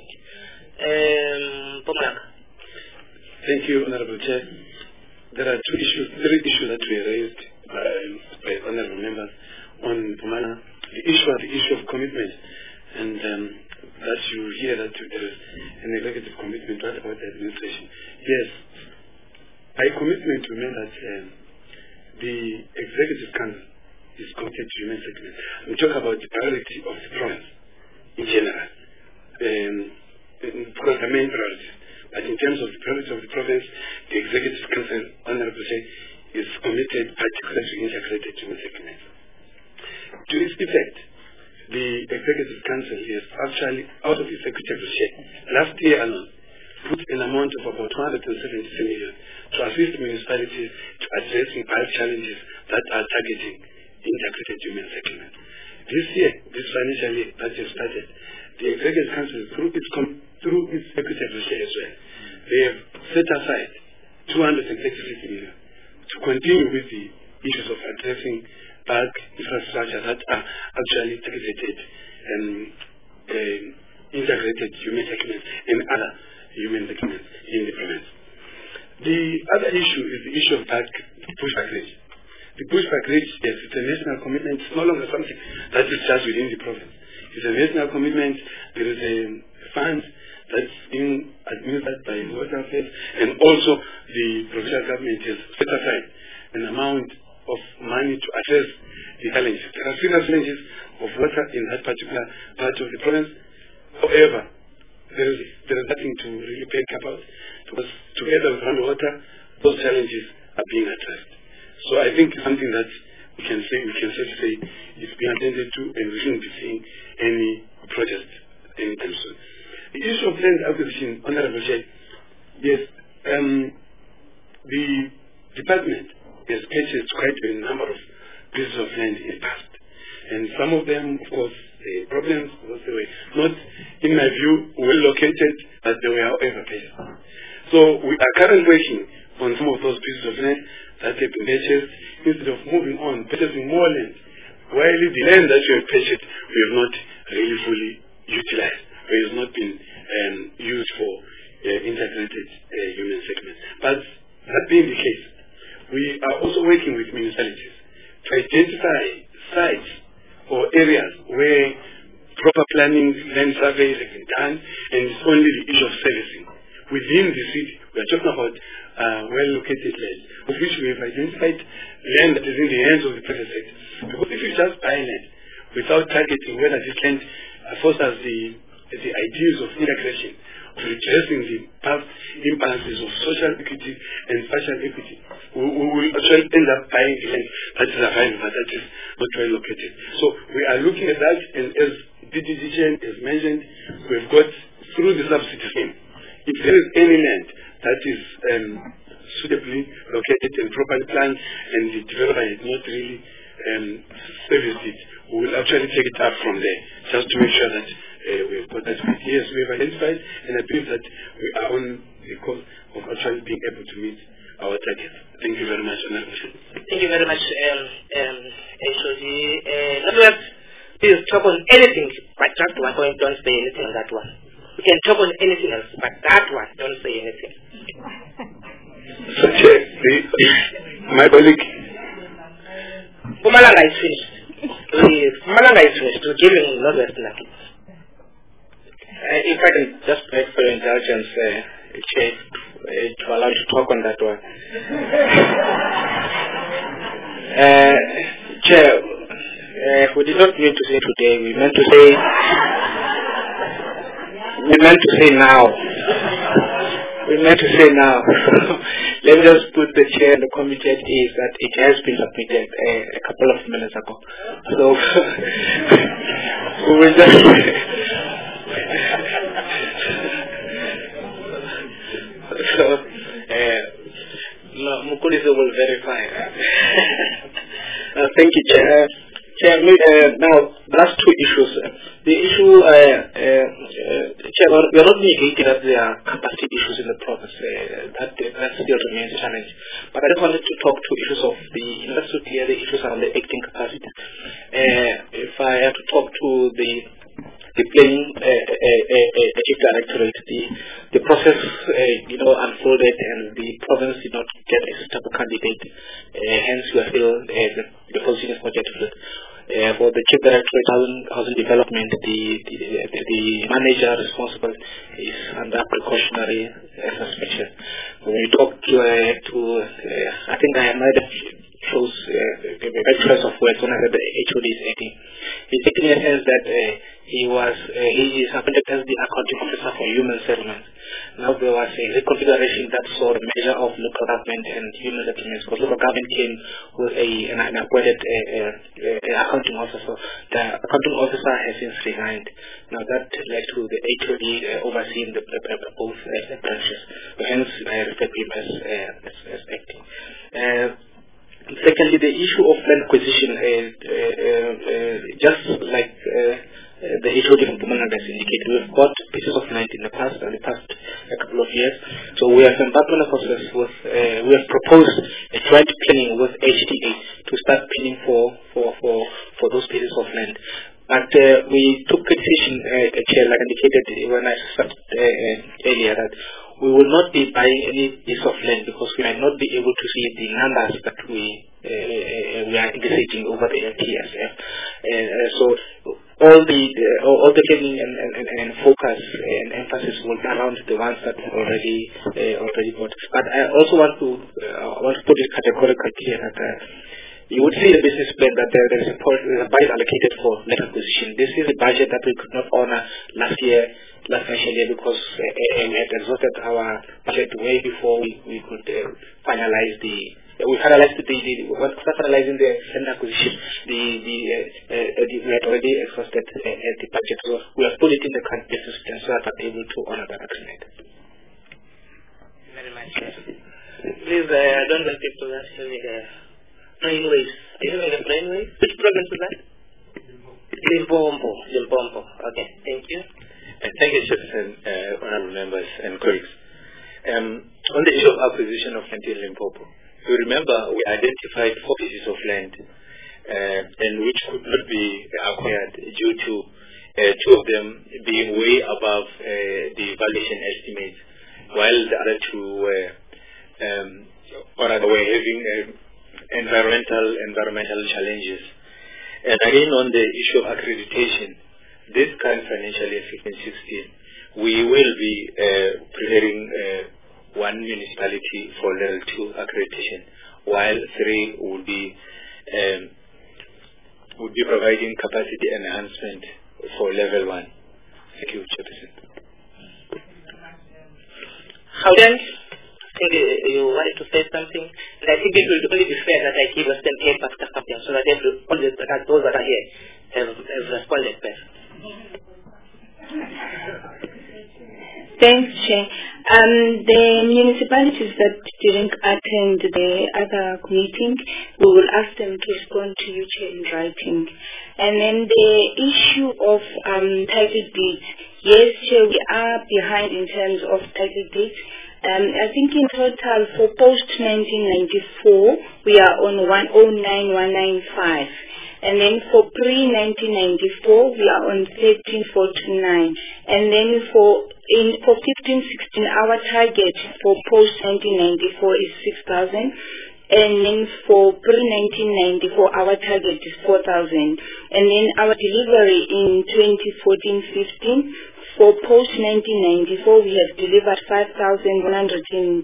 Thank you, Honorable Chair. There are three issues that were raised by honorable members on Pumana. The issue of commitment, and that you hear that there is an executive commitment. What about the administration? Yes, by commitment we mean that the executive council is committed to human settlement. We talk about the priority of the province in general, because the main priority. But in terms of the priority of the province, the executive council, honorable Chair, is committed particularly to integrated human settlement. To this effect, the Executive Council is actually, out of its executive share, last year alone, put an amount of about 273 million to assist municipalities to addressing bulk challenges that are targeting integrated human settlement. This year, this financial year that has started, the Executive Council, through its executive share as well, they have set aside 236 million to continue with the issues of addressing bulk infrastructure that are actually targeted and integrated human settlements and other human settlements in the province. The other issue is the issue of bulk pushback rate. The pushback rate, yes, it's a national commitment. It's no longer something that is just within the province. It's a national commitment. There is a fund that's being administered by Water Affairs, and also the provincial government has set aside an amount of money to address the challenges. There are serious challenges of water in that particular part of the province. However, there is nothing to really panic about, because together together with groundwater, those challenges are being addressed. So I think something that we can safely say is being attended to, and we shouldn't be seeing any protest anytime soon. The issue of land acquisition, Honorable Chair, yes, the department has purchased quite a number of pieces of land in the past. And some of them, of course, the problems because they were not, in my view, well located, but they were however purchased. So we are currently working on some of those pieces of land that have been purchased instead of moving on, purchasing more land. While the land that you have purchased, we have not really fully utilized, or it has not been used for integrated human segments. But that being the case, we are also working with municipalities to identify sites or areas where proper planning, land surveys have been done, and it's only the issue of servicing. Within the city, we are talking about well-located land, of which we have identified land that is in the hands of the private sector. Because if you just buy land without targeting whether this land fosters the ideas of integration, of redressing the past imbalances of social equity and spatial equity, we will actually end up buying the land that is available, but that is not well located. So we are looking at that, and as DDGN has mentioned, we've got through the subsidy scheme, if there is any land that is suitably located and properly planned, and the developer has not really serviced it, we will actually take it up from there, just to make sure that we've got that. Yes, we have identified, and I believe that we are on the course of actually being able to meet our targets. Thank you very much, Honorable. Thank you very much, HOD. Please talk on anything, but just one point, don't say anything on that one. We can talk on anything else, but that one, don't say anything. So, Chair, my colleague. Mpumalanga is finished. Mpumalanga is finished. We're giving Northwestern. If I can just beg for your indulgence, Chair, to allow you to talk on that one. Chair, we did not mean to say today. We meant to say now. We meant to say now. Let me just put the chair and the committee at ease that it has been submitted a couple of minutes ago. So we will just Mukulizo will verify. Thank you, Chair. Chair, now, last two issues. The issue, Chair, we are not negating that there are capacity issues in the province. That still remains a challenge. But I just wanted to talk to issues of the issues around the acting capacity. If I have to talk to the planning chief directorate, the process unfolded, and the province did not get a suitable candidate. Hence, we are still the position is not yet filled. For the chief directorate housing development, the manager responsible is under precautionary suspension. When we talk to I think I might have chose a choice of words when I said the HOD is acting. He's acting in a sense that he is appointed as the accounting officer for human settlements. Now there was a reconfiguration that saw the measure of local government and human settlements, because local government came with an appointed accounting officer. The accounting officer has since resigned. Now that led to the HOD overseeing both branches. Hence, I respect him as acting. Secondly, the issue of land acquisition, just like the HOD from Mpumalanga has indicated, we've got pieces of land in the past couple of years. So we have embarked on a process we have proposed a joint planning with HDA to start planning for those pieces of land. But we took a decision, Chair, like indicated when I started earlier, that we will not be buying any piece of land because we might not be able to see the numbers that we are envisaging over the LTSF. So all the planning and focus and emphasis will be around the ones that we already got. But I also want to put it categorically clear that you would see the business plan that there is a budget allocated for land acquisition. This is a budget that we could not honor last year last financial year because we had exhausted our budget way before we could finalize finalizing the land acquisition. We had already exhausted the budget, so we have put it in the current business plan so that we're able to honor that agreement. Very much. Please, I don't want people to ask me the brainwaves. Are you having the brainwaves? Which province is that? Limpopo. Okay, thank you. Thank you, Chairperson, honorable members and colleagues. On the issue of acquisition of land in Limpopo, you remember we identified 4 pieces of land and which could not be acquired due to 2 of them being way above the valuation estimates, while the other 2 were having environmental challenges. And again, on the issue of accreditation, this current financial year 15-16, we will be preparing 1 municipality for level 2 accreditation, while 3 would be providing capacity enhancement for level 1. Thank you, Chairperson. Howden, I think you wanted to say something. And I think it will only be fair that I give us 10 papers so that those that are here have responded best. Thanks, Chair. The municipalities that didn't attend the other meeting, we will ask them to respond to you, Chair, in writing. And then the issue of title deeds. Yes, Chair, we are behind in terms of title deeds. I think in total for post-1994, we are on 109,195. And then for pre-1994, we are on 1349. And then for 15-16, our target for post-1994 is 6,000. And then for pre-1994, our target is 4,000. And then our delivery in 2014-15, for post-1994, we have delivered 5,118.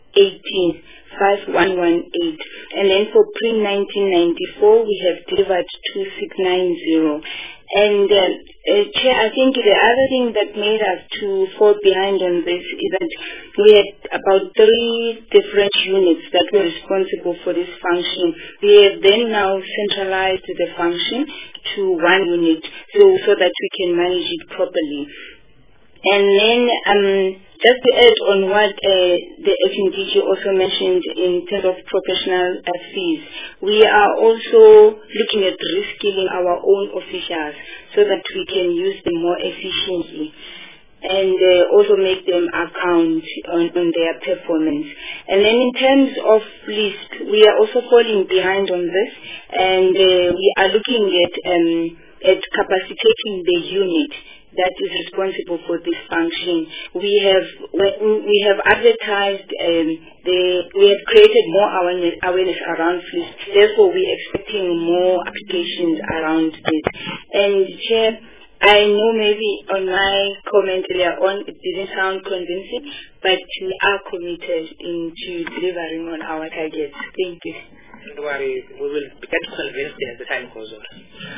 5118. And then for pre-1994, we have delivered 2690. And Chair, I think the other thing that made us to fall behind on this is that we had about 3 different units that were responsible for this function. We have then now centralized the function to 1 unit so that we can manage it properly. And then just to add on what the FNDG also mentioned in terms of professional fees, we are also looking at reskilling our own officials so that we can use them more efficiently and also make them account on their performance. And then in terms of list, we are also falling behind on this, and we are looking at capacitating the unit that is responsible for this function. We have advertised, we have created more awareness around FLIST. Therefore, we're expecting more applications around this. And Chair, I know maybe on my comment earlier on, it didn't sound convincing, but we are committed into delivering on our targets. Thank you. Don't worry, we will get convinced as the time goes on.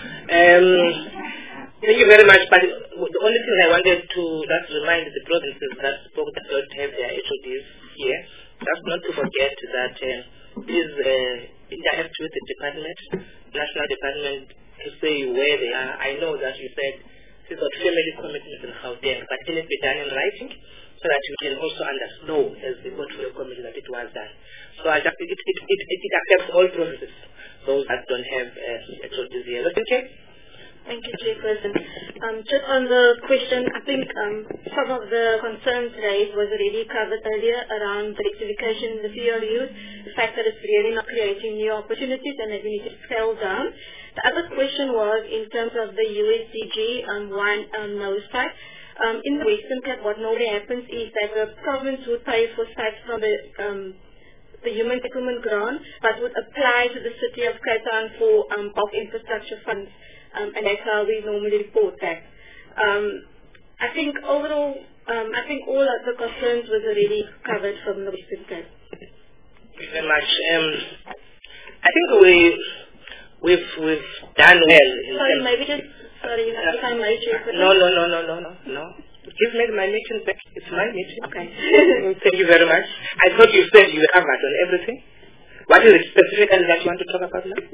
Thank you very much. But the only thing I wanted to just remind the provinces that spoke that don't have their HODs here, just not to forget that please interact with the department, national department, to say where they are. I know that you said this is family commitment in Gauteng, but can it be done in writing so that you can also understand as the portfolio committee that it was done. So I just it accepts all provinces, those that don't have HODs here. Okay? Thank you, Chairperson. Just on the question, I think some of the concerns raised was already covered earlier around the rectification in the PRUs, the fact that it's really not creating new opportunities and that we need to scale down. The other question was in terms of the USDG oversight. In the Western Cape, what normally happens is that the province would pay for sites from the Human Settlement Grant, but would apply to the City of Cape Town for bulk infrastructure funds. And that's how we normally report that. I think overall, all of the concerns was already covered from the Western Cape. Thank you very much. I think we've done well. Sorry, maybe just, if I may, No. give me my meeting back. It's my meeting. Okay. Thank you very much. I thought you said you were covered on everything. What is it specifically that you want to talk about now?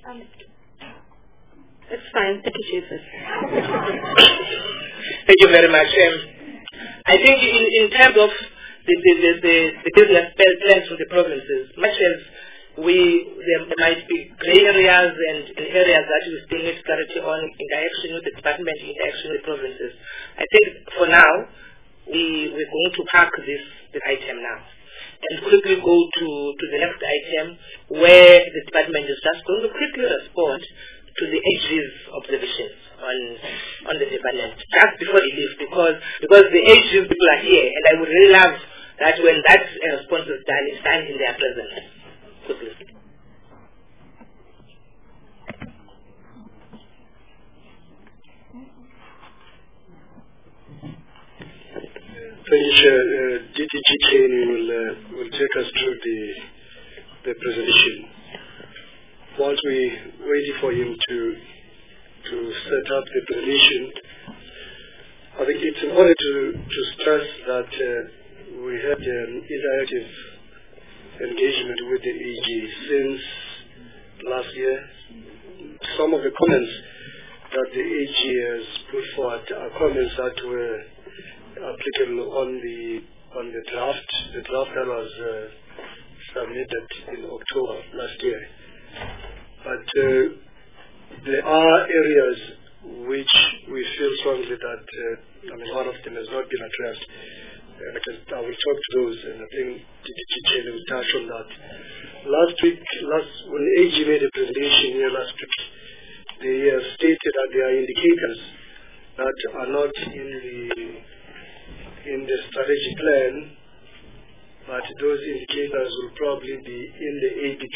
It's fine. Thank you, Jesus. Thank you very much. I think in terms of the business plans for the provinces, much as there might be grey areas and areas that we still need clarity on, interaction with the department, interaction with provinces. I think for now, we're going to park this item now and quickly go to the next item where the department is just going to quickly respond to the AG's observations on the department just before they leave, because the AG's people are here, and I would really love that when that response is done, it's done in their presence. Quickly. Thank you, Chair. DDG Cheney will take us through the presentation. Whilst we waiting for him to set up the presentation, I think it's important to stress that we had an interactive engagement with the AG since last year. Some of the comments that the AG has put forward are comments that were applicable on the draft. The draft that was submitted in October last year. But there are areas which we feel strongly that one of them has not been addressed. I will talk to those, and I think DDG Cheney will touch on that. When AG made a presentation here last week, they stated that there are indicators that are not in the strategic plan, but those indicators will probably be in the APP.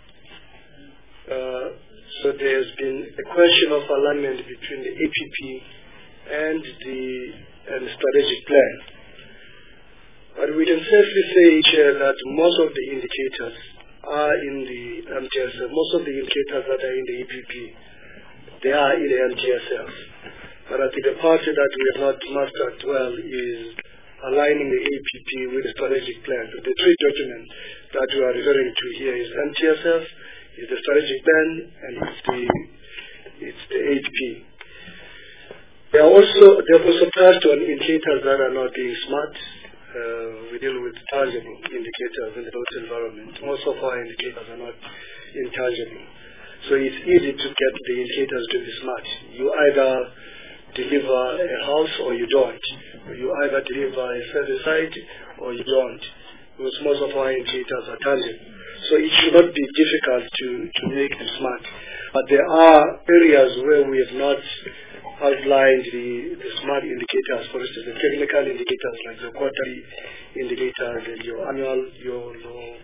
So there's been a question of alignment between the APP and the strategic plan. But we can safely say, Chair, that most of the indicators are in the MTSL. Most of the indicators that are in the APP, they are in the MTSL. But I think the part that we have not mastered well is aligning the APP with the strategic plan. So the three documents that we are referring to here is MTSL, is the strategic plan, and it's the APP. They have also touched on indicators that are not being smart. We deal with tangible indicators in the built environment. Most of our indicators are not intangible. So it's easy to get the indicators to be smart. You either deliver a house or you don't. You either deliver a service site or you don't. Because most of our indicators are tangible. So it should not be difficult to make them smart. But there are areas where we have not outlined the smart indicators. For instance, the technical indicators like the quarterly indicators and your annual, your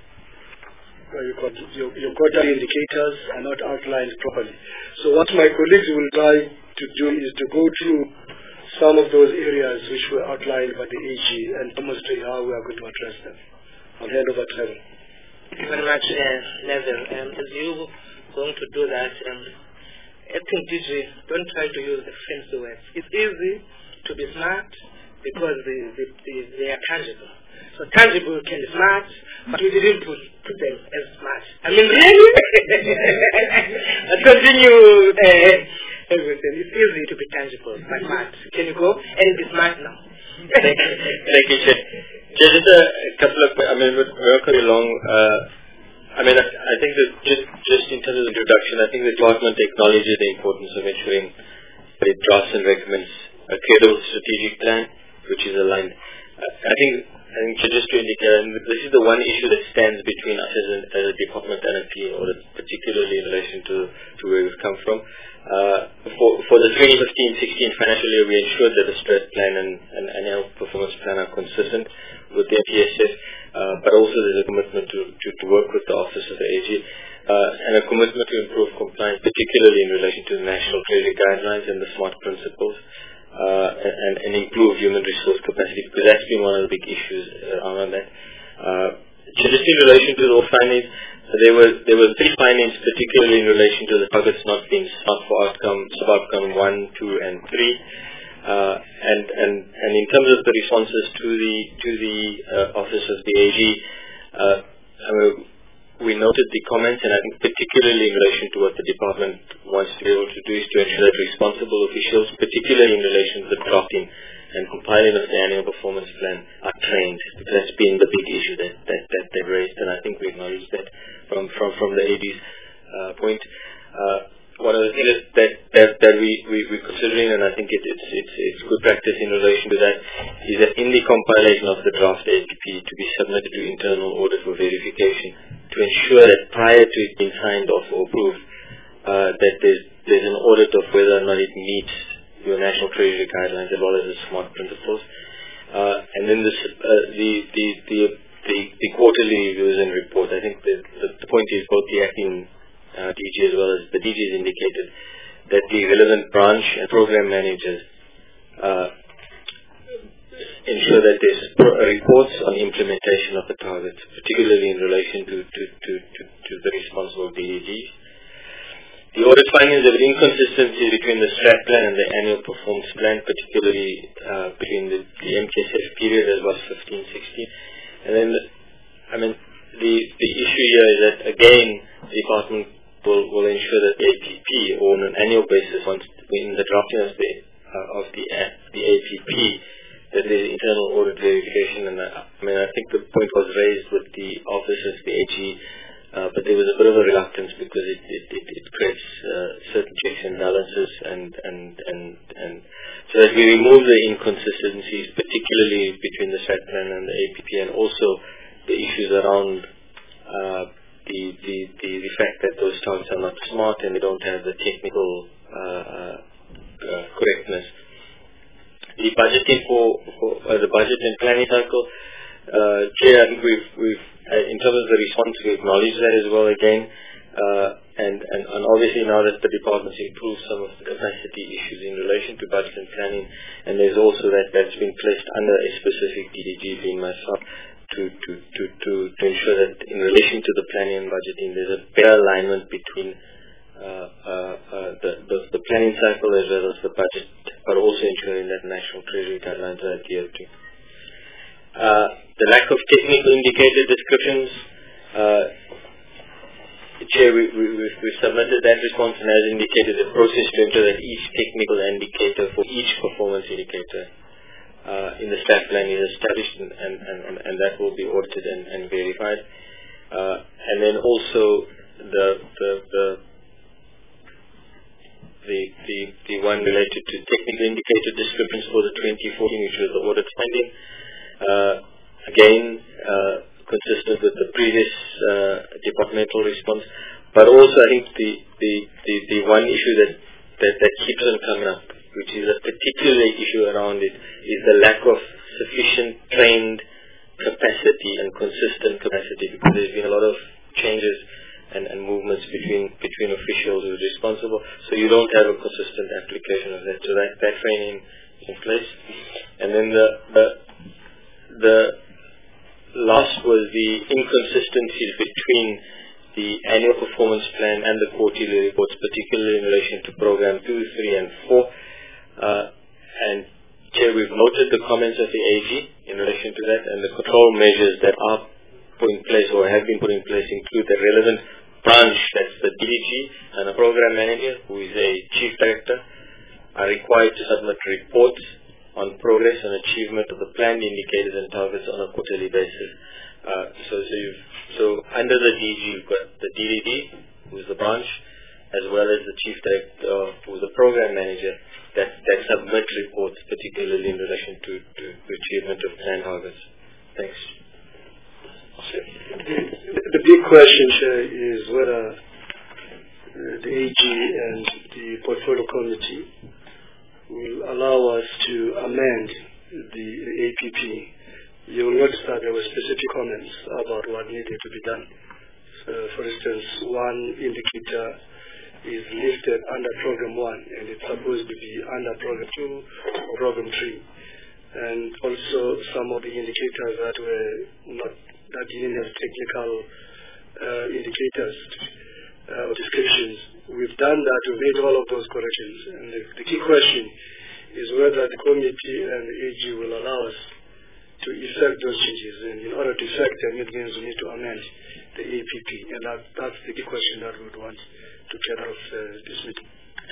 quarterly indicators are not outlined properly. So what my colleagues will try to do is to go through some of those areas which were outlined by the AG and demonstrate how we are going to address them. I'll hand over to Neville. Thank you very much, Neville. As you're going to do that, I think DG, don't try to use the fancy words. It's easy to be smart because they are tangible. So tangible can be smart, but we didn't put them as smart. I mean, really? Continue everything. It's easy to be tangible, but smart. Can you go and be smart now? Thank you, Chair. Just a couple of, we're coming along. I think that just in terms of introduction, I think the department acknowledges the importance of ensuring that it drafts and recommends a credible strategic plan which is aligned. I think just to indicate, this is the one issue that stands between us as a department and a PA, or particularly in relation to where we've come from. For the 2015-16 financial year, we ensured that the strat plan and annual performance plan are consistent with the MTSF, but also there's a commitment to work with the Office of the AG, and a commitment to improve compliance, particularly in relation to the National Credit Guidelines and the SMART principles, and improve human resource capacity, because that's been one of the big issues around that. Just in relation to the findings, there were three findings, particularly in relation to the targets not being sought for outcome, sub-outcome 1, 2, and 3. And in terms of the responses to the office of the AG, we noted the comments, and I think particularly in relation to what the department wants to be able to do is to ensure that responsible officials, particularly in relation to the drafting and compiling of the annual performance plan, are trained. That's been the big issue that they've raised, and I think we acknowledge that from the AG's point. One of the things that we're considering, and I think it's good practice in relation to that, is that in the compilation of the draft APP to be submitted to internal audit for verification, to ensure that prior to it being signed off or approved, that there's an audit of whether or not it meets your National Treasury guidelines as well as the SMART principles. And then the quarterly reviews and reports. I think the point is both the acting DG as well as the DGs indicated that the relevant branch and program managers ensure that there's reports on implementation of the targets, particularly in relation to the responsible DDGs. The audit findings of inconsistency between the strat plan and the annual performance plan, particularly between the MKSF period as well as 15-16. And then, the issue here is that, again, the department will ensure that the APP, or on an annual basis, once in the drafting of the APP, that there's internal audit verification. And I think the point was raised with the officers, the AG, but there was a bit of a reluctance because it creates certain checks and balances, and so that we remove the inconsistencies, particularly between the strat plan and the APP, and also the issues around the fact that those targets are not smart and they don't have the technical correctness. The budgeting for the budget and planning cycle, Chair, I think we've in terms of the response, we acknowledge that as well again, and obviously now that the department's improved some of the capacity issues in relation to budget and planning, and there's also that's been placed under a specific DDG, being myself, to ensure that in relation to the planning and budgeting, there's a better alignment between the planning cycle as well as the budget, but also ensuring that National Treasury guidelines are adhered to. The lack of technical indicator descriptions, Chair, we've submitted that response, and as indicated, the process to ensure that each technical indicator for each performance indicator in the strat plan is established, and that will be audited and verified. And then also the one related to technical indicator descriptions for the 2014, which was the audit finding. Again, consistent with the previous departmental response, but also I think the one issue that keeps on coming up, which is a particular issue around it, is the lack of sufficient trained capacity and consistent capacity, because there's been a lot of changes and movements between officials who are responsible, so you don't have a consistent application of that. So that training is in place. And then the last was the inconsistencies between the annual performance plan and the quarterly reports, particularly in relation to program 2, 3, and 4. And Chair, we've noted the comments of the AG in relation to that, and the control measures that are put in place or have been put in place include the relevant branch, that's the DDG, and a program manager, who is a chief director, are required to submit reports on progress and achievement of the planned indicators and targets on a quarterly basis. So under the DG, you've got the DDD, who is the branch, as well as the chief director, who is the program manager, that submit reports, particularly in relation to achievement of planned targets. Thanks. The big question, Chair, is whether the AG and the portfolio committee will allow us to amend the APP. You will notice that there were specific comments about what needed to be done. So, for instance, one indicator is listed under Program 1, and it's supposed to be under Program 2 or Program 3. And also some of the indicators that didn't have technical indicators or descriptions. We've done that, we've made all of those corrections. And the key question is whether the committee and the AG will allow us to effect those changes. And in order to effect them, it means we need to amend the APP. And that's the key question that we would want to get out of this meeting.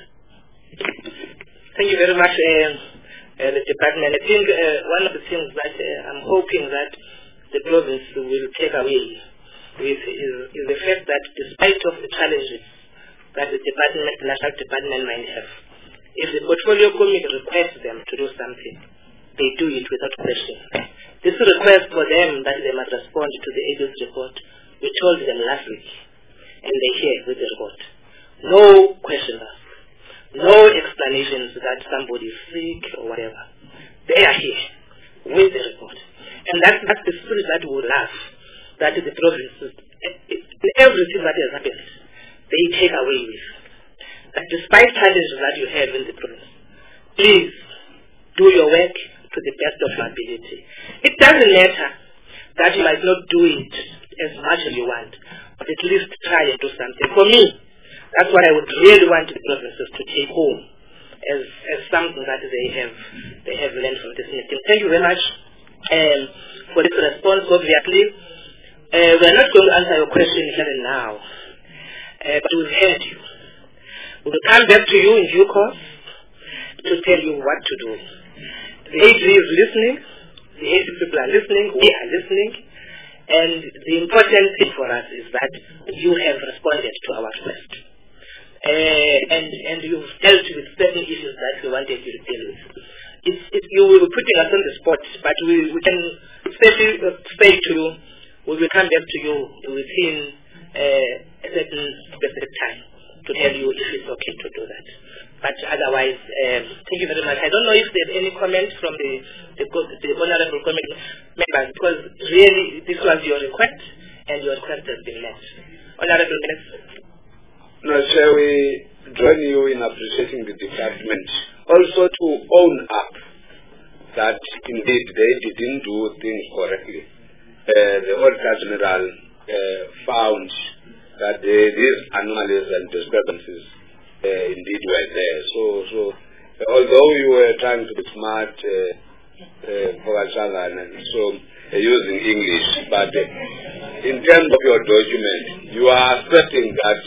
Thank you very much, the department. I think one of the things that I'm hoping that the province will take away with is the fact that despite of the challenges that the national department might have, if the portfolio committee requests them to do something, they do it without question. This request for them that they must respond to the agency report, we told them last week, and they hear with the report. No questions asked. No explanations that somebody is sick or whatever. They are here with the report. And that's the spirit that we would have, that the provinces, everything that has happened, they take away with. That despite challenges that you have in the province, please do your work to the best of your ability. It doesn't matter that you might not do it as much as you want, but at least try and do something. For me, that's what I would really want the provinces to take home as something that they have learned from this meeting. Thank you very much for this response. Obviously, we're not going to answer your question here and now, but we've heard you. We will come back to you in due course to tell you what to do. The AG is listening, the AG people are listening, we are listening, and the important thing for us is that you have responded to our request. And you've dealt with certain issues that we wanted you to deal with. You will be putting us on the spot, but we can safely say to you, we will come back to you within a certain specific time to tell you if it's okay to do that. But otherwise, thank you very much. I don't know if there's any comments from the honorable committee members, because really this was your request, and your request has been met. Honorable Minister. No, shall we join you in appreciating the department also to own up that indeed they didn't do things correctly. The Auditor General found that these anomalies and discrepancies indeed were there. So although you were trying to be smart, using English, but in terms of your document, you are asserting that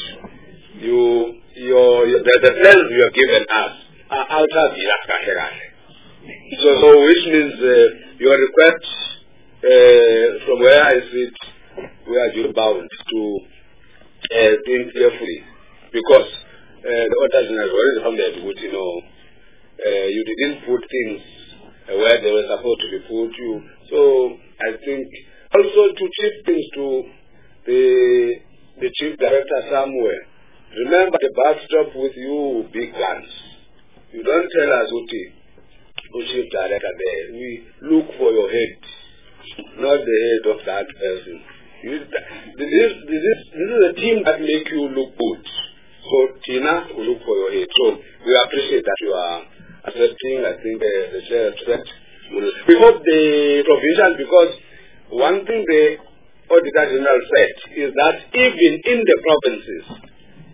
the plans you have given us are out of the So which means your request from where I sit, we are due bound to think carefully, because the Auditor General already found that you didn't put things where they were supposed to be put. So I think also to keep things to the Chief Director somewhere. Remember the backstop with you, big guns. You don't tell us who Chief Director there. We look for your head, not the head of that person. This is a team that make you look good. So Tina will look for your head. So we appreciate that you are accepting. I think the chair accept. We hope the provision, because one thing the Auditor General said is that even in the provinces,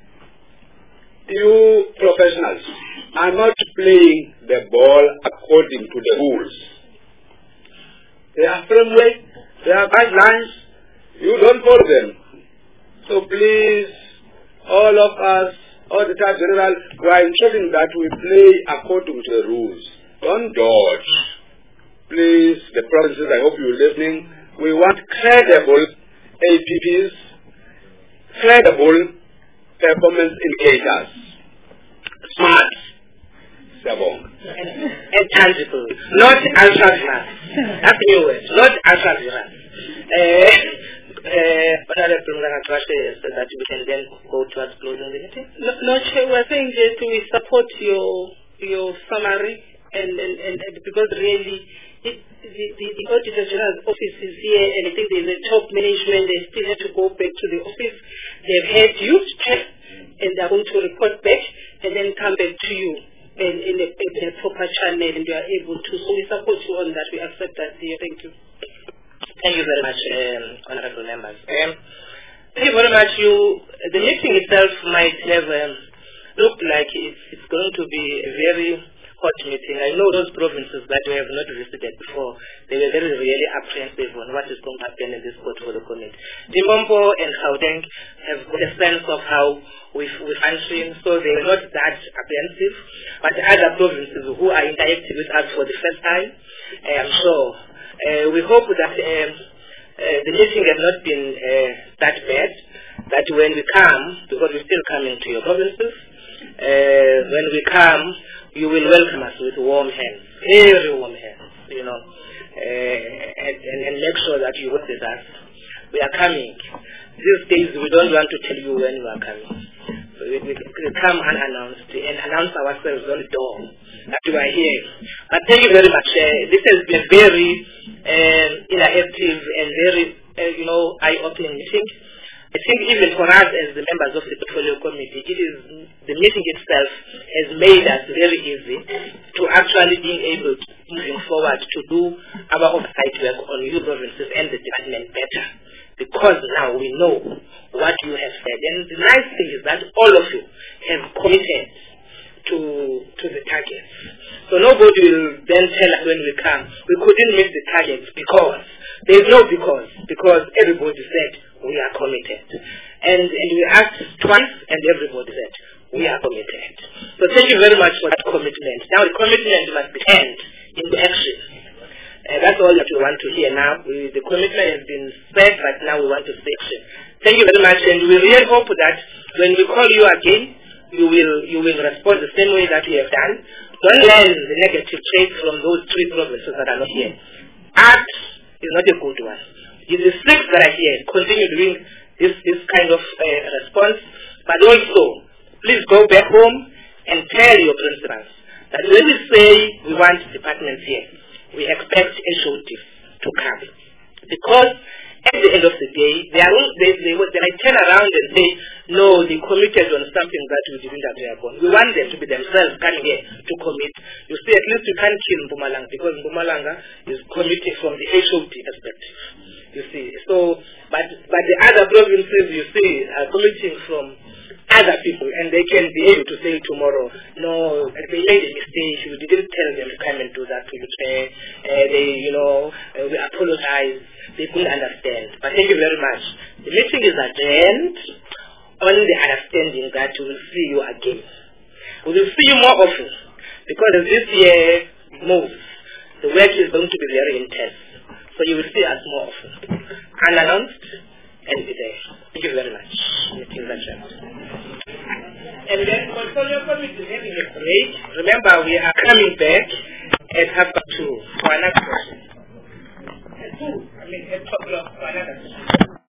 you professionals are not playing the ball according to the rules. There are framework, there are guidelines, you don't follow them. So please, all of us, Auditor General, we are ensuring that we play according to the rules. Don't dodge. Please, the provinces, I hope you're listening. We want credible APPs, credible performance indicators, smart, and tangible, not ultra-smart. That's the new word, not ultra-smart. That we can then go towards closing the meeting. No, Chair, we're saying that we support your summary, and because really the Auditor General's office is here, and I think there's a top management. They still have to go back to the office. They've had you, and they're going to report back and then come back to you in a proper channel, and you are able to. So we support you on that. We accept that. Thank you. Thank you very much, honorable members. Thank you very much. The meeting itself might have looked like it's going to be a very hot meeting. I know those provinces that we have not visited before, they were really apprehensive on what is going to happen in this portfolio committee. Limpopo and Gauteng have got a sense of how we function, so they were not that apprehensive. But other provinces who are interacting with us for the first time, I'm sure, we hope that the meeting has not been that bad, that when we come, because we're still coming to your provinces, when we come, you will welcome us with warm hands, very warm hands, you know, and make sure that you work with us. We are coming. These days, we don't want to tell you when we are coming. So we come unannounced and announce ourselves on the door that we are here. But thank you very much. This has been very interactive and very, eye-opening meeting. I think even for us as the members of the portfolio committee, the meeting itself has made us very easy to actually being able to moving forward to do our oversight work on your provinces and the department better. Because now we know what you have said. And the nice thing is that all of you have committed to the targets. So nobody will then tell us when we come, we couldn't meet the targets because. There is no because everybody said we are committed. And we asked twice and everybody said we are committed. So thank you very much for that commitment. Now the commitment must be turned into action. That's all that we want to hear now. The commitment has been said, but now we want to see action. Thank you very much, and we really hope that when we call you again, you will respond the same way that we have done. Don't learn the negative traits from those 3 provinces that are not here. Act is not a good one. If the 6 that are here continue doing this kind of response, but also please go back home and tell your principals that when we say we want departments here, we expect HODs to come. Because at the end of the day, they might turn around and say, no, they committed on something that we didn't agree upon. We want them to be themselves coming here to commit. You see, at least you can't kill Mpumalanga because Mpumalanga is committing from the HOD perspective. You see, so, but the other provinces, you see, are committing from other people, and they can be able to say tomorrow, no, they made a mistake, we didn't tell them to come and do that to you today, we apologize, they couldn't understand. But thank you very much. The meeting is adjourned on the understanding that we will see you again. We will see you more often, because as this year moves, the work is going to be very intense. So you will see us more often. Unannounced and be there. Thank you very much. Meeting is adjourned. And then portfolio committee is having a break. Remember, we are coming back at 2:30 for another session. At 2, at 2 o'clock for another session.